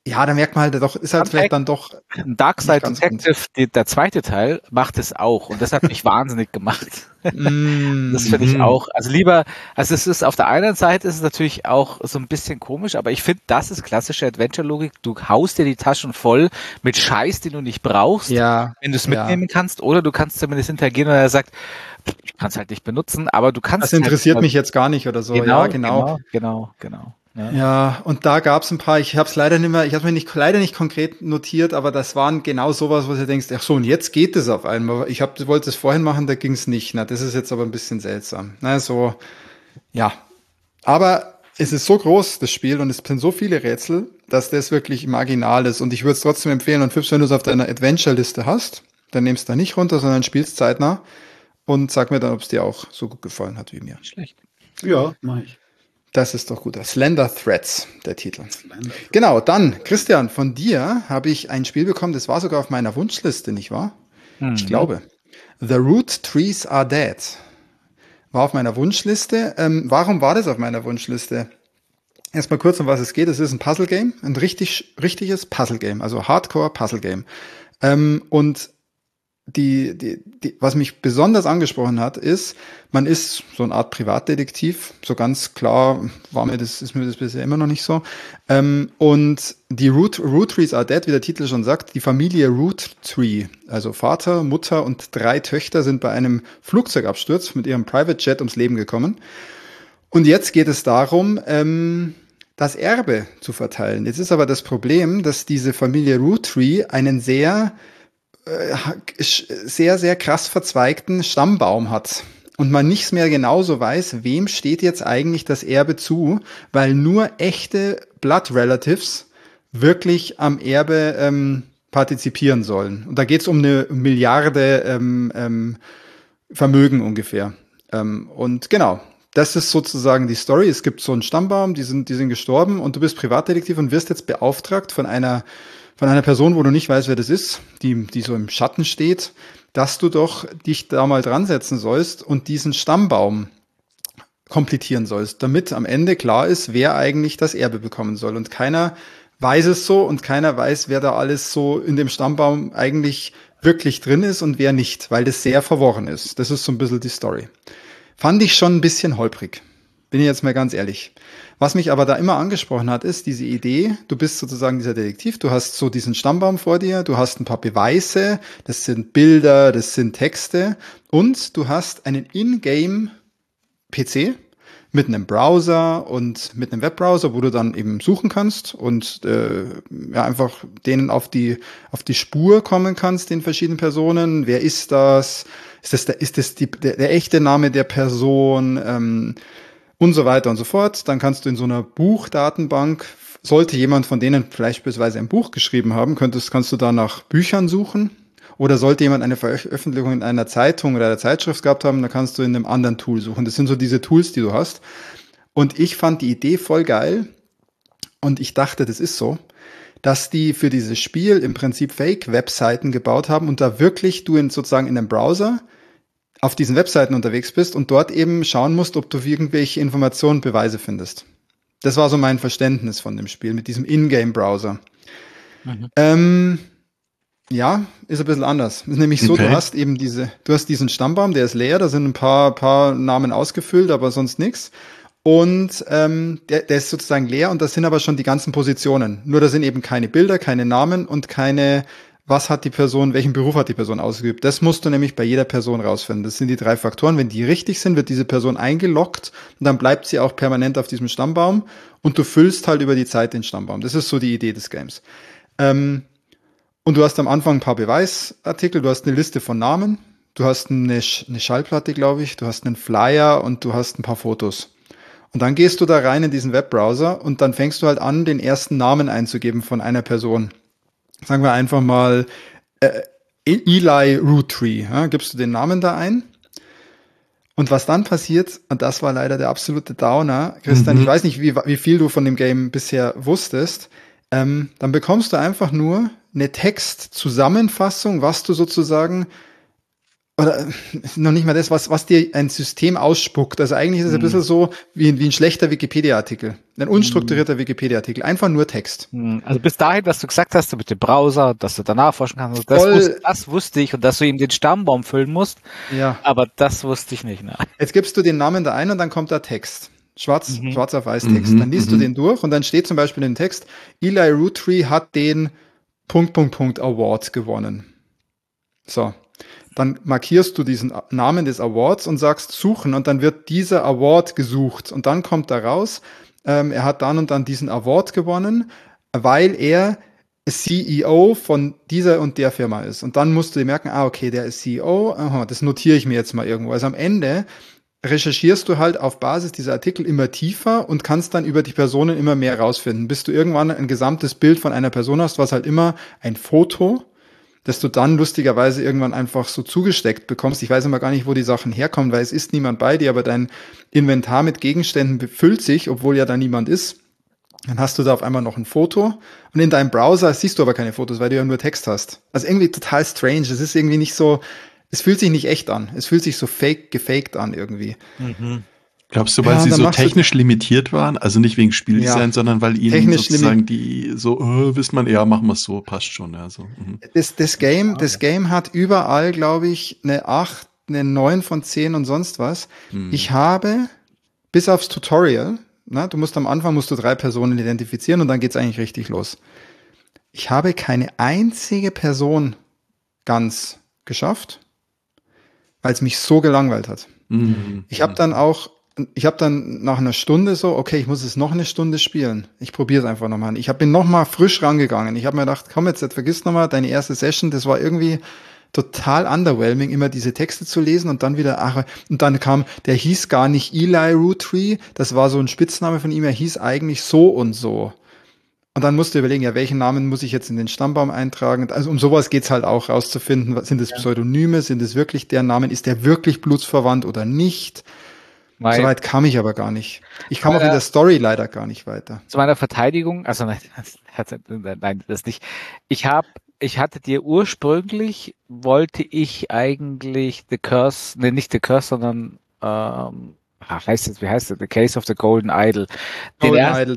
[SPEAKER 1] ja, da merkt man halt doch, ist halt vielleicht dann doch
[SPEAKER 2] Darkside Detective, der zweite Teil, macht es auch. Und das hat mich wahnsinnig gemacht. Das finde ich auch. Also es ist auf der einen Seite ist es natürlich auch so ein bisschen komisch, aber ich finde, das ist klassische Adventure-Logik. Du haust dir die Taschen voll mit Scheiß, den du nicht brauchst, wenn du es mitnehmen kannst, oder du kannst zumindest interagieren und er sagt, ich kann es halt nicht benutzen, aber du kannst.
[SPEAKER 1] Das interessiert mich jetzt gar nicht oder so.
[SPEAKER 2] Genau.
[SPEAKER 1] Ja, und da gab es ein paar, ich habe es leider leider nicht konkret notiert, aber das waren genau sowas, wo du denkst, ach so, und jetzt geht es auf einmal. Wollte es vorhin machen, da ging es nicht. Na, das ist jetzt aber ein bisschen seltsam. Na, so, ja. Aber es ist so groß, das Spiel, und es sind so viele Rätsel, dass das wirklich marginal ist. Und ich würde es trotzdem empfehlen, und Fips, wenn du es auf deiner Adventure-Liste hast, dann nimmst du da nicht runter, sondern spielst zeitnah und sag mir dann, ob es dir auch so gut gefallen hat wie mir.
[SPEAKER 2] Schlecht.
[SPEAKER 3] Ja, mach ich.
[SPEAKER 1] Das ist doch gut. Slender Threads, der Titel. Genau, dann, Christian, von dir habe ich ein Spiel bekommen, das war sogar auf meiner Wunschliste, nicht wahr? Ich glaube. The Root Trees Are Dead war auf meiner Wunschliste. Warum war das auf meiner Wunschliste? Erstmal kurz, um was es geht. Es ist ein Puzzle-Game, ein richtiges Puzzle-Game, also Hardcore-Puzzle-Game. Und was mich besonders angesprochen hat, ist, man ist so eine Art Privatdetektiv, so ganz klar ist mir das bisher immer noch nicht so. Und die Root Trees Are Dead, wie der Titel schon sagt, die Familie Root Tree, also Vater, Mutter und 3 Töchter sind bei einem Flugzeugabsturz mit ihrem Private Jet ums Leben gekommen. Und jetzt geht es darum, das Erbe zu verteilen. Jetzt ist aber das Problem, dass diese Familie Root Tree einen sehr, sehr krass verzweigten Stammbaum hat und man nicht mehr genauso weiß, wem steht jetzt eigentlich das Erbe zu, weil nur echte Blood Relatives wirklich am Erbe partizipieren sollen. Und da geht es um 1 Milliarde Vermögen ungefähr. Und genau, das ist sozusagen die Story. Es gibt so einen Stammbaum, die sind gestorben und du bist Privatdetektiv und wirst jetzt beauftragt von einer Person, wo du nicht weißt, wer das ist, die so im Schatten steht, dass du doch dich da mal dran setzen sollst und diesen Stammbaum komplettieren sollst, damit am Ende klar ist, wer eigentlich das Erbe bekommen soll. Und keiner weiß es so und keiner weiß, wer da alles so in dem Stammbaum eigentlich wirklich drin ist und wer nicht, weil das sehr verworren ist. Das ist so ein bisschen die Story. Fand ich schon ein bisschen holprig. Bin ich jetzt mal ganz ehrlich. Was mich aber da immer angesprochen hat, ist diese Idee, du bist sozusagen dieser Detektiv, du hast so diesen Stammbaum vor dir, du hast ein paar Beweise, das sind Bilder, das sind Texte und du hast einen Ingame-PC mit einem Browser und mit einem Webbrowser, wo du dann eben suchen kannst und einfach denen auf die Spur kommen kannst, den verschiedenen Personen. Wer ist das? Ist das der echte Name der Person? Und so weiter und so fort. Dann kannst du in so einer Buchdatenbank, sollte jemand von denen vielleicht beispielsweise ein Buch geschrieben haben, kannst du da nach Büchern suchen. Oder sollte jemand eine Veröffentlichung in einer Zeitung oder einer Zeitschrift gehabt haben, dann kannst du in einem anderen Tool suchen. Das sind so diese Tools, die du hast. Und ich fand die Idee voll geil. Und ich dachte, das ist so, dass die für dieses Spiel im Prinzip Fake-Webseiten gebaut haben und da wirklich du sozusagen in einem Browser auf diesen Webseiten unterwegs bist und dort eben schauen musst, ob du irgendwelche Informationen, Beweise findest. Das war so mein Verständnis von dem Spiel mit diesem Ingame-Browser. Ja, ist ein bisschen anders. Ist nämlich so, du hast eben diesen Stammbaum, der ist leer, da sind ein paar Namen ausgefüllt, aber sonst nichts. Und der ist sozusagen leer und das sind aber schon die ganzen Positionen. Nur da sind eben keine Bilder, keine Namen und keine welchen Beruf hat die Person ausgeübt. Das musst du nämlich bei jeder Person rausfinden. Das sind die 3 Faktoren. Wenn die richtig sind, wird diese Person eingeloggt und dann bleibt sie auch permanent auf diesem Stammbaum und du füllst halt über die Zeit den Stammbaum. Das ist so die Idee des Games. Und du hast am Anfang ein paar Beweisartikel, du hast eine Liste von Namen, du hast eine Schallplatte, glaube ich, du hast einen Flyer und du hast ein paar Fotos. Und dann gehst du da rein in diesen Webbrowser und dann fängst du halt an, den ersten Namen einzugeben von einer Person. Sagen wir einfach mal Eli Roottree, ja, gibst du den Namen da ein und was dann passiert, und das war leider der absolute Downer, Christian, ich weiß nicht, wie viel du von dem Game bisher wusstest, dann bekommst du einfach nur eine Textzusammenfassung, was du sozusagen oder noch nicht mal das, was dir ein System ausspuckt. Also eigentlich ist es ein bisschen so wie ein schlechter Wikipedia-Artikel. Ein unstrukturierter Wikipedia-Artikel. Einfach nur Text.
[SPEAKER 2] Also bis dahin, was du gesagt hast mit dem Browser, dass du danach forschen kannst, das wusste ich und dass du ihm den Stammbaum füllen musst.
[SPEAKER 1] Ja.
[SPEAKER 2] Aber das wusste ich nicht. Ne?
[SPEAKER 1] Jetzt gibst du den Namen da ein und dann kommt da Text. Schwarz auf weiß Text. Dann liest du den durch und dann steht zum Beispiel im Text, Eli Roottree hat den ... Award gewonnen. So. Dann markierst du diesen Namen des Awards und sagst suchen und dann wird dieser Award gesucht und dann kommt da raus, er hat dann und dann diesen Award gewonnen, weil er CEO von dieser und der Firma ist. Und dann musst du dir merken, okay, der ist CEO, das notiere ich mir jetzt mal irgendwo. Also am Ende recherchierst du halt auf Basis dieser Artikel immer tiefer und kannst dann über die Personen immer mehr rausfinden, bis du irgendwann ein gesamtes Bild von einer Person hast, was halt immer ein Foto, dass du dann lustigerweise irgendwann einfach so zugesteckt bekommst. Ich weiß immer gar nicht, wo die Sachen herkommen, weil es ist niemand bei dir, aber dein Inventar mit Gegenständen befüllt sich, obwohl ja da niemand ist. Dann hast du da auf einmal noch ein Foto und in deinem Browser siehst du aber keine Fotos, weil du ja nur Text hast. Also irgendwie total strange. Es ist irgendwie nicht so, es fühlt sich nicht echt an. Es fühlt sich so gefaked an irgendwie.
[SPEAKER 4] Glaubst du, weil sie so technisch limitiert waren? Also nicht wegen Spieldesign, sondern weil ihnen sozusagen die so, wisst man, ja, machen wir es so, passt schon. Ja, so.
[SPEAKER 1] Das Game hat überall, glaube ich, eine 8, eine 9 von 10 und sonst was. Ich habe, bis aufs Tutorial, du musst am Anfang 3 Personen identifizieren und dann geht's eigentlich richtig los. Ich habe keine einzige Person ganz geschafft, weil es mich so gelangweilt hat. Ich habe dann nach einer Stunde so, okay, ich muss es noch eine Stunde spielen. Ich probiere es einfach nochmal. Ich bin nochmal frisch rangegangen. Ich habe mir gedacht, komm jetzt vergiss nochmal deine erste Session. Das war irgendwie total underwhelming, immer diese Texte zu lesen und dann wieder, und dann kam, der hieß gar nicht Eli Roottree, das war so ein Spitzname von ihm, er hieß eigentlich so und so. Und dann musst du überlegen, ja, welchen Namen muss ich jetzt in den Stammbaum eintragen? Also um sowas geht's halt auch rauszufinden. Sind es Pseudonyme? Sind es wirklich der Namen? Ist der wirklich blutsverwandt oder nicht? So weit kam ich aber gar nicht. Ich kam auch in der Story leider gar nicht weiter.
[SPEAKER 2] Zu meiner Verteidigung, also nein, das nicht. Ich hatte dir ursprünglich, wollte ich eigentlich The Curse, nicht The Curse, sondern wie heißt es? The Case of the Golden Idol. Den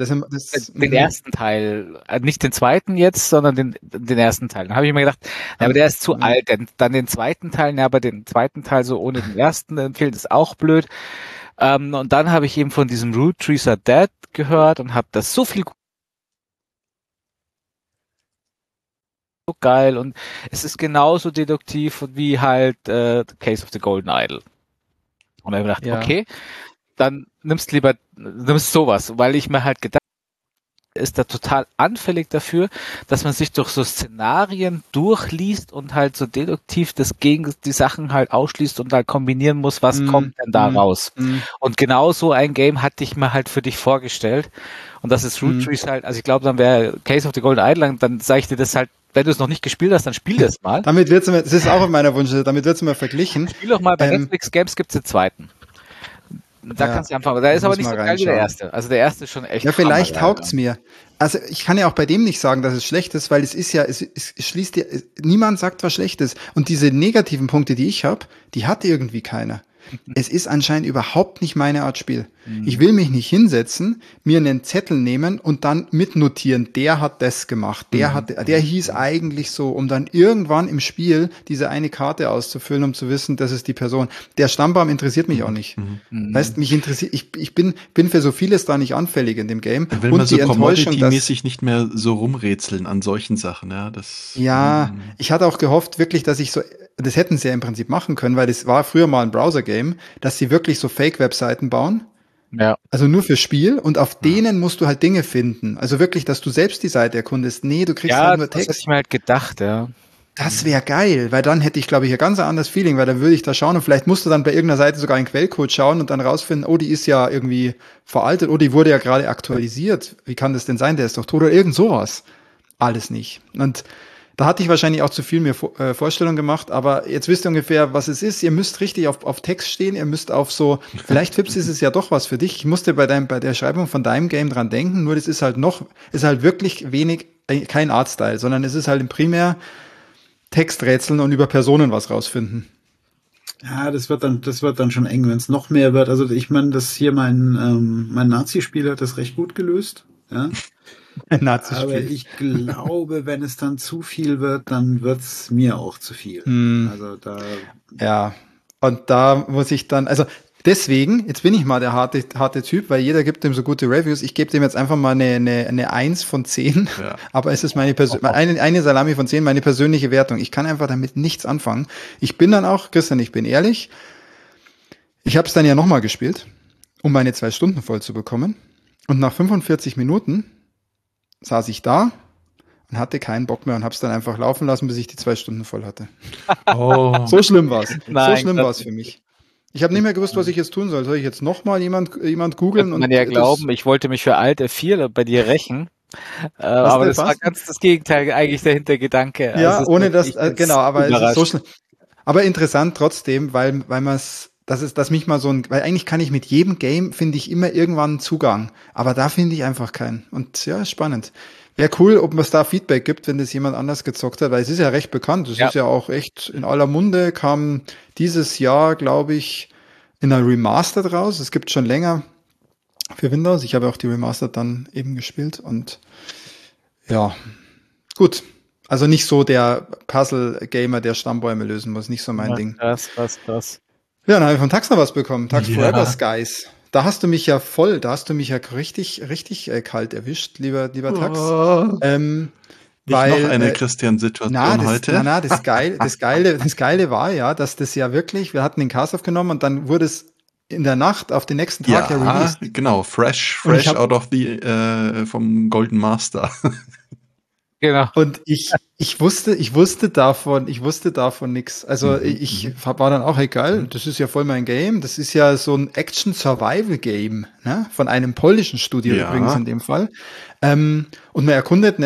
[SPEAKER 2] ersten Teil, nicht den zweiten jetzt, sondern den ersten Teil. Dann habe ich mir gedacht, aber der ist zu alt. Dann den zweiten Teil, aber den zweiten Teil so ohne den ersten empfehlen, ist auch blöd. Und dann habe ich eben von diesem Root Trees Are Dead gehört und habe das so geil und es ist genauso deduktiv wie halt The Case of the Golden Idol. Und dann habe ich gedacht, okay, dann nimmst sowas, weil ich mir halt gedacht, ist da total anfällig dafür, dass man sich durch so Szenarien durchliest und halt so deduktiv die Sachen halt ausschließt und halt kombinieren muss, was kommt denn da raus. Und genau so ein Game hatte ich mir halt für dich vorgestellt. Und das ist Root Trees halt, also ich glaube, dann wäre Case of the Golden Idol, dann sage ich dir das halt, wenn du es noch nicht gespielt hast, dann spiel das mal.
[SPEAKER 1] Das ist auch auf meiner Wunschliste, damit wird's mal verglichen.
[SPEAKER 2] Spiel doch mal, bei Netflix Games gibt's den zweiten. Da kannst du anfangen. Da ist aber nicht so geil wie der erste. Also der erste ist schon echt.
[SPEAKER 1] Ja, vielleicht taugt's mir. Also ich kann ja auch bei dem nicht sagen, dass es schlecht ist, weil es schließt ja, niemand sagt was Schlechtes. Und diese negativen Punkte, die ich habe, die hat irgendwie keiner. Es ist anscheinend überhaupt nicht meine Art Spiel. Ich will mich nicht hinsetzen, mir einen Zettel nehmen und dann mitnotieren, der hat das gemacht, der hieß eigentlich so, um dann irgendwann im Spiel diese eine Karte auszufüllen, um zu wissen, das ist die Person. Der Stammbaum interessiert mich auch nicht. Weißt, mich interessiert, ich bin für so vieles da nicht anfällig in dem Game.
[SPEAKER 4] Will man so Commodity-mäßig nicht mehr so rumrätseln an solchen Sachen, ja.
[SPEAKER 1] Ich hatte auch gehofft, wirklich, dass ich so, das hätten sie ja im Prinzip machen können, weil das war früher mal ein Browser-Game, dass sie wirklich so Fake-Webseiten bauen.
[SPEAKER 2] Ja.
[SPEAKER 1] Also nur für Spiel und auf denen musst du halt Dinge finden. Also wirklich, dass du selbst die Seite erkundest. Nee, du kriegst halt nur Text.
[SPEAKER 2] Das hätte ich mir halt gedacht, ja.
[SPEAKER 1] Das wäre geil, weil dann hätte ich, glaube ich, ein ganz anderes Feeling, weil dann würde ich da schauen und vielleicht musst du dann bei irgendeiner Seite sogar einen Quellcode schauen und dann rausfinden, oh, die ist ja irgendwie veraltet, oh, die wurde ja gerade aktualisiert. Wie kann das denn sein? Der ist doch tot oder irgend sowas. Alles nicht. Und da hatte ich wahrscheinlich auch zu viel mir Vorstellung gemacht, aber jetzt wisst ihr ungefähr, was es ist. Ihr müsst richtig auf Text stehen, ihr müsst auf so, vielleicht Fips ist es ja doch was für dich. Ich musste bei der Schreibung von deinem Game dran denken, nur das ist halt wirklich wenig, kein Artstyle, sondern es ist halt im Primär Texträtseln und über Personen was rausfinden.
[SPEAKER 3] Ja, das wird dann schon eng, wenn es noch mehr wird. Also ich meine, das hier mein Nazi-Spiel hat das recht gut gelöst. Ja.
[SPEAKER 1] Ein
[SPEAKER 3] Aber
[SPEAKER 1] Nazi-Spiel.
[SPEAKER 3] ich glaube, wenn es dann zu viel wird, dann wird's mir auch zu viel.
[SPEAKER 1] Hm,
[SPEAKER 3] Also da,
[SPEAKER 1] ja. Und da muss ich dann, also deswegen, jetzt bin ich mal der harte Typ, weil jeder gibt dem so gute Reviews. Ich gebe dem jetzt einfach mal eine 1 von 10.
[SPEAKER 4] Ja.
[SPEAKER 1] Aber es ist eine Salami von 10, meine persönliche Wertung. Ich kann einfach damit nichts anfangen. Ich bin dann auch, Christian, ich bin ehrlich, ich habe es dann ja nochmal gespielt, um meine 2 Stunden voll zu bekommen. Und nach 45 Minuten saß ich da und hatte keinen Bock mehr und habe es dann einfach laufen lassen, bis ich die 2 Stunden voll hatte.
[SPEAKER 4] Oh.
[SPEAKER 1] So schlimm war's. So
[SPEAKER 2] Nein,
[SPEAKER 1] schlimm
[SPEAKER 2] das-
[SPEAKER 1] war's für mich. Ich habe nicht mehr gewusst, was ich jetzt tun soll. Soll ich jetzt nochmal jemand googeln?
[SPEAKER 2] Könnte man ja glauben, ich wollte mich für Alt F4 bei dir rächen. Aber
[SPEAKER 1] denn,
[SPEAKER 2] das war
[SPEAKER 1] was?
[SPEAKER 2] ganz das Gegenteil, eigentlich der Hintergedanke.
[SPEAKER 1] Ja,
[SPEAKER 2] Also es
[SPEAKER 1] ohne
[SPEAKER 2] hat
[SPEAKER 1] dass,
[SPEAKER 2] mich jetzt
[SPEAKER 1] genau, aber es ist so
[SPEAKER 2] überrascht.
[SPEAKER 1] schlimm. Aber interessant trotzdem, weil man es, dass mich mal so ein, weil eigentlich kann ich mit jedem Game, finde ich, immer irgendwann einen Zugang. Aber da finde ich einfach keinen. Und ja, spannend. Wäre cool, ob es da Feedback gibt, wenn das jemand anders gezockt hat, weil es ist ja recht bekannt. Es
[SPEAKER 2] Ja.
[SPEAKER 1] ist ja auch echt in aller Munde, kam dieses Jahr, glaube ich, in einer Remastered raus. Es gibt schon länger für Windows. Ich habe auch die Remastered dann eben gespielt und ja, gut. Also nicht so der Puzzle-Gamer, der Stammbäume lösen muss, nicht so mein Ding.
[SPEAKER 2] Krass.
[SPEAKER 1] Ja, dann habe ich von Tax noch was bekommen. Tax
[SPEAKER 4] Ja.
[SPEAKER 1] Forever Skies. Da hast du mich ja richtig kalt erwischt, lieber Tax.
[SPEAKER 4] Oh.
[SPEAKER 1] Ähm,
[SPEAKER 4] Nicht
[SPEAKER 1] weil,
[SPEAKER 4] noch eine Christian-Situation heute.
[SPEAKER 1] das Geile war ja, dass das ja wirklich, wir hatten den Cast aufgenommen und dann wurde es in der Nacht auf den nächsten Tag ja released.
[SPEAKER 4] Genau, fresh
[SPEAKER 1] Und ich hab-
[SPEAKER 4] out of the vom Golden Master.
[SPEAKER 2] Genau.
[SPEAKER 1] Und ich wusste davon nix. Also ich war dann auch, hey geil, das ist ja voll mein Game. Das ist ja so ein Action-Survival-Game, ne? Von einem polnischen Studio
[SPEAKER 4] Ja.
[SPEAKER 1] übrigens in dem Fall. Und man erkundet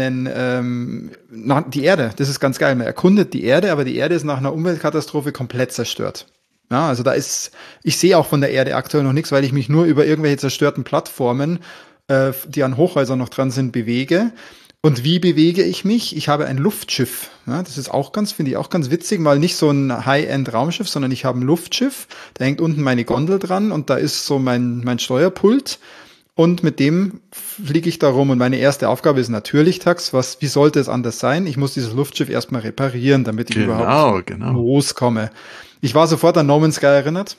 [SPEAKER 1] die Erde. Das ist ganz geil. Man erkundet die Erde, aber die Erde ist nach einer Umweltkatastrophe komplett zerstört. Ja, also ich sehe auch von der Erde aktuell noch nichts, weil ich mich nur über irgendwelche zerstörten Plattformen, die an Hochhäusern noch dran sind, bewege. Und wie bewege ich mich? Ich habe ein Luftschiff. Ja, das ist auch finde ich auch ganz witzig, mal nicht so ein High-End-Raumschiff, sondern ich habe ein Luftschiff. Da hängt unten meine Gondel dran und da ist so mein Steuerpult. Und mit dem fliege ich da rum. Und meine erste Aufgabe ist natürlich, Tax, wie sollte es anders sein? Ich muss dieses Luftschiff erstmal reparieren, damit ich überhaupt loskomme. Ich war sofort an No Man's Sky erinnert.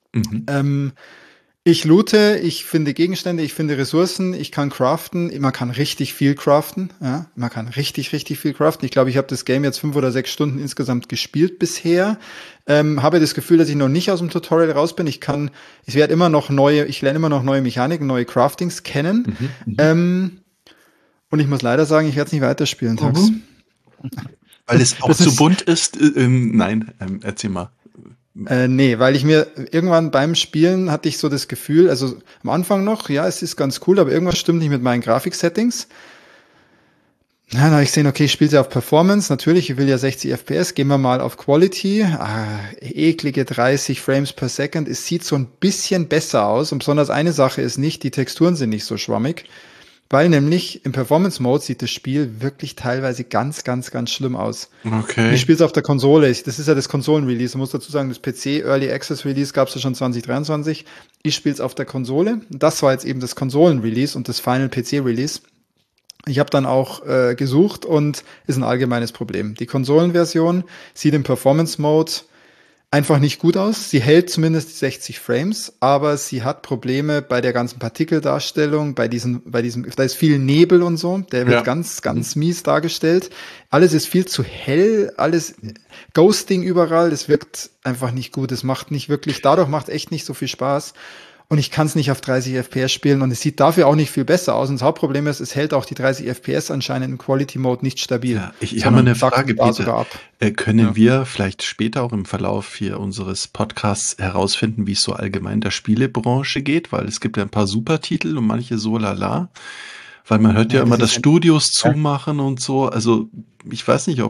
[SPEAKER 1] Ich loote, ich finde Gegenstände, ich finde Ressourcen, ich kann craften, man kann richtig viel craften, ja, man kann richtig viel craften. Ich glaube, ich habe das Game jetzt 5 oder 6 Stunden insgesamt gespielt bisher. Habe das Gefühl, dass ich noch nicht aus dem Tutorial raus bin. Ich lerne immer noch neue Mechaniken, neue Craftings kennen. Und ich muss leider sagen, ich werde es nicht weiterspielen, Tax.
[SPEAKER 4] Weil es auch zu bunt ist. Nein, erzähl mal.
[SPEAKER 1] Nee, weil ich mir irgendwann beim Spielen hatte ich so das Gefühl, also am Anfang noch, ja, es ist ganz cool, aber irgendwas stimmt nicht mit meinen Grafiksettings. Ja, dann habe ich gesehen, okay, ich spiele ja auf Performance, natürlich, ich will ja 60 FPS, gehen wir mal auf Quality. Eklige 30 Frames per Second, es sieht so ein bisschen besser aus und besonders eine Sache ist nicht, die Texturen sind nicht so schwammig. Weil nämlich im Performance-Mode sieht das Spiel wirklich teilweise ganz schlimm aus.
[SPEAKER 4] Okay.
[SPEAKER 1] Ich spiele es auf der Konsole. Das ist ja das Konsolen-Release. Ich muss dazu sagen, das PC Early Access Release gab es ja schon 2023. Ich spiele es auf der Konsole. Das war jetzt eben das Konsolen-Release und das Final PC-Release. Ich habe dann auch gesucht und ist ein allgemeines Problem. Die Konsolenversion sieht im Performance-Mode einfach nicht gut aus. Sie hält zumindest die 60 Frames, aber sie hat Probleme bei der ganzen Partikeldarstellung, da ist viel Nebel und so, der wird ganz mies dargestellt. Alles ist viel zu hell, alles Ghosting überall, das wirkt einfach nicht gut, dadurch macht echt nicht so viel Spaß. Und ich kann es nicht auf 30 FPS spielen und es sieht dafür auch nicht viel besser aus. Und das Hauptproblem ist, es hält auch die 30 FPS anscheinend im Quality Mode nicht stabil.
[SPEAKER 4] Ja, ich habe mal eine Frage, Peter. Können wir vielleicht später auch im Verlauf hier unseres Podcasts herausfinden, wie es so allgemein der Spielebranche geht? Weil es gibt ja ein paar Supertitel und manche so lala. Weil man hört ja immer, dass Studios zumachen und so. Also ich weiß nicht, ob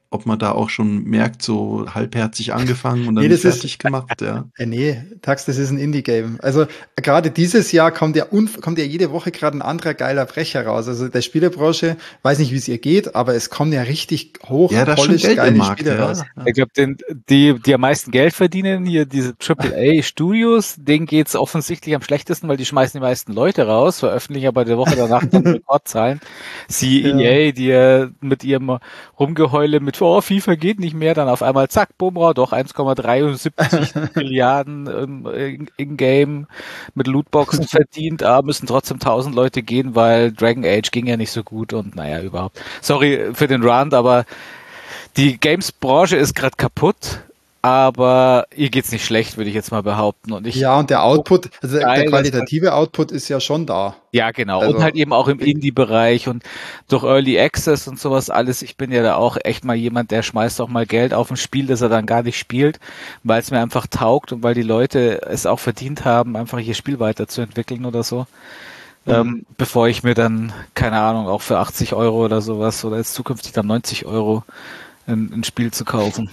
[SPEAKER 4] ob man da auch schon merkt, so halbherzig angefangen und dann
[SPEAKER 1] Nee,
[SPEAKER 4] nicht
[SPEAKER 1] das ist,
[SPEAKER 4] fertig gemacht, ja.
[SPEAKER 1] nee, Tax, das ist ein Indie-Game. Also gerade dieses Jahr kommt ja jede Woche gerade ein anderer geiler Brecher raus. Also der Spielebranche, weiß nicht, wie es ihr geht, aber es kommen ja richtig
[SPEAKER 4] Ja, da ist schon
[SPEAKER 1] hochpolished
[SPEAKER 4] Geld im
[SPEAKER 1] geile
[SPEAKER 4] Markt,
[SPEAKER 1] Spiele
[SPEAKER 4] ja.
[SPEAKER 1] raus.
[SPEAKER 2] Ich glaube, die am meisten Geld verdienen, hier diese AAA-Studios, denen geht's offensichtlich am schlechtesten, weil die schmeißen die meisten Leute raus, veröffentlichen aber der Woche danach dann Rekordzahlen. CEA, die ja mit ihrem Rumgeheule mit, oh, FIFA geht nicht mehr, dann auf einmal zack, Bumrau, doch 1,73 Milliarden in-game mit Lootboxen verdient, aber müssen trotzdem 1000 Leute gehen, weil Dragon Age ging ja nicht so gut und naja, überhaupt. Sorry für den Rant, aber die Games-Branche ist gerade kaputt, aber ihr geht's nicht schlecht, würde ich jetzt mal behaupten. Und
[SPEAKER 1] Ja, und der Output, also der
[SPEAKER 2] geil,
[SPEAKER 1] qualitative Output ist ja schon da.
[SPEAKER 2] ja, genau.
[SPEAKER 1] Also,
[SPEAKER 2] und halt eben auch im Indie-Bereich und durch Early Access und sowas alles. Ich bin ja da auch echt mal jemand, der schmeißt auch mal Geld auf ein Spiel, das er dann gar nicht spielt, weil es mir einfach taugt und weil die Leute es auch verdient haben, einfach ihr Spiel weiterzuentwickeln oder so. Bevor ich mir dann, keine Ahnung, auch für 80 Euro oder sowas oder jetzt zukünftig dann 90 Euro ein Spiel zu kaufen.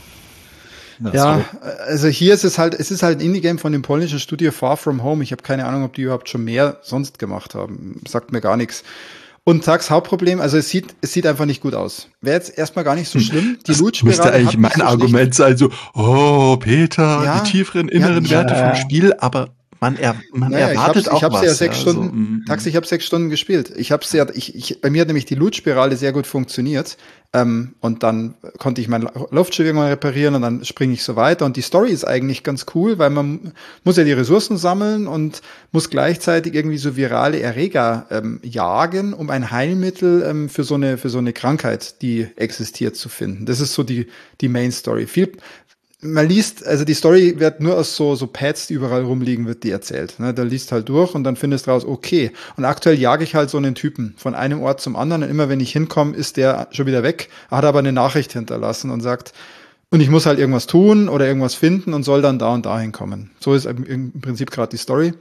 [SPEAKER 1] Ja, also hier ist es ist halt ein Indie-Game von dem polnischen Studio Far From Home. Ich habe keine Ahnung, ob die überhaupt schon mehr sonst gemacht haben. Sagt mir gar nichts. Und Tags Hauptproblem, also es sieht einfach nicht gut aus. Wäre jetzt erstmal gar nicht so schlimm. Die Loot-Spirale
[SPEAKER 4] müsste eigentlich mein Argument sein, so, oh, Peter,
[SPEAKER 1] Ja,
[SPEAKER 4] die tieferen inneren Werte vom Spiel, aber man erwartet auch was.
[SPEAKER 1] Ich habe 6 Stunden, Taxi, ich habe 6 Stunden gespielt. Bei mir hat nämlich die Loot-Spirale sehr gut funktioniert. Und dann konnte ich mein Luftschiff irgendwann reparieren und dann springe ich so weiter. Und die Story ist eigentlich ganz cool, weil man muss ja die Ressourcen sammeln und muss gleichzeitig irgendwie so virale Erreger jagen, um ein Heilmittel für so eine Krankheit, die existiert, zu finden. Das ist so die Main Story. Man liest, also die Story wird nur aus so Pads, die überall rumliegen, wird die erzählt. Ne? Da liest halt durch und dann findest du raus, okay. Und aktuell jage ich halt so einen Typen von einem Ort zum anderen und immer wenn ich hinkomme, ist der schon wieder weg, hat aber eine Nachricht hinterlassen und sagt, und ich muss halt irgendwas tun oder irgendwas finden und soll dann da und da hinkommen. So ist im Prinzip gerade die Story.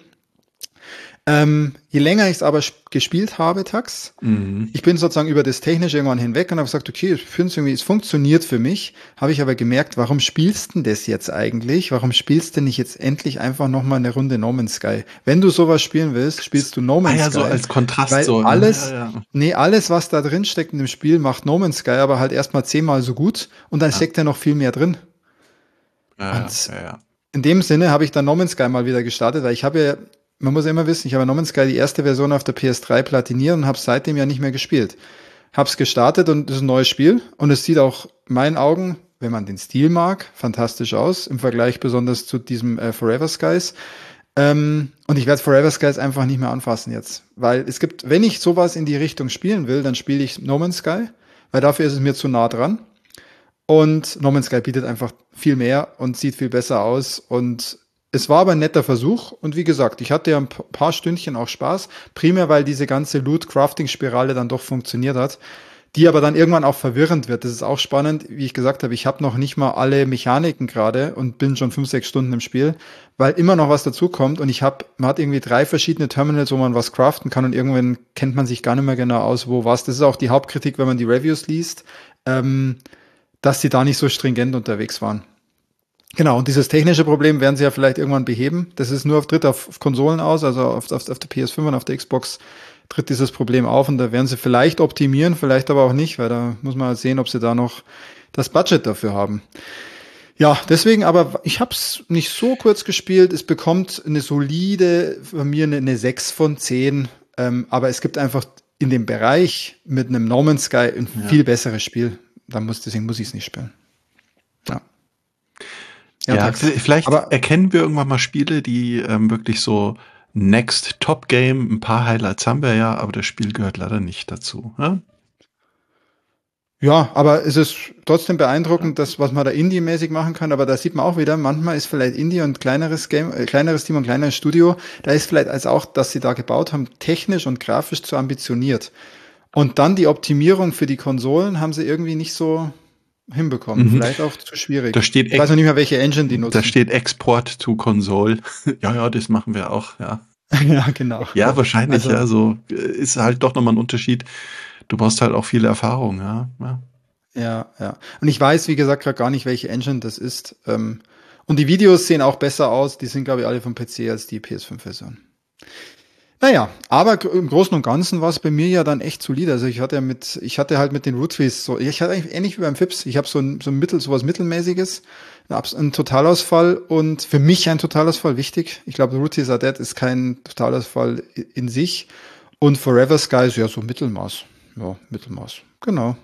[SPEAKER 1] Je länger ich es aber gespielt habe, Tax, ich bin sozusagen über das Technische irgendwann hinweg und habe gesagt, okay, ich finde es irgendwie, es funktioniert für mich, habe ich aber gemerkt, warum spielst denn das jetzt eigentlich? Warum spielst du nicht jetzt endlich einfach nochmal eine Runde No Man's Sky? Wenn du sowas spielen willst, spielst du No Man's Sky.
[SPEAKER 4] So als Kontrast
[SPEAKER 1] weil
[SPEAKER 4] so.
[SPEAKER 1] Alles, was da drin steckt in dem Spiel, macht No Man's Sky aber halt erstmal 10-mal so gut und dann steckt ja noch viel mehr drin. In dem Sinne habe ich dann No Man's Sky mal wieder gestartet, weil man muss ja immer wissen, ich habe No Man's Sky die erste Version auf der PS3 platiniert und habe seitdem ja nicht mehr gespielt. Hab's gestartet und es ist ein neues Spiel und es sieht auch in meinen Augen, wenn man den Stil mag, fantastisch aus, im Vergleich besonders zu diesem Forever Skies. Und ich werde Forever Skies einfach nicht mehr anfassen jetzt, weil wenn ich sowas in die Richtung spielen will, dann spiele ich No Man's Sky, weil dafür ist es mir zu nah dran. Und No Man's Sky bietet einfach viel mehr und sieht viel besser aus und es war aber ein netter Versuch und wie gesagt, ich hatte ja ein paar Stündchen auch Spaß, primär weil diese ganze Loot-Crafting-Spirale dann doch funktioniert hat, die aber dann irgendwann auch verwirrend wird. Das ist auch spannend, wie ich gesagt habe, ich habe noch nicht mal alle Mechaniken gerade und bin schon 5-6 Stunden im Spiel, weil immer noch was dazukommt und man hat irgendwie 3 verschiedene Terminals, wo man was craften kann und irgendwann kennt man sich gar nicht mehr genau aus, wo was. Das ist auch die Hauptkritik, wenn man die Reviews liest, dass die da nicht so stringent unterwegs waren. Genau, und dieses technische Problem werden sie ja vielleicht irgendwann beheben. Das ist nur tritt auf Konsolen aus, also auf der PS5 und auf der Xbox tritt dieses Problem auf und da werden sie vielleicht optimieren, vielleicht aber auch nicht, weil da muss man halt sehen, ob sie da noch das Budget dafür haben. Ja, deswegen, aber ich habe es nicht so kurz gespielt. Es bekommt eine solide, von mir eine 6 von 10, aber es gibt einfach in dem Bereich mit einem No Man's Sky ein viel besseres Spiel. Deswegen muss ich es nicht spielen.
[SPEAKER 4] Ja, vielleicht erkennen wir irgendwann mal Spiele, die wirklich so Next Top Game, ein paar Highlights haben wir ja, aber das Spiel gehört leider nicht dazu. Ja,
[SPEAKER 1] ja, aber es ist trotzdem beeindruckend, was man da Indie-mäßig machen kann, aber da sieht man auch wieder, manchmal ist vielleicht Indie und kleineres Team und kleineres Studio, da ist vielleicht als auch, dass sie da gebaut haben, technisch und grafisch zu ambitioniert. Und dann die Optimierung für die Konsolen haben sie irgendwie nicht so hinbekommen. Vielleicht auch zu schwierig.
[SPEAKER 4] Ich
[SPEAKER 1] weiß noch nicht mehr, welche Engine die nutzen.
[SPEAKER 4] Da steht Export to Console. Ja, das machen wir auch, ja.
[SPEAKER 1] Ja, genau.
[SPEAKER 4] Ja, wahrscheinlich, also ist halt doch nochmal ein Unterschied. Du brauchst halt auch viel Erfahrung, ja.
[SPEAKER 1] Ja, ja. Und ich weiß, wie gesagt, gerade gar nicht, welche Engine das ist. Und die Videos sehen auch besser aus. Die sind, glaube ich, alle vom PC als die PS5-Version. Naja, aber im Großen und Ganzen war es bei mir ja dann echt solide. Also ich hatte halt mit den Rootries so, ich hatte eigentlich ähnlich wie beim Fips, ich habe sowas Mittelmäßiges, ein Totalausfall und für mich ein Totalausfall wichtig. Ich glaube, Rooties Are Dead ist kein Totalausfall in sich und Forever Sky ist ja so Mittelmaß. Ja, Mittelmaß. Genau.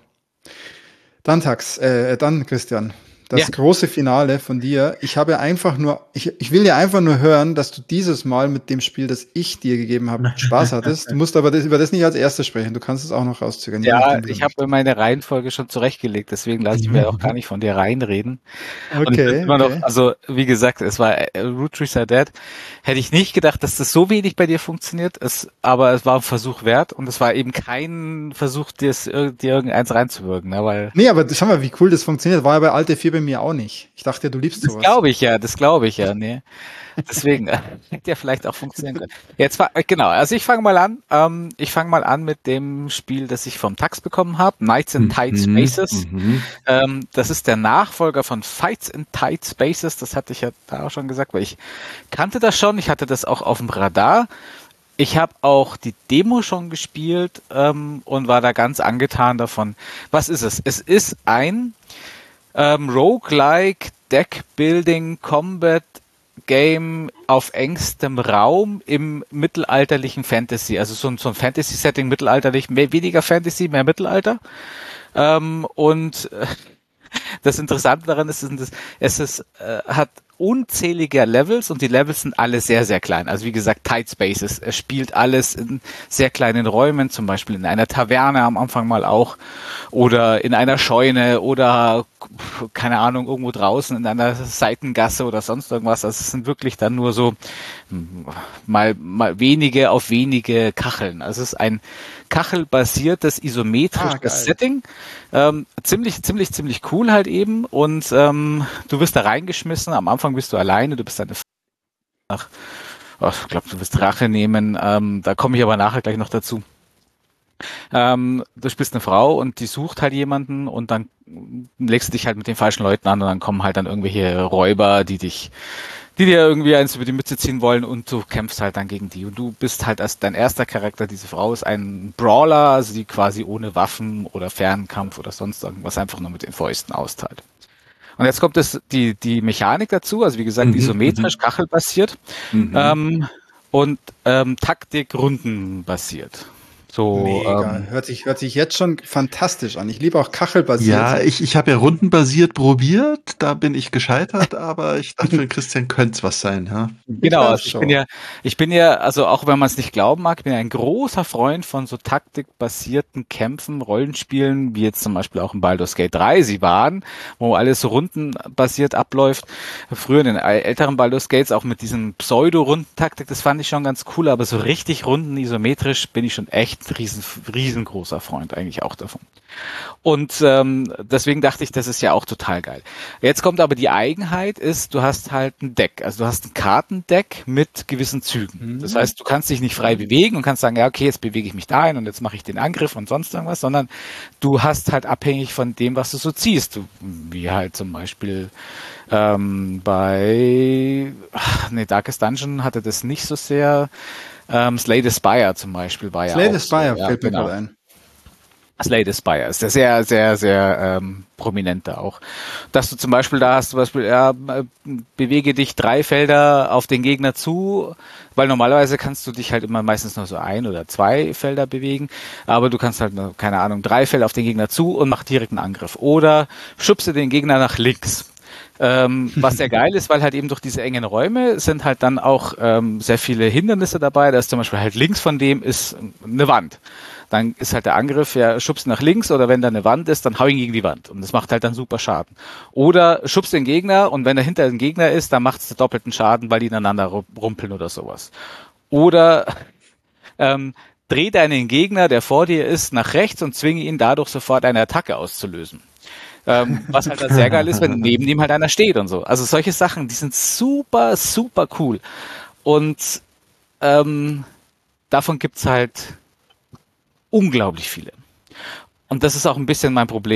[SPEAKER 1] Dann Christian, das große Finale von dir. Ich will dir einfach nur hören, dass du dieses Mal mit dem Spiel, das ich dir gegeben habe, Spaß hattest. Du musst aber über das nicht als erstes sprechen. Du kannst es auch noch rauszögern.
[SPEAKER 2] Ja, ich habe meine Reihenfolge schon zurechtgelegt, deswegen lasse ich mir auch gar nicht von dir reinreden. Und ich bin immer noch, also wie gesagt, es war Root Are Dead. Hätte ich nicht gedacht, dass das so wenig bei dir funktioniert, aber es war ein Versuch wert und es war eben kein Versuch, dir irgendeins reinzuwirken. Ne, weil
[SPEAKER 1] nee, aber schau mal, wie cool das funktioniert. War ja bei Alte 4 bei mir auch nicht. Ich dachte ja, du liebst sowas.
[SPEAKER 2] Das glaube ich ja, nee. Deswegen hätte ja vielleicht auch funktionieren können. Also ich fange mal an. Ich fange mal an mit dem Spiel, das ich vom Tax bekommen habe, Nights in Tight Spaces. Das ist der Nachfolger von Fights in Tight Spaces. Das hatte ich ja da auch schon gesagt, weil ich kannte das schon. Ich hatte das auch auf dem Radar. Ich habe auch die Demo schon gespielt und war da ganz angetan davon. Was ist es? Es ist ein Roguelike Deck-Building Combat Game auf engstem Raum im mittelalterlichen Fantasy. Also so ein Fantasy-Setting, mittelalterlich, weniger Fantasy, mehr Mittelalter. Und das Interessante daran ist, hat unzählige Levels und die Levels sind alle sehr, sehr klein. Also wie gesagt, Tight Spaces. Es spielt alles in sehr kleinen Räumen, zum Beispiel in einer Taverne am Anfang mal auch oder in einer Scheune oder keine Ahnung, irgendwo draußen in einer Seitengasse oder sonst irgendwas. Also es sind wirklich dann nur so mal wenige auf wenige Kacheln. Also es ist ein kachelbasiertes isometrisches Setting. Ziemlich cool halt eben und du wirst da reingeschmissen. Am Anfang bist du alleine, du bist ich glaube, du wirst Rache nehmen. Da komme ich aber nachher gleich noch dazu. Du spielst eine Frau und die sucht halt jemanden und dann legst du dich halt mit den falschen Leuten an und dann kommen halt dann irgendwelche Räuber, die dir irgendwie eins über die Mütze ziehen wollen und du kämpfst halt dann gegen die. Und du bist halt als dein erster Charakter, diese Frau ist ein Brawler, also die quasi ohne Waffen oder Fernkampf oder sonst irgendwas einfach nur mit den Fäusten austeilt. Und jetzt kommt die Mechanik dazu, also wie gesagt, isometrisch, kachelbasiert und Taktik-Runden basiert. So,
[SPEAKER 1] mega. Hört sich jetzt schon fantastisch an. Ich liebe auch kachelbasiert.
[SPEAKER 4] Ja, ich habe ja rundenbasiert probiert, da bin ich gescheitert, aber ich dachte, für Christian könnte es was sein, ja.
[SPEAKER 2] Genau, also ich bin ja, also auch wenn man es nicht glauben mag, bin ja ein großer Freund von so taktikbasierten Kämpfen, Rollenspielen, wie jetzt zum Beispiel auch in Baldur's Gate 3 sie waren, wo alles so rundenbasiert abläuft. Früher in den älteren Baldur's Gates auch mit diesem Pseudo-Rundentaktik, das fand ich schon ganz cool, aber so richtig runden isometrisch bin ich schon echt riesengroßer Freund eigentlich auch davon. Und deswegen dachte ich, das ist ja auch total geil. Jetzt kommt aber die Eigenheit ist, du hast halt ein Deck, also du hast ein Kartendeck mit gewissen Zügen. Das heißt, du kannst dich nicht frei bewegen und kannst sagen, ja okay, jetzt bewege ich mich dahin und jetzt mache ich den Angriff und sonst irgendwas, sondern du hast halt abhängig von dem, was du so ziehst. Wie halt zum Beispiel Darkest Dungeon hatte das nicht so sehr. Slay the Spire zum Beispiel war ja
[SPEAKER 1] Slay
[SPEAKER 2] auch
[SPEAKER 1] the Spire
[SPEAKER 2] so,
[SPEAKER 1] fällt mir gerade ein.
[SPEAKER 2] Slay the Spire ist der sehr, sehr, sehr prominenter auch. Dass du zum Beispiel da hast, bewege dich 3 Felder auf den Gegner zu, weil normalerweise kannst du dich halt immer meistens nur so 1 oder 2 Felder bewegen, aber du kannst halt, keine Ahnung, 3 Felder auf den Gegner zu und mach direkt einen Angriff. Oder schubse den Gegner nach links. Was sehr geil ist, weil halt eben durch diese engen Räume sind halt dann auch sehr viele Hindernisse dabei. Da ist zum Beispiel halt links von dem ist eine Wand. Dann ist halt der Angriff, ja, schubst nach links oder wenn da eine Wand ist, dann hau ihn gegen die Wand. Und das macht halt dann super Schaden. Oder schubst den Gegner und wenn er hinter dem Gegner ist, dann macht es doppelten Schaden, weil die ineinander rumpeln oder sowas. Oder dreh deinen Gegner, der vor dir ist, nach rechts und zwinge ihn dadurch sofort eine Attacke auszulösen. Was halt dann sehr geil ist, wenn neben ihm halt einer steht und so. Also solche Sachen, die sind super, super cool. Und davon gibt's halt unglaublich viele. Und das ist auch ein bisschen mein Problem.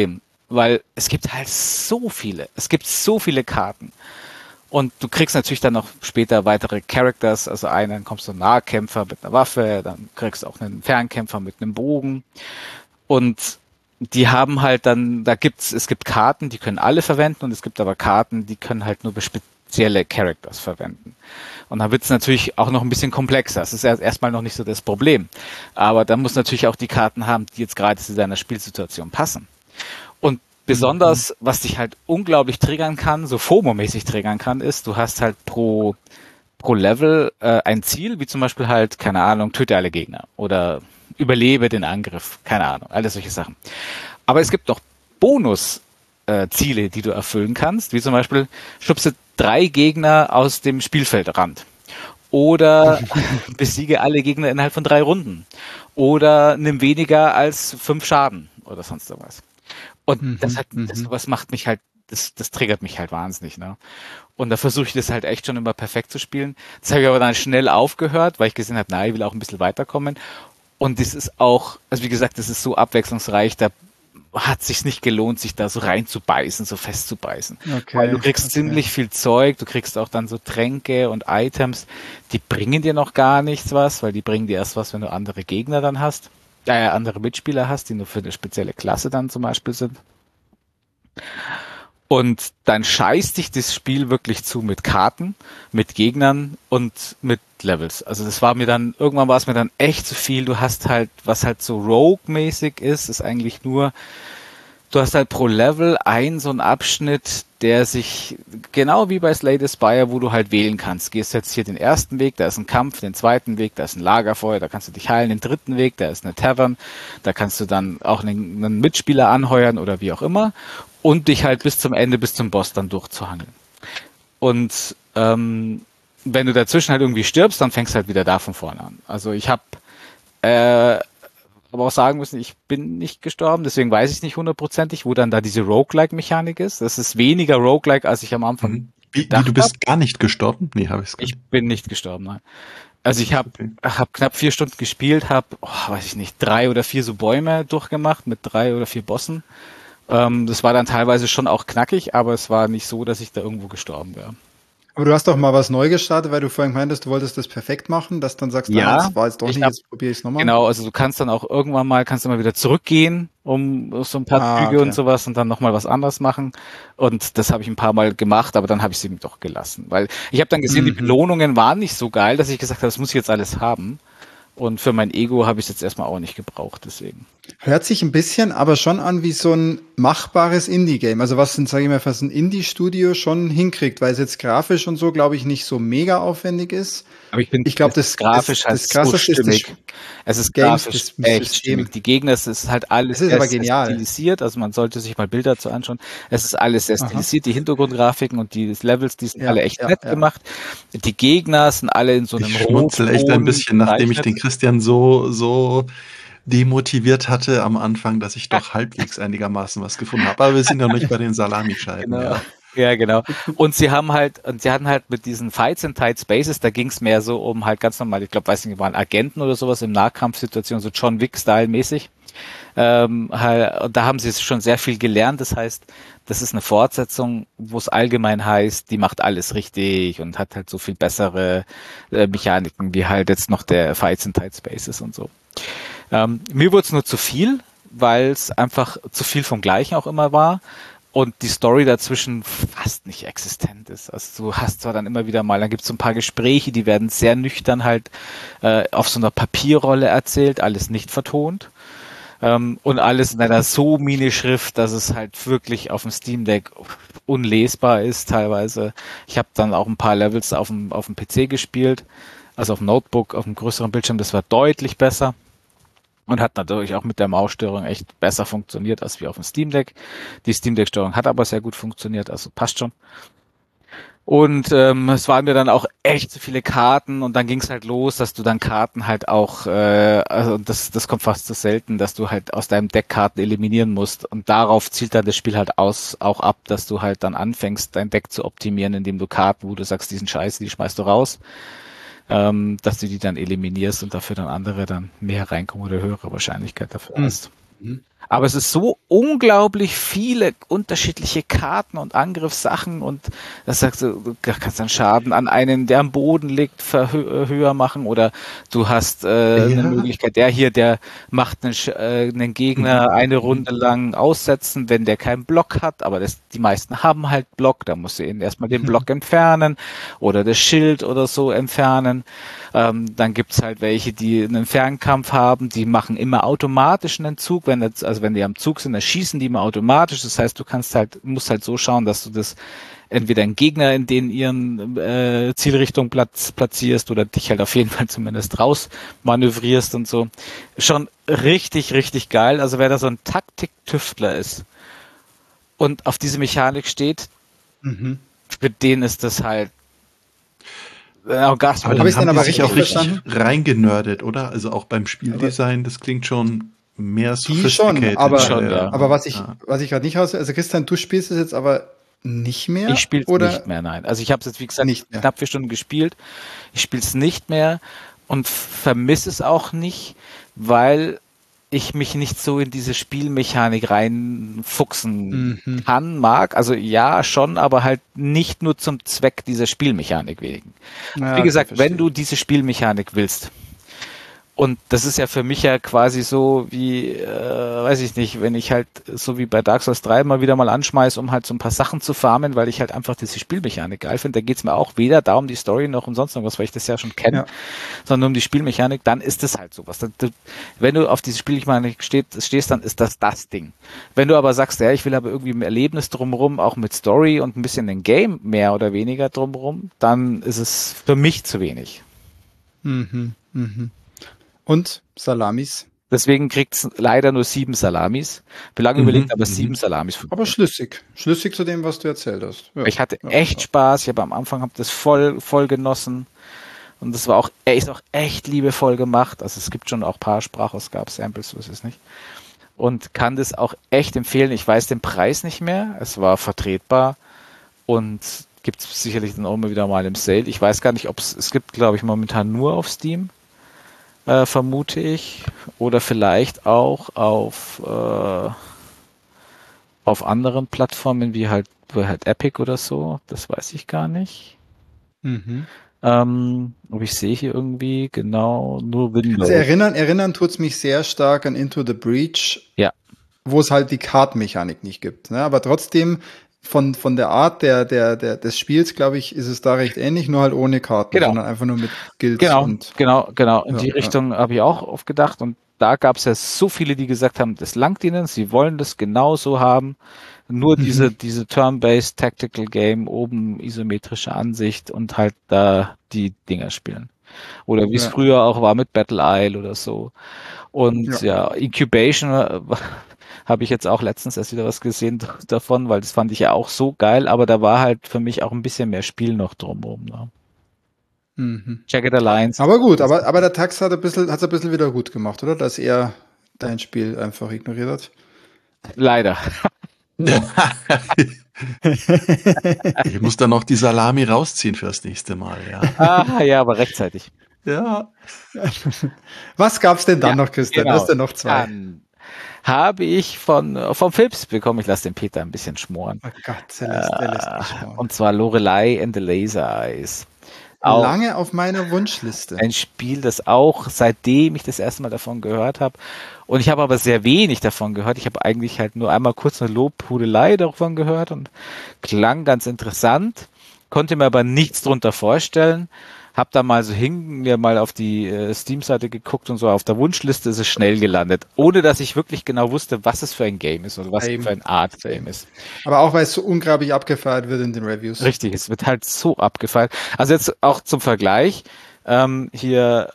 [SPEAKER 2] weil es gibt halt so viele. Es gibt so viele Karten. Und du kriegst natürlich dann noch später weitere Characters, also dann kommst du einen Nahkämpfer mit einer Waffe, dann kriegst du auch einen Fernkämpfer mit einem Bogen. Und die haben halt dann, es gibt Karten, die können alle verwenden und es gibt aber Karten, die können halt nur spezielle Characters verwenden. Und dann wird es natürlich auch noch ein bisschen komplexer. Das ist erstmal noch nicht so das Problem. Aber dann muss natürlich auch die Karten haben, die jetzt gerade zu deiner Spielsituation passen. Und besonders, was dich halt unglaublich triggern kann, so FOMO-mäßig triggern kann, ist, du hast halt pro Level ein Ziel, wie zum Beispiel halt, keine Ahnung, töte alle Gegner oder überlebe den Angriff, keine Ahnung, alles solche Sachen. Aber es gibt noch Bonus-Ziele, die du erfüllen kannst, wie zum Beispiel schubse 3 Gegner aus dem Spielfeldrand oder besiege alle Gegner innerhalb von 3 Runden oder nimm weniger als 5 Schaden oder sonst irgendwas. Und was macht mich halt, das triggert mich halt wahnsinnig, ne? Und da versuche ich das halt echt schon immer perfekt zu spielen. Das habe ich aber dann schnell aufgehört, weil ich gesehen habe, ich will auch ein bisschen weiterkommen. Und das ist auch, also wie gesagt, das ist so abwechslungsreich, da hat es sich nicht gelohnt, sich da so reinzubeißen, so festzubeißen. Okay, weil du kriegst ziemlich viel Zeug, du kriegst auch dann so Tränke und Items, die bringen dir noch gar nichts was, weil die bringen dir erst was, wenn du andere Gegner dann hast. Andere Mitspieler hast, die nur für eine spezielle Klasse dann zum Beispiel sind. Und dann scheißt dich das Spiel wirklich zu mit Karten, mit Gegnern und mit Levels. Also irgendwann war es mir dann echt zu viel. Du hast halt, was halt so Rogue-mäßig ist eigentlich nur, du hast halt pro Level so einen Abschnitt, der sich, genau wie bei Slay the Spire, wo du halt wählen kannst. Gehst jetzt hier den ersten Weg, da ist ein Kampf, den zweiten Weg, da ist ein Lagerfeuer, da kannst du dich heilen, den dritten Weg, da ist eine Tavern, da kannst du dann auch einen Mitspieler anheuern oder wie auch immer und dich halt bis zum Ende, bis zum Boss dann durchzuhangeln. Und wenn du dazwischen halt irgendwie stirbst, dann fängst du halt wieder da von vorne an. Also ich habe aber auch sagen müssen, ich bin nicht gestorben, deswegen weiß ich nicht hundertprozentig, wo dann da diese Roguelike-Mechanik ist. Das ist weniger Roguelike, als ich am Anfang
[SPEAKER 4] gedacht. Du bist gar nicht gestorben? Nee, habe ich
[SPEAKER 2] Ich bin nicht gestorben, nein. Also ich habe knapp 4 Stunden gespielt, habe, weiß ich nicht, 3 oder 4 so Bäume durchgemacht mit 3 oder 4 Bossen. Das war dann teilweise schon auch knackig, aber es war nicht so, dass ich da irgendwo gestorben wäre.
[SPEAKER 1] Aber du hast doch mal was neu gestartet, weil du vorhin meintest, du wolltest das perfekt machen, dass dann sagst, das war jetzt doch nicht, jetzt probiere ich es nochmal.
[SPEAKER 2] Genau, also du kannst dann auch irgendwann mal, wieder zurückgehen, um so ein paar Züge und sowas und dann nochmal was anderes machen. Und das habe ich ein paar Mal gemacht, aber dann habe ich es eben doch gelassen. Weil ich habe dann gesehen, die Belohnungen waren nicht so geil, dass ich gesagt habe, das muss ich jetzt alles haben. Und für mein Ego habe ich es jetzt erstmal auch nicht gebraucht, deswegen.
[SPEAKER 1] Hört sich ein bisschen aber schon an wie so ein machbares Indie-Game. Also was sage ich mal, was ein Indie-Studio schon hinkriegt, weil es jetzt grafisch und so, glaube ich, nicht so mega aufwendig ist.
[SPEAKER 2] Aber ich glaube, das grafisch das krasseste ist es ist grafisch echt stimmig. Die Gegner, es ist halt alles
[SPEAKER 1] sehr
[SPEAKER 2] stilisiert, also man sollte sich mal Bilder dazu anschauen. Es ist alles sehr stilisiert, die Hintergrundgrafiken und die Levels, die sind alle echt nett gemacht. Die Gegner sind alle in so einem
[SPEAKER 4] Ich schmunzel echt ein bisschen, nachdem ich den Christian so demotiviert hatte am Anfang, dass ich doch halbwegs einigermaßen was gefunden habe. Aber wir sind ja nicht bei den Salamischeiben.
[SPEAKER 2] Genau. Ja, genau. Und sie hatten halt mit diesen Fights in Tight Spaces, da ging es mehr so um halt ganz normal, ich glaube, weiß nicht, waren Agenten oder sowas im Nahkampfsituation, so John Wick-Style mäßig. Da haben sie schon sehr viel gelernt. Das heißt, das ist eine Fortsetzung, wo es allgemein heißt, die macht alles richtig und hat halt so viel bessere Mechaniken, wie halt jetzt noch der Fights in Tight Spaces und so. Mir wurde es nur zu viel, weil es einfach zu viel vom Gleichen auch immer war. Und die Story dazwischen fast nicht existent ist. Also du hast zwar dann immer wieder mal, dann gibt es so ein paar Gespräche, die werden sehr nüchtern halt auf so einer Papierrolle erzählt, alles nicht vertont. Und alles in einer so Minischrift, dass es halt wirklich auf dem Steam Deck unlesbar ist teilweise. Ich habe dann auch ein paar Levels auf dem PC gespielt, also auf dem Notebook, auf einem größeren Bildschirm, das war deutlich besser. Und hat natürlich auch mit der Maussteuerung echt besser funktioniert als wie auf dem Steam Deck. Die Steam Deck Steuerung hat aber sehr gut funktioniert, also passt schon. Und es waren mir dann auch echt so viele Karten und dann ging es halt los, dass du dann Karten halt auch, also das kommt fast zu selten, dass du halt aus deinem Deck Karten eliminieren musst. Und darauf zielt dann das Spiel halt auch ab, dass du halt dann anfängst, dein Deck zu optimieren, indem du Karten, wo du sagst, die sind scheiße, die schmeißt du raus. Dass du die dann eliminierst und dafür dann andere dann mehr reinkommen oder höhere Wahrscheinlichkeit dafür hast. Aber es ist so unglaublich viele unterschiedliche Karten und Angriffssachen und das sagst du kannst dann Schaden an einen, der am Boden liegt, höher machen oder du hast eine Möglichkeit, der macht einen Gegner eine Runde lang aussetzen, wenn der keinen Block hat, aber die meisten haben halt Block, da musst du eben erstmal den Block entfernen oder das Schild oder so entfernen. Dann gibt's halt welche, die einen Fernkampf haben, die machen immer automatisch einen Zug, wenn die am Zug sind, dann schießen die immer automatisch. Das heißt, musst halt so schauen, dass du das entweder einen Gegner in den ihren Zielrichtung platzierst oder dich halt auf jeden Fall zumindest raus manövrierst und so. Schon richtig, richtig geil. Also wer da so ein Taktik-Tüftler ist und auf diese Mechanik steht, für den ist das halt
[SPEAKER 4] aber dann haben die sich auch richtig reingenördet, oder? Also auch beim Spieldesign, das klingt schon mehr sophisticated.
[SPEAKER 1] Aber was ich gerade nicht also Christian, du spielst es jetzt aber nicht mehr?
[SPEAKER 2] Ich spiele es nicht mehr, nein. Also ich habe es jetzt, wie gesagt, knapp 4 Stunden gespielt. Ich spiele es nicht mehr und vermisse es auch nicht, weil ich mich nicht so in diese Spielmechanik reinfuchsen mag. Also ja, schon, aber halt nicht nur zum Zweck dieser Spielmechanik wegen. Ja, wie gesagt, wenn du diese Spielmechanik willst, und das ist ja für mich ja quasi so wie, weiß ich nicht, wenn ich halt so wie bei Dark Souls 3 mal anschmeiße, um halt so ein paar Sachen zu farmen, weil ich halt einfach diese Spielmechanik geil finde. Da geht's mir auch weder da um die Story noch um sonst irgendwas, weil ich das ja schon kenne, sondern um die Spielmechanik, dann ist das halt sowas. Wenn du auf diese Spielmechanik stehst, dann ist das Ding. Wenn du aber sagst, ja, ich will aber irgendwie ein Erlebnis drumherum, auch mit Story und ein bisschen ein Game mehr oder weniger drumherum, dann ist es für mich zu wenig.
[SPEAKER 1] Und Salamis?
[SPEAKER 2] Deswegen kriegt es leider nur 7 Salamis. Wie lange überlegt, aber 7 Salamis.
[SPEAKER 1] Aber schlüssig. Schlüssig zu dem, was du erzählt hast.
[SPEAKER 2] Ja. Ich hatte echt Spaß. Ich habe am Anfang das voll genossen. Und das war ist auch echt liebevoll gemacht. Also es gibt schon auch ein paar Sprachausgaben, Samples, so ist es nicht. Und kann das auch echt empfehlen. Ich weiß den Preis nicht mehr. Es war vertretbar. Und gibt es sicherlich dann auch immer wieder mal im Sale. Ich weiß gar nicht, es gibt, glaube ich, momentan nur auf Steam. Vermute ich, oder vielleicht auch auf anderen Plattformen wie halt Epic oder so, das weiß ich gar nicht. Aber ich sehe hier irgendwie genau nur Windows.
[SPEAKER 1] Also erinnern tut's mich sehr stark an Into the Breach, wo es halt die Kartenmechanik nicht gibt, ne? Aber trotzdem von der Art des Spiels, glaube ich, ist es da recht ähnlich, nur halt ohne Karten, sondern einfach nur mit Skills.
[SPEAKER 2] Genau. In die Richtung habe ich auch oft gedacht. Und da gab es ja so viele, die gesagt haben, das langt ihnen, sie wollen das genauso haben. Nur diese Turn-Based Tactical Game, oben isometrische Ansicht und halt da die Dinger spielen. Oder wie es früher auch war mit Battle Isle oder so. Und Incubation habe ich jetzt auch letztens erst wieder was gesehen davon, weil das fand ich ja auch so geil, aber da war halt für mich auch ein bisschen mehr Spiel noch drumherum. Ne? Jagged Alliance.
[SPEAKER 1] Aber gut, aber der Tax hat's ein bisschen wieder gut gemacht, oder? Dass er dein Spiel einfach ignoriert hat.
[SPEAKER 2] Leider.
[SPEAKER 4] Ich muss dann noch die Salami rausziehen fürs nächste Mal, ja.
[SPEAKER 2] Ja, aber rechtzeitig.
[SPEAKER 4] Ja.
[SPEAKER 1] Was gab's denn dann noch, Christian?
[SPEAKER 2] Genau.
[SPEAKER 1] Hast du noch 2?
[SPEAKER 2] Dann habe ich vom Philips bekommen, ich lasse den Peter ein bisschen schmoren.
[SPEAKER 1] Oh Gott, der lässt mich schmoren.
[SPEAKER 2] Und zwar Lorelei and the Laser Eyes.
[SPEAKER 1] Auch lange auf meiner Wunschliste.
[SPEAKER 2] Ein Spiel, das auch, seitdem ich das erste Mal davon gehört habe, und ich habe aber sehr wenig davon gehört. Ich habe eigentlich halt nur einmal kurz eine Lobhudelei davon gehört und klang ganz interessant, konnte mir aber nichts drunter vorstellen. Hab da mal mir mal auf die Steam-Seite geguckt und so, auf der Wunschliste ist es schnell gelandet, ohne dass ich wirklich genau wusste, was es für ein Game ist oder was es für eine Art Game ist.
[SPEAKER 1] Aber auch, weil es so unglaublich abgefeiert wird in den Reviews.
[SPEAKER 2] Richtig, es wird halt so abgefeiert. Also jetzt auch zum Vergleich, hier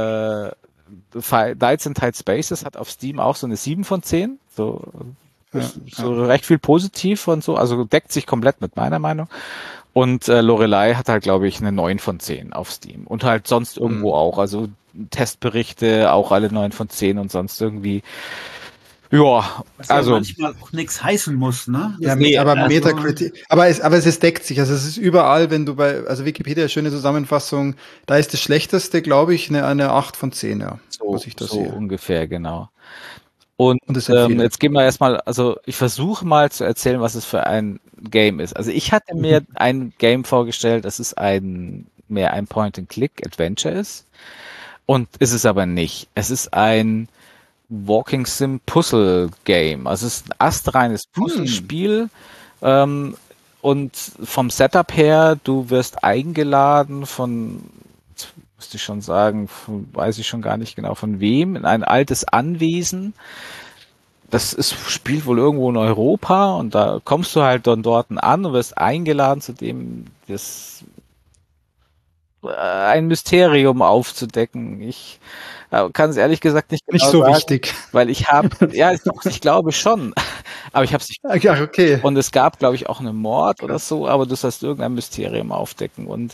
[SPEAKER 2] Nights and Tight Spaces hat auf Steam auch so eine 7 von 10, so recht viel positiv und so, also deckt sich komplett mit meiner Meinung. Und Lorelei hat halt, glaube ich, eine 9 von 10 auf Steam. Und halt sonst irgendwo auch. Also Testberichte, auch alle 9 von 10 und sonst irgendwie. Ja,
[SPEAKER 3] was
[SPEAKER 2] also.
[SPEAKER 3] manchmal auch nichts heißen muss, ne?
[SPEAKER 1] Ja, aber Metacritic. Aber es deckt sich. Also es ist überall, wenn du also Wikipedia, schöne Zusammenfassung, da ist das Schlechteste, glaube ich, eine 8 von 10, ja.
[SPEAKER 2] So ungefähr, genau. Und
[SPEAKER 1] das empfehle.
[SPEAKER 2] jetzt gehen wir erstmal, also ich versuche mal zu erzählen, was es für ein Game ist. Also ich hatte mir ein Game vorgestellt, das ist mehr ein Point-and-Click-Adventure ist. Und ist es aber nicht. Es ist ein Walking Sim Puzzle Game. Also es ist ein astreines Puzzlespiel. Und vom Setup her, du wirst eingeladen müsste ich schon sagen, weiß ich schon gar nicht genau von wem, in ein altes Anwesen. Spielt wohl irgendwo in Europa und da kommst du halt dann dort an und wirst eingeladen, zu dem ein Mysterium aufzudecken. Ich kann es ehrlich gesagt nicht
[SPEAKER 1] genau sagen. Nicht so wichtig.
[SPEAKER 2] Weil ich glaube schon, aber ich habe es nicht.
[SPEAKER 1] Ja, okay.
[SPEAKER 2] Und es gab, glaube ich, auch einen Mord oder so, aber du sollst irgendein Mysterium aufdecken und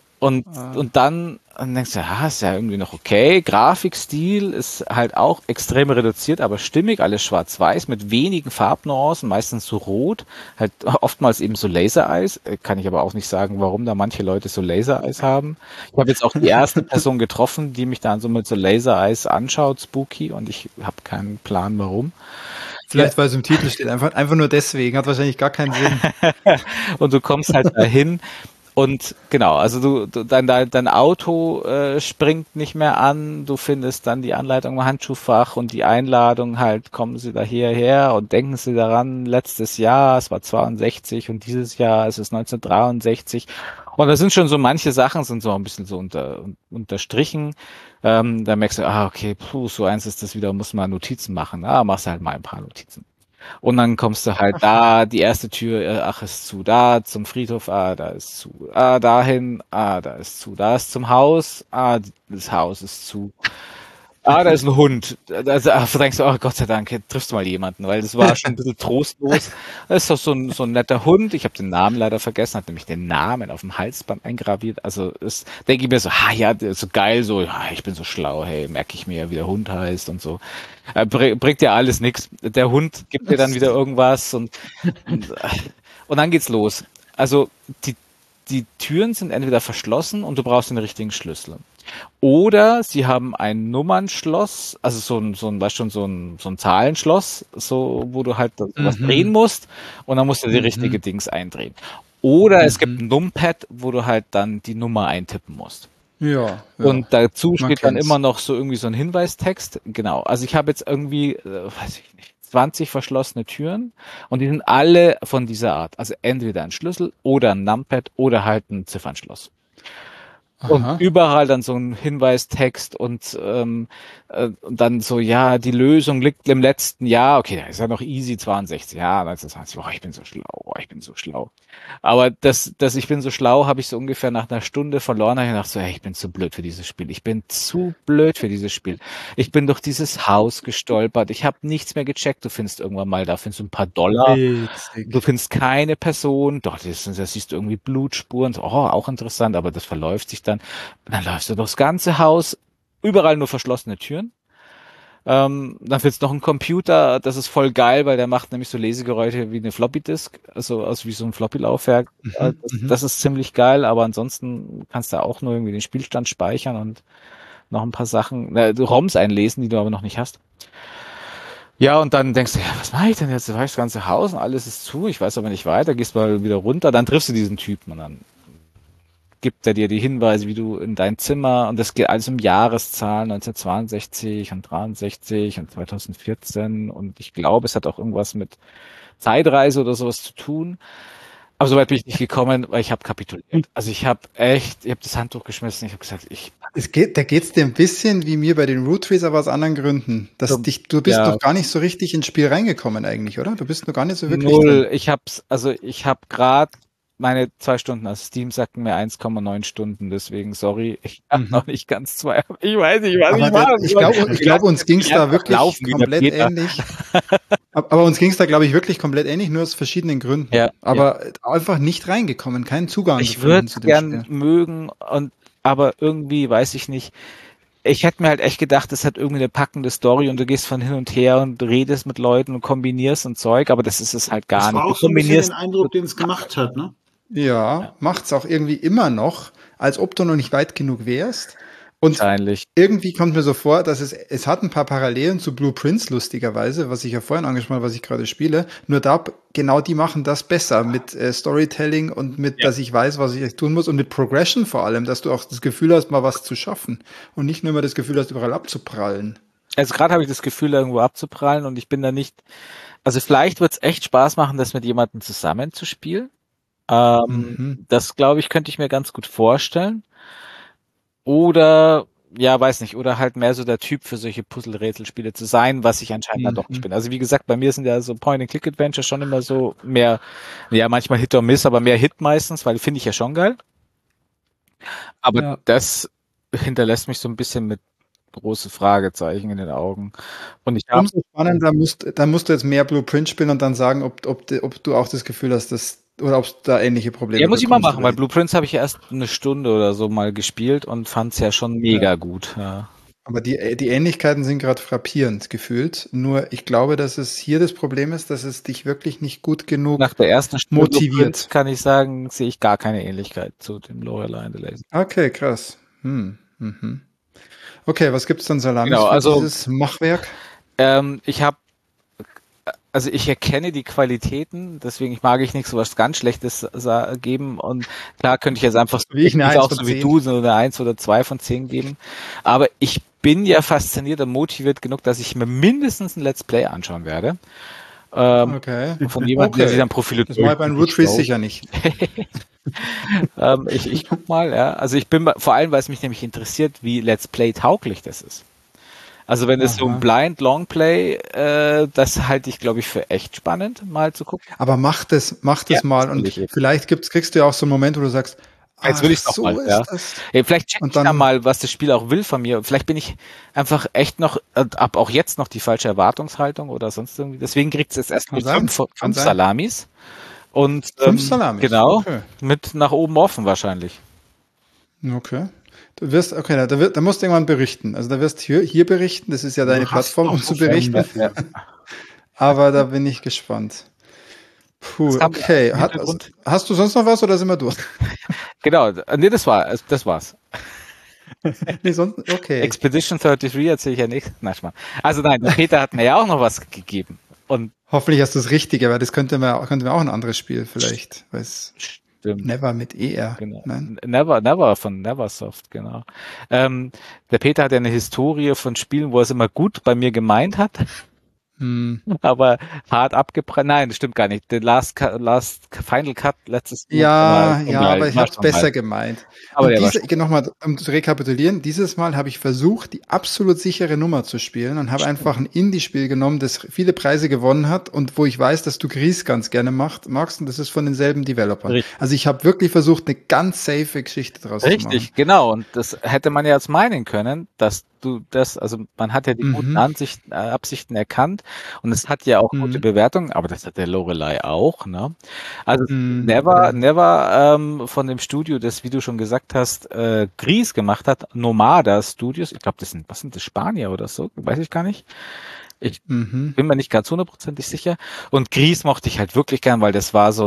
[SPEAKER 2] dann denkst du, ist ja irgendwie noch okay. Grafikstil ist halt auch extrem reduziert, aber stimmig, alles schwarz-weiß mit wenigen Farbnuancen, meistens so rot, halt oftmals eben so Laser-Eyes. Kann ich aber auch nicht sagen, warum da manche Leute so Laser-Eyes haben. Ich habe jetzt auch die erste Person getroffen, die mich dann so mit so Laser-Eyes anschaut, spooky, und ich habe keinen Plan, warum.
[SPEAKER 1] Vielleicht, weil es im Titel steht, einfach nur deswegen, hat wahrscheinlich gar keinen Sinn.
[SPEAKER 2] Und du kommst halt dahin. Und genau, also dein Auto springt nicht mehr an, du findest dann die Anleitung im Handschuhfach und die Einladung halt, kommen Sie da hierher und denken Sie daran, letztes Jahr, es war 62 und dieses Jahr, es ist 1963. Und da sind schon so manche Sachen, sind so ein bisschen so unterstrichen. Da merkst du, okay, so eins ist das wieder, muss man Notizen machen. Machst halt mal ein paar Notizen. Und dann kommst du halt da, die erste Tür, ist zu, da zum Friedhof, da ist zu, dahin, da ist zu, da ist zum Haus, das Haus ist zu. Da ist ein Hund. Also denkst du, Gott sei Dank, triffst du mal jemanden, weil das war schon ein bisschen trostlos. Das ist doch so ein netter Hund. Ich habe den Namen leider vergessen, hat nämlich den Namen auf dem Halsband eingraviert. Also denke ich mir so, so geil, so, ich bin so schlau, hey, merke ich mir, wie der Hund heißt und so. Bringt ja alles nichts. Der Hund gibt dir dann wieder irgendwas und dann geht's los. Also die Türen sind entweder verschlossen und du brauchst den richtigen Schlüssel. Oder sie haben ein Nummernschloss, also so ein Zahlenschloss, so, wo du halt was drehen musst und dann musst du die richtige Dings eindrehen. Oder es gibt ein Numpad, wo du halt dann die Nummer eintippen musst.
[SPEAKER 1] Ja.
[SPEAKER 2] Und dazu steht dann immer noch so irgendwie so ein Hinweistext. Genau. Also ich habe jetzt irgendwie, weiß ich nicht, 20 verschlossene Türen und die sind alle von dieser Art. Also entweder ein Schlüssel oder ein Numpad oder halt ein Ziffernschloss. Und überall dann so ein Hinweistext und dann so, die Lösung liegt im letzten Jahr. Okay, da ist ja noch easy 62. Ja, 1920. Ich bin so schlau. Aber ich bin so schlau, habe ich so ungefähr nach einer Stunde verloren. Da habe ich gedacht so, ich bin zu blöd für dieses Spiel. Ich bin zu blöd für dieses Spiel. Ich bin durch dieses Haus gestolpert. Ich habe nichts mehr gecheckt. Du findest irgendwann mal, da findest du ein paar Dollar. Du findest keine Person. Doch, das siehst du irgendwie Blutspuren. So, auch interessant, aber das verläuft sich dann. Und dann läufst du durchs ganze Haus. Überall nur verschlossene Türen. Dann findest du noch einen Computer, das ist voll geil, weil der macht nämlich so Lesegeräusche wie eine Floppy-Disk, also wie so ein Floppy-Laufwerk. Das ist ziemlich geil, aber ansonsten kannst du auch nur irgendwie den Spielstand speichern und noch ein paar Sachen, ROMs einlesen, die du aber noch nicht hast. Ja, und dann denkst du, was mache ich denn jetzt? Du weißt das ganze Haus und alles ist zu, ich weiß aber nicht weiter, gehst mal wieder runter, dann triffst du diesen Typen und dann gibt er dir die Hinweise, wie du in dein Zimmer, und das geht alles um Jahreszahlen, 1962 und 63 und 2014 und ich glaube, es hat auch irgendwas mit Zeitreise oder sowas zu tun. Aber soweit bin ich nicht gekommen, weil ich habe kapituliert. Also ich habe das Handtuch geschmissen, ich habe gesagt,
[SPEAKER 1] da geht's dir ein bisschen wie mir bei den Root Trees, aber aus anderen Gründen. Du bist noch gar nicht so richtig ins Spiel reingekommen eigentlich, oder? Du bist noch gar nicht so wirklich
[SPEAKER 2] drin. Ich habe gerade meine 2 Stunden, also Steam sagt mir 1,9 Stunden, deswegen sorry, ich habe noch nicht ganz 2. Ich weiß nicht, was ich mache.
[SPEAKER 1] Ich glaube, uns ging's da wirklich komplett ähnlich. Aber uns ging's da, glaube ich, wirklich komplett ähnlich, nur aus verschiedenen Gründen.
[SPEAKER 2] Ja,
[SPEAKER 1] aber einfach nicht reingekommen, keinen Zugang.
[SPEAKER 2] Ich würde es gern mögen, aber irgendwie, weiß ich nicht, ich hätte mir halt echt gedacht, das hat irgendwie eine packende Story und du gehst von hin und her und redest mit Leuten und kombinierst und Zeug, aber das ist es halt gar nicht.
[SPEAKER 3] Das war auch so ein bisschen den Eindruck, den es gemacht hat, ne?
[SPEAKER 1] Ja, macht's auch irgendwie immer noch, als ob du noch nicht weit genug wärst. Und
[SPEAKER 2] wahrscheinlich.
[SPEAKER 1] irgendwie kommt mir so vor, dass es hat ein paar Parallelen zu Blue Prince, lustigerweise, was ich ja vorhin angesprochen habe, was ich gerade spiele. Nur da, genau die machen das besser mit Storytelling und mit, dass ich weiß, was ich tun muss und mit Progression vor allem, dass du auch das Gefühl hast, mal was zu schaffen und nicht nur immer das Gefühl hast, überall abzuprallen.
[SPEAKER 2] Also gerade habe ich das Gefühl, irgendwo abzuprallen und ich bin da nicht, also vielleicht wird es echt Spaß machen, das mit jemandem zusammen zu spielen. Das, glaube ich, könnte ich mir ganz gut vorstellen. Oder, ja, weiß nicht, oder halt mehr so der Typ für solche Puzzle-Rätselspiele zu sein, was ich anscheinend dann doch nicht bin. Also wie gesagt, bei mir sind ja so Point-and-Click-Adventure schon immer so mehr, ja, manchmal Hit or Miss, aber mehr Hit meistens, weil finde ich ja schon geil. Aber das hinterlässt mich so ein bisschen mit große Fragezeichen in den Augen. Und ich habe
[SPEAKER 1] Umso spannender musst du jetzt mehr Blueprint spielen und dann sagen, ob du auch das Gefühl hast, dass, oder ob es da ähnliche Probleme
[SPEAKER 2] ja, muss ich mal
[SPEAKER 1] bekommst
[SPEAKER 2] machen, weil
[SPEAKER 1] oder-
[SPEAKER 2] Blueprints habe ich ja erst eine Stunde oder so mal gespielt und fand es ja schon mega gut. Ja.
[SPEAKER 1] Aber die Ähnlichkeiten sind gerade frappierend gefühlt. Nur ich glaube, dass es hier das Problem ist, dass es dich wirklich nicht gut genug
[SPEAKER 2] Nach der ersten Stunde
[SPEAKER 1] motiviert.
[SPEAKER 2] Blueprints kann ich sagen, sehe ich gar keine Ähnlichkeit zu dem Lorelei and the Lazy.
[SPEAKER 1] Okay, krass. Okay, was gibt's dann Salamis
[SPEAKER 2] Genau,
[SPEAKER 1] für
[SPEAKER 2] also
[SPEAKER 1] dieses Machwerk?
[SPEAKER 2] ich erkenne die Qualitäten, deswegen mag ich nicht so was ganz Schlechtes geben und klar könnte ich jetzt einfach
[SPEAKER 1] Wie ich eine 1
[SPEAKER 2] auch
[SPEAKER 1] von
[SPEAKER 2] so wie
[SPEAKER 1] 10.
[SPEAKER 2] du so eine 1 oder 2 von 10 geben, aber ich bin ja fasziniert und motiviert genug, dass ich mir mindestens ein Let's Play anschauen werde.
[SPEAKER 1] Okay.
[SPEAKER 2] Von jemandem, der sich dann Profile
[SPEAKER 1] Das war bei Root Trees sicher nicht.
[SPEAKER 2] ich guck mal, ja. Also ich bin vor allem, weil es mich nämlich interessiert, wie Let's Play tauglich das ist. Also wenn es so ein Blind Longplay, das halte ich, glaube ich, für echt spannend, mal zu gucken.
[SPEAKER 1] Aber mach das
[SPEAKER 2] Ja,
[SPEAKER 1] mal und vielleicht kriegst du ja auch so einen Moment, wo du sagst,
[SPEAKER 2] jetzt will ich noch
[SPEAKER 1] so
[SPEAKER 2] mal,
[SPEAKER 1] ist
[SPEAKER 2] ja.
[SPEAKER 1] das.
[SPEAKER 2] Vielleicht check ich dann mal, was das Spiel auch will von mir. Vielleicht bin ich einfach echt noch, ab auch jetzt noch die falsche Erwartungshaltung oder sonst irgendwie. Deswegen kriegt es jetzt erst mit 5 Salamis. Und
[SPEAKER 1] 5 Salamis?
[SPEAKER 2] Genau,
[SPEAKER 1] okay.
[SPEAKER 2] mit nach oben offen wahrscheinlich.
[SPEAKER 1] Okay. Du wirst, okay, da musst du irgendwann berichten. Also da wirst hier berichten, das ist ja deine Plattform, um zu berichten.
[SPEAKER 2] Ja.
[SPEAKER 1] Aber da bin ich gespannt. Puh, okay. Hast du sonst noch was oder sind wir durch?
[SPEAKER 2] Genau, nee, das war's.
[SPEAKER 1] Nee, sonst, okay.
[SPEAKER 2] Expedition 33 erzähle ich ja nicht. Nein, Schmarrn. Also nein, der Peter hat mir ja auch noch was gegeben. Und
[SPEAKER 1] hoffentlich hast du das Richtige, weil das könnte mir auch ein anderes Spiel vielleicht.
[SPEAKER 2] stimmt.
[SPEAKER 1] Never mit ER.
[SPEAKER 2] Genau.
[SPEAKER 1] Nein.
[SPEAKER 2] Never von Neversoft, genau. Der Peter hat ja eine Historie von Spielen, wo er es immer gut bei mir gemeint hat. Aber hart abgebrannt. Nein, das stimmt gar nicht. The Last Final Cut letztes
[SPEAKER 1] Jahr. Ja, aber ich habe es besser gemeint.
[SPEAKER 2] Aber
[SPEAKER 1] nochmal, um zu rekapitulieren, dieses Mal habe ich versucht, die absolut sichere Nummer zu spielen und habe einfach ein Indie-Spiel genommen, das viele Preise gewonnen hat und wo ich weiß, dass du Gris ganz gerne magst und das ist von denselben Developern. Richtig. Also ich habe wirklich versucht, eine ganz safe Geschichte draus zu machen.
[SPEAKER 2] Richtig, genau. Und das hätte man ja jetzt meinen können, dass du das, also man hat ja die guten Absichten erkannt und es hat ja auch gute Bewertungen, aber das hat der Lorelei auch, ne? Also Never von dem Studio, das, wie du schon gesagt hast, Gris gemacht hat, Nomada Studios, ich glaube, was sind das, Spanier oder so, weiß ich gar nicht. Ich bin mir nicht ganz hundertprozentig sicher. Und Gris mochte ich halt wirklich gern, weil das war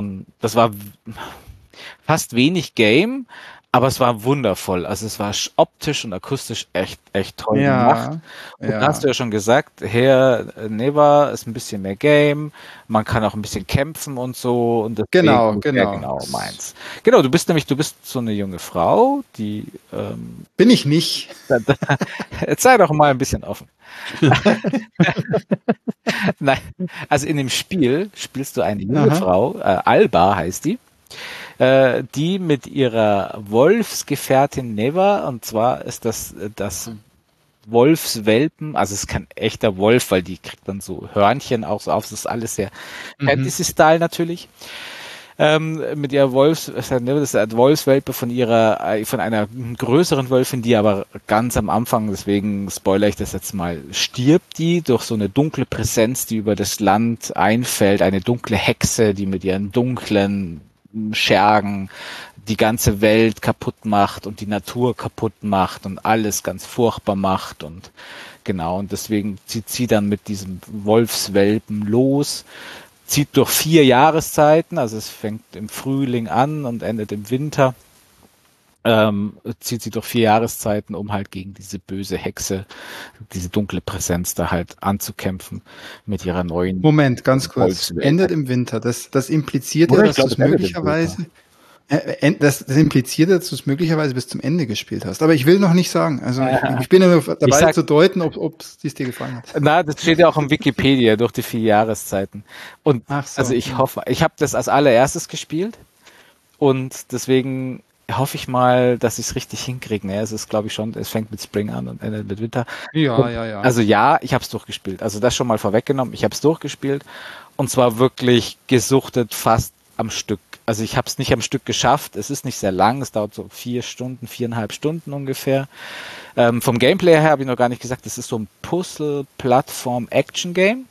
[SPEAKER 2] fast wenig Game, aber es war wundervoll. Also es war optisch und akustisch echt toll gemacht. Und hast du ja schon gesagt, Never ist ein bisschen mehr Game, man kann auch ein bisschen kämpfen und so. Und
[SPEAKER 1] genau
[SPEAKER 2] meins. Genau, du bist so eine junge Frau, die
[SPEAKER 1] bin ich nicht.
[SPEAKER 2] Jetzt sei doch mal ein bisschen offen. Nein, also in dem Spiel spielst du eine junge Frau, Alba heißt die mit ihrer Wolfsgefährtin Never, und zwar ist das Wolfswelpen, also es ist kein echter Wolf, weil die kriegt dann so Hörnchen auch so auf, das ist alles sehr Fantasy-Style natürlich. Mit ihrer Wolfswelpe von einer größeren Wölfin, die aber ganz am Anfang, deswegen spoilere ich das jetzt mal, stirbt die durch so eine dunkle Präsenz, die über das Land einfällt, eine dunkle Hexe, die mit ihren dunklen Schergen die ganze Welt kaputt macht und die Natur kaputt macht und alles ganz furchtbar macht und genau, und deswegen zieht sie dann mit diesem Wolfswelpen los, zieht durch 4 Jahreszeiten, also es fängt im Frühling an und endet im Winter zieht sie durch 4 Jahreszeiten, um halt gegen diese böse Hexe, diese dunkle Präsenz da halt anzukämpfen mit ihrer neuen
[SPEAKER 1] Moment, ganz kurz.
[SPEAKER 2] Volkswelt.
[SPEAKER 1] Endet im Winter. Das impliziert
[SPEAKER 2] Oder
[SPEAKER 1] ja,
[SPEAKER 2] ich
[SPEAKER 1] dass du
[SPEAKER 2] glaub,
[SPEAKER 1] es
[SPEAKER 2] es endet im
[SPEAKER 1] möglicherweise. Das impliziert, dass du es möglicherweise bis zum Ende gespielt hast. Aber ich will noch nicht sagen. Also ich bin ja nur dabei zu deuten, ob es dir gefallen hat.
[SPEAKER 2] Na, das steht ja auch im Wikipedia durch die 4 Jahreszeiten. Und
[SPEAKER 1] Ach so.
[SPEAKER 2] also ich hoffe, ich habe das als allererstes gespielt und deswegen hoffe ich mal, dass ich es richtig hinkriege. Ne? Es ist, glaube ich, schon, es fängt mit Spring an und endet mit Winter.
[SPEAKER 1] Ja.
[SPEAKER 2] Also ja, ich habe es durchgespielt. Also das schon mal vorweggenommen. Ich habe es durchgespielt und zwar wirklich gesuchtet fast am Stück. Also ich habe es nicht am Stück geschafft. Es ist nicht sehr lang. Es dauert so 4,5 Stunden ungefähr. Vom Gameplay her habe ich noch gar nicht gesagt, das ist so ein Puzzle-Plattform-Action-Game.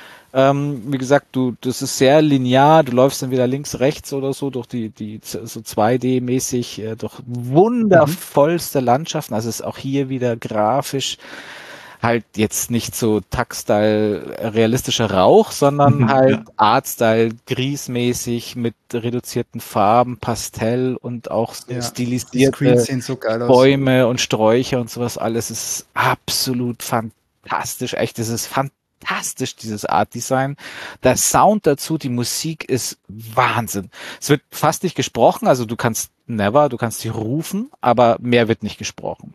[SPEAKER 2] Wie gesagt, das ist sehr linear, du läufst dann wieder links, rechts oder so durch die so 2D-mäßig, durch wundervollste Landschaften. Also es ist auch hier wieder grafisch halt jetzt nicht so Tag-Style realistischer Rauch, sondern halt Art-Style Grease-mäßig mit reduzierten Farben, Pastell und auch
[SPEAKER 1] Die
[SPEAKER 2] stilisierte
[SPEAKER 1] Screens sehen so geil aus.
[SPEAKER 2] Bäume und Sträucher und sowas alles. Ist absolut fantastisch. Echt, es ist fantastisch, dieses Art-Design. Der Sound dazu, die Musik ist Wahnsinn. Es wird fast nicht gesprochen, also du kannst sie rufen, aber mehr wird nicht gesprochen.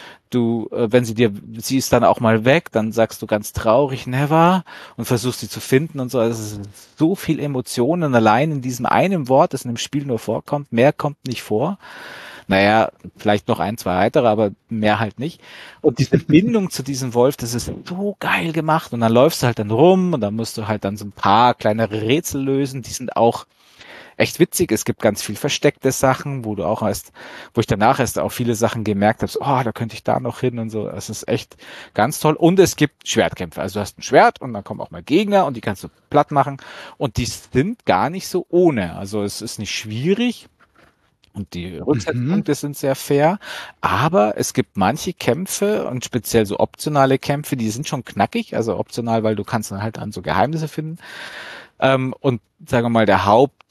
[SPEAKER 2] Wenn sie ist dann auch mal weg, dann sagst du ganz traurig never und versuchst sie zu finden und so. Also es ist so viel Emotionen allein in diesem einen Wort, das in dem Spiel nur vorkommt. Mehr kommt nicht vor. Naja, vielleicht noch 1, 2 weitere, aber mehr halt nicht. Und diese Bindung zu diesem Wolf, das ist so geil gemacht. Und dann läufst du halt dann rum und dann musst du halt dann so ein paar kleinere Rätsel lösen. Die sind auch echt witzig. Es gibt ganz viel versteckte Sachen, wo ich danach erst auch viele Sachen gemerkt habe, so, da könnte ich da noch hin und so. Es ist echt ganz toll. Und es gibt Schwertkämpfe. Also du hast ein Schwert und dann kommen auch mal Gegner und die kannst du platt machen. Und die sind gar nicht so ohne. Also es ist nicht schwierig. Und die Rücksetzpunkte sind sehr fair, aber es gibt manche Kämpfe und speziell so optionale Kämpfe, die sind schon knackig, also optional, weil du kannst dann halt an so Geheimnisse finden. Und sagen wir mal, der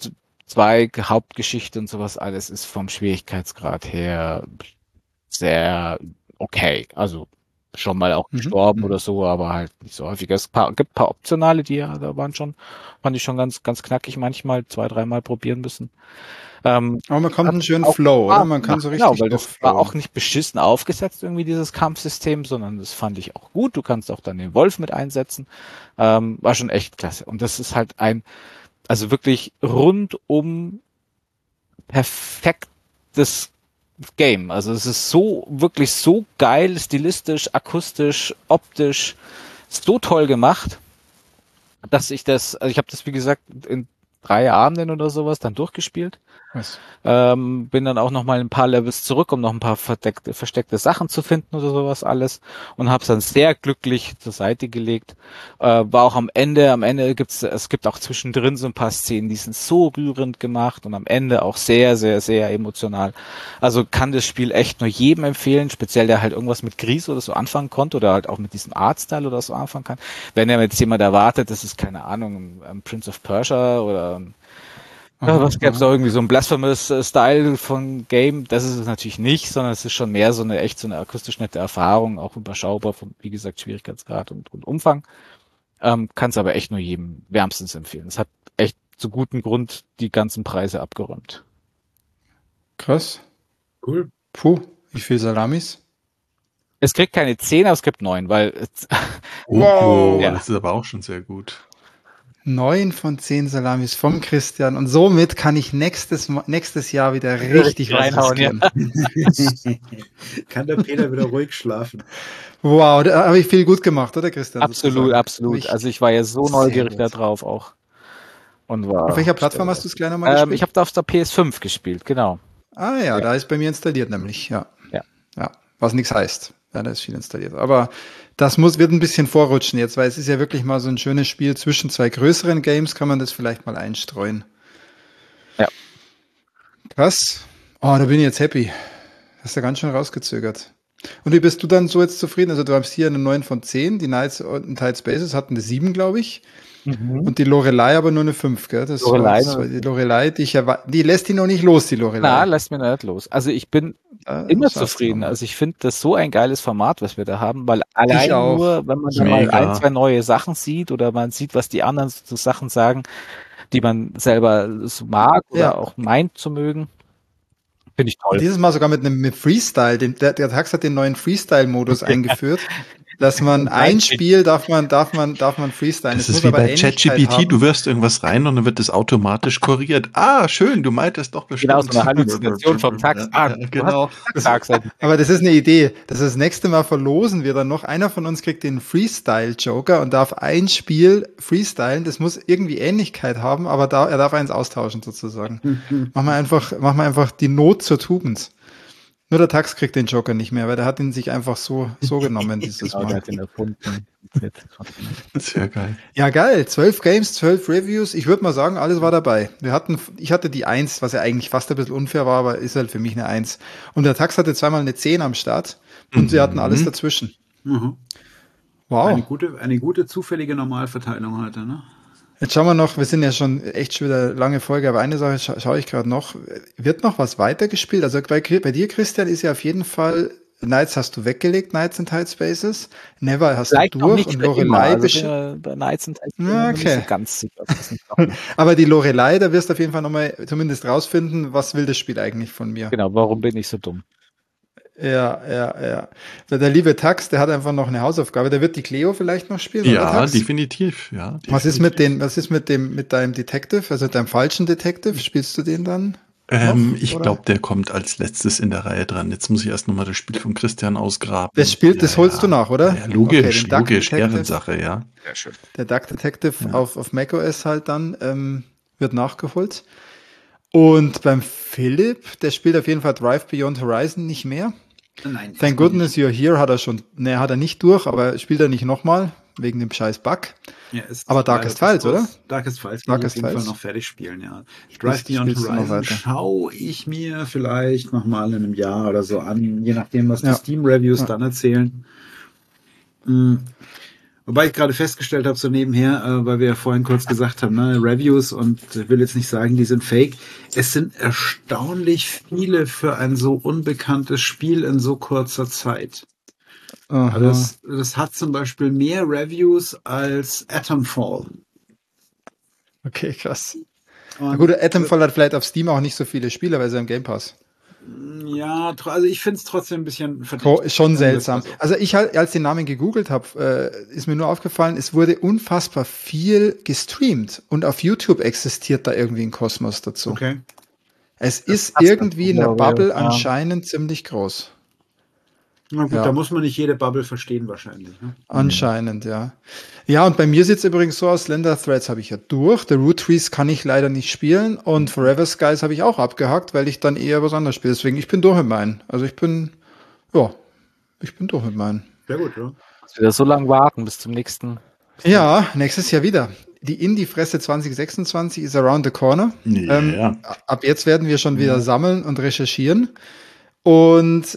[SPEAKER 2] Hauptgeschichte und sowas alles ist vom Schwierigkeitsgrad her sehr okay. Also schon mal auch gestorben oder so, aber halt nicht so häufig. Es gibt ein paar optionale, fand ich schon ganz, ganz knackig manchmal, 2, 3 Mal probieren müssen.
[SPEAKER 1] Aber man kommt einen schönen Flow, oder? Man kann so richtig.
[SPEAKER 2] Genau, weil das war auch nicht beschissen aufgesetzt, irgendwie dieses Kampfsystem, sondern das fand ich auch gut. Du kannst auch dann den Wolf mit einsetzen. War schon echt klasse. Und das ist halt also wirklich rundum perfektes Game. Also es ist wirklich so geil, stilistisch, akustisch, optisch, so toll gemacht, dass ich habe das, wie gesagt, in 3 Abenden oder sowas dann durchgespielt.
[SPEAKER 1] Was?
[SPEAKER 2] Bin dann auch noch mal ein paar Levels zurück, um noch ein paar versteckte Sachen zu finden oder sowas alles und habe es dann sehr glücklich zur Seite gelegt. War auch am Ende es gibt auch zwischendrin so ein paar Szenen, die sind so rührend gemacht und am Ende auch sehr, sehr, sehr emotional. Also kann das Spiel echt nur jedem empfehlen, speziell der halt irgendwas mit Gris oder so anfangen konnte oder halt auch mit diesem Artstyle oder so anfangen kann. Wenn er jetzt jemand erwartet, das ist keine Ahnung, ein Prince of Persia oder was gäbe es da irgendwie so ein Blasphemous Style von Game? Das ist es natürlich nicht, sondern es ist schon mehr so eine akustisch nette Erfahrung, auch überschaubar von, wie gesagt, Schwierigkeitsgrad und Umfang. Kann es aber echt nur jedem wärmstens empfehlen. Es hat echt zu gutem Grund die ganzen Preise abgeräumt.
[SPEAKER 1] Krass.
[SPEAKER 3] Cool.
[SPEAKER 1] Puh, wie viel Salamis?
[SPEAKER 2] Es kriegt keine 10, aber es gibt 9, weil
[SPEAKER 4] das ist aber auch schon sehr gut.
[SPEAKER 1] 9 von 10 Salamis vom Christian. Und somit kann ich nächstes Jahr wieder richtig was riskieren.
[SPEAKER 3] Kann der Peter wieder ruhig schlafen.
[SPEAKER 1] Wow, da habe ich viel gut gemacht, oder Christian?
[SPEAKER 2] Absolut. Also ich war ja so neugierig da drauf auch.
[SPEAKER 1] Auf welcher Plattform hast du es gleich nochmal gespielt?
[SPEAKER 2] Ich habe da auf der PS5 gespielt, genau.
[SPEAKER 1] Ah ja, da ist bei mir installiert nämlich, ja. Was nichts heißt. Ja, da ist viel installiert. Aber das wird ein bisschen vorrutschen jetzt, weil es ist ja wirklich mal so ein schönes Spiel zwischen 2 größeren Games, kann man das vielleicht mal einstreuen.
[SPEAKER 2] Ja.
[SPEAKER 1] Krass. Da bin ich jetzt happy. Hast du ganz schön rausgezögert. Und wie bist du dann so jetzt zufrieden? Also du hast hier eine 9 von 10, die Nights in Tight Spaces hatten eine 7, glaube ich. Und die Lorelei aber nur eine 5, gell? Das
[SPEAKER 2] Lorelei,
[SPEAKER 1] war die Lorelei, die lässt die noch nicht los, die Lorelei.
[SPEAKER 2] Na, lässt mir nicht los. Also ich bin immer zufrieden. Also ich finde das so ein geiles Format, was wir da haben, weil allein nur, wenn man da mal 1, 2 neue Sachen sieht oder man sieht, was die anderen so Sachen sagen, die man selber so mag oder auch meint zu mögen, finde ich toll.
[SPEAKER 1] Und dieses Mal sogar mit Freestyle. Der Tax hat den neuen Freestyle-Modus eingeführt. Dass man ein Spiel darf man freestylen.
[SPEAKER 4] Das ist wie bei ChatGPT, du wirfst irgendwas rein und dann wird das automatisch korrigiert. Ah, schön, du meintest doch bestimmt.
[SPEAKER 2] Genau, so eine Halluzination vom Tax.
[SPEAKER 4] Genau.
[SPEAKER 1] Aber das ist eine Idee. Das nächste Mal verlosen wir dann noch. Einer von uns kriegt den Freestyle-Joker und darf ein Spiel freestylen. Das muss irgendwie Ähnlichkeit haben, aber er darf eins austauschen sozusagen. Mach mal einfach die Not zur Tugend. Nur der Tax kriegt den Joker nicht mehr, weil der hat ihn sich einfach so genommen dieses Mal.
[SPEAKER 2] Der hat ihn erfunden.
[SPEAKER 4] Sehr geil.
[SPEAKER 1] Ja, geil. 12 Games, 12 Reviews. Ich würde mal sagen, alles war dabei. Ich hatte die 1, was ja eigentlich fast ein bisschen unfair war, aber ist halt für mich eine 1. Und der Tax hatte zweimal eine 10 am Start und wir hatten alles dazwischen.
[SPEAKER 3] Wow. Eine gute zufällige Normalverteilung heute, ne?
[SPEAKER 1] Jetzt schauen wir noch, wir sind ja schon echt schon wieder lange Folge, aber eine Sache schaue ich gerade noch. Wird noch was weitergespielt? Also bei dir, Christian, ist ja auf jeden Fall, Knights hast du weggelegt, Knights in Tide Spaces. Never hast
[SPEAKER 2] vielleicht
[SPEAKER 1] du durch und Lorelei
[SPEAKER 2] bei Knights in Tide Spaces
[SPEAKER 1] okay.
[SPEAKER 2] nicht ganz sicher.
[SPEAKER 1] Aber die Lorelei, da wirst du auf jeden Fall nochmal zumindest rausfinden, was will das Spiel eigentlich von mir.
[SPEAKER 2] Genau, warum bin ich so dumm?
[SPEAKER 1] Ja. Weil der liebe Tax, der hat einfach noch eine Hausaufgabe. Der wird die Cleo vielleicht noch spielen,
[SPEAKER 4] ja,
[SPEAKER 1] oder Tax?
[SPEAKER 4] Definitiv.
[SPEAKER 1] Was ist mit deinem Detective, also deinem falschen Detective? Spielst du den dann?
[SPEAKER 4] Ich glaube, der kommt als letztes in der Reihe dran. Jetzt muss ich erst nochmal das Spiel von Christian ausgraben.
[SPEAKER 1] Das holst du nach, oder?
[SPEAKER 4] Ja, logisch, Ehrensache, ja.
[SPEAKER 1] Sehr schön. Der Duck Detective auf macOS halt dann wird nachgeholt. Und beim Philipp, der spielt auf jeden Fall Drive Beyond Horizon nicht mehr.
[SPEAKER 3] Nein.
[SPEAKER 1] Thank goodness you're here hat er nicht durch, aber spielt er nicht nochmal, wegen dem scheiß Bug.
[SPEAKER 3] Ja,
[SPEAKER 1] aber Darkest Files, oder?
[SPEAKER 3] Darkest Files kann ich auf jeden Fall noch fertig spielen, ja. Drive Beyond Horizon schaue ich mir vielleicht nochmal in einem Jahr oder so an, je nachdem, was die Steam-Reviews dann erzählen. Wobei ich gerade festgestellt habe, so nebenher, weil wir ja vorhin kurz gesagt haben, ne, Reviews, und ich will jetzt nicht sagen, die sind fake. Es sind erstaunlich viele für ein so unbekanntes Spiel in so kurzer Zeit. Also das hat zum Beispiel mehr Reviews als Atomfall.
[SPEAKER 1] Okay, krass. Na gut, Atomfall hat vielleicht auf Steam auch nicht so viele Spiele, weil sie im Game Pass.
[SPEAKER 3] Ja, also ich finde es trotzdem ein bisschen verdammt.
[SPEAKER 1] Schon seltsam. Also ich als ich den Namen gegoogelt habe, ist mir nur aufgefallen, es wurde unfassbar viel gestreamt und auf YouTube existiert da irgendwie ein Kosmos dazu.
[SPEAKER 3] Okay.
[SPEAKER 1] Es ist irgendwie in der Bubble anscheinend ziemlich groß.
[SPEAKER 3] Na gut, da muss man nicht jede Bubble verstehen wahrscheinlich. Ne?
[SPEAKER 1] Anscheinend, ja. Ja, und bei mir sieht es übrigens so aus, Slender Threads habe ich ja durch, The Root Trees kann ich leider nicht spielen und Forever Skies habe ich auch abgehakt, weil ich dann eher was anderes spiele. Deswegen, ich bin durch mit meinen. Also ich bin durch mit meinen.
[SPEAKER 3] Sehr gut, ja.
[SPEAKER 2] Wieder so lange warten bis zum nächsten.
[SPEAKER 1] Ja, nächstes Jahr wieder. Die Indie-Fresse 2026 ist around the corner.
[SPEAKER 4] Ja.
[SPEAKER 1] Ab jetzt werden wir schon wieder sammeln und recherchieren. Und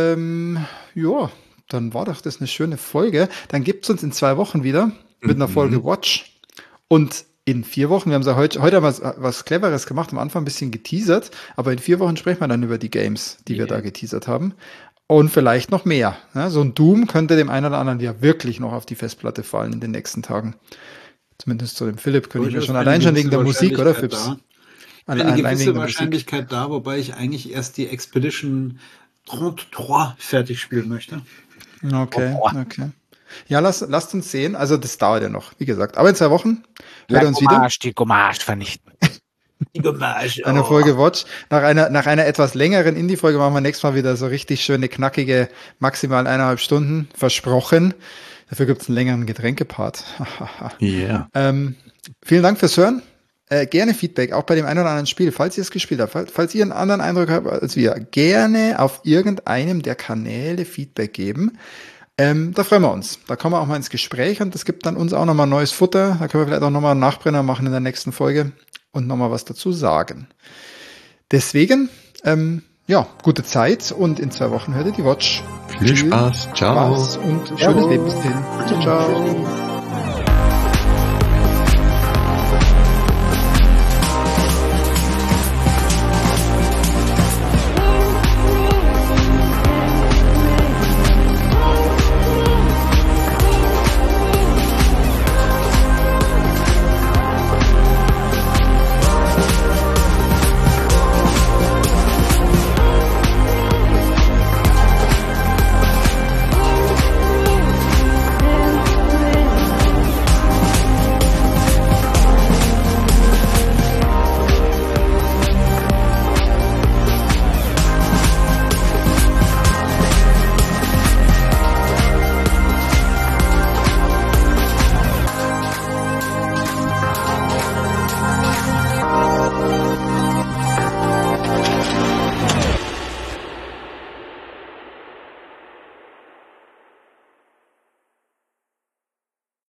[SPEAKER 1] dann war doch das eine schöne Folge. Dann gibt es uns in 2 Wochen wieder mit einer Folge Watch. Und in 4 Wochen, wir haben heute haben wir was Cleveres gemacht, am Anfang ein bisschen geteasert, aber in 4 Wochen sprechen wir dann über die Games, die wir da geteasert haben. Und vielleicht noch mehr. Ja, so ein Doom könnte dem einen oder anderen ja wirklich noch auf die Festplatte fallen in den nächsten Tagen. Zumindest zu dem Philipp könnte ich mir schon allein schon wegen der Musik, oder Fips?
[SPEAKER 3] Eine gewisse Wahrscheinlichkeit da, wobei ich eigentlich erst die Expedition 33 fertig spielen möchte.
[SPEAKER 1] Okay. Ja, lasst uns sehen. Also das dauert ja noch, wie gesagt. Aber in 2 Wochen hört uns wieder.
[SPEAKER 2] Die Gommage vernichten.
[SPEAKER 1] Eine Folge Watch. Nach einer etwas längeren Indie-Folge machen wir nächstes Mal wieder so richtig schöne, knackige, maximal 1,5 Stunden. Versprochen. Dafür gibt es einen längeren Getränkepart.
[SPEAKER 4] Yeah.
[SPEAKER 1] Vielen Dank fürs Hören. Gerne Feedback, auch bei dem einen oder anderen Spiel, falls ihr es gespielt habt, falls ihr einen anderen Eindruck habt als wir, gerne auf irgendeinem der Kanäle Feedback geben. Da freuen wir uns. Da kommen wir auch mal ins Gespräch und das gibt dann uns auch nochmal neues Futter. Da können wir vielleicht auch nochmal einen Nachbrenner machen in der nächsten Folge und nochmal was dazu sagen. Deswegen, gute Zeit und in 2 Wochen hört ihr die Watch.
[SPEAKER 4] Viel Spaß. Ciao.
[SPEAKER 1] Spaß und schönes Leben bis dahin. Ciao.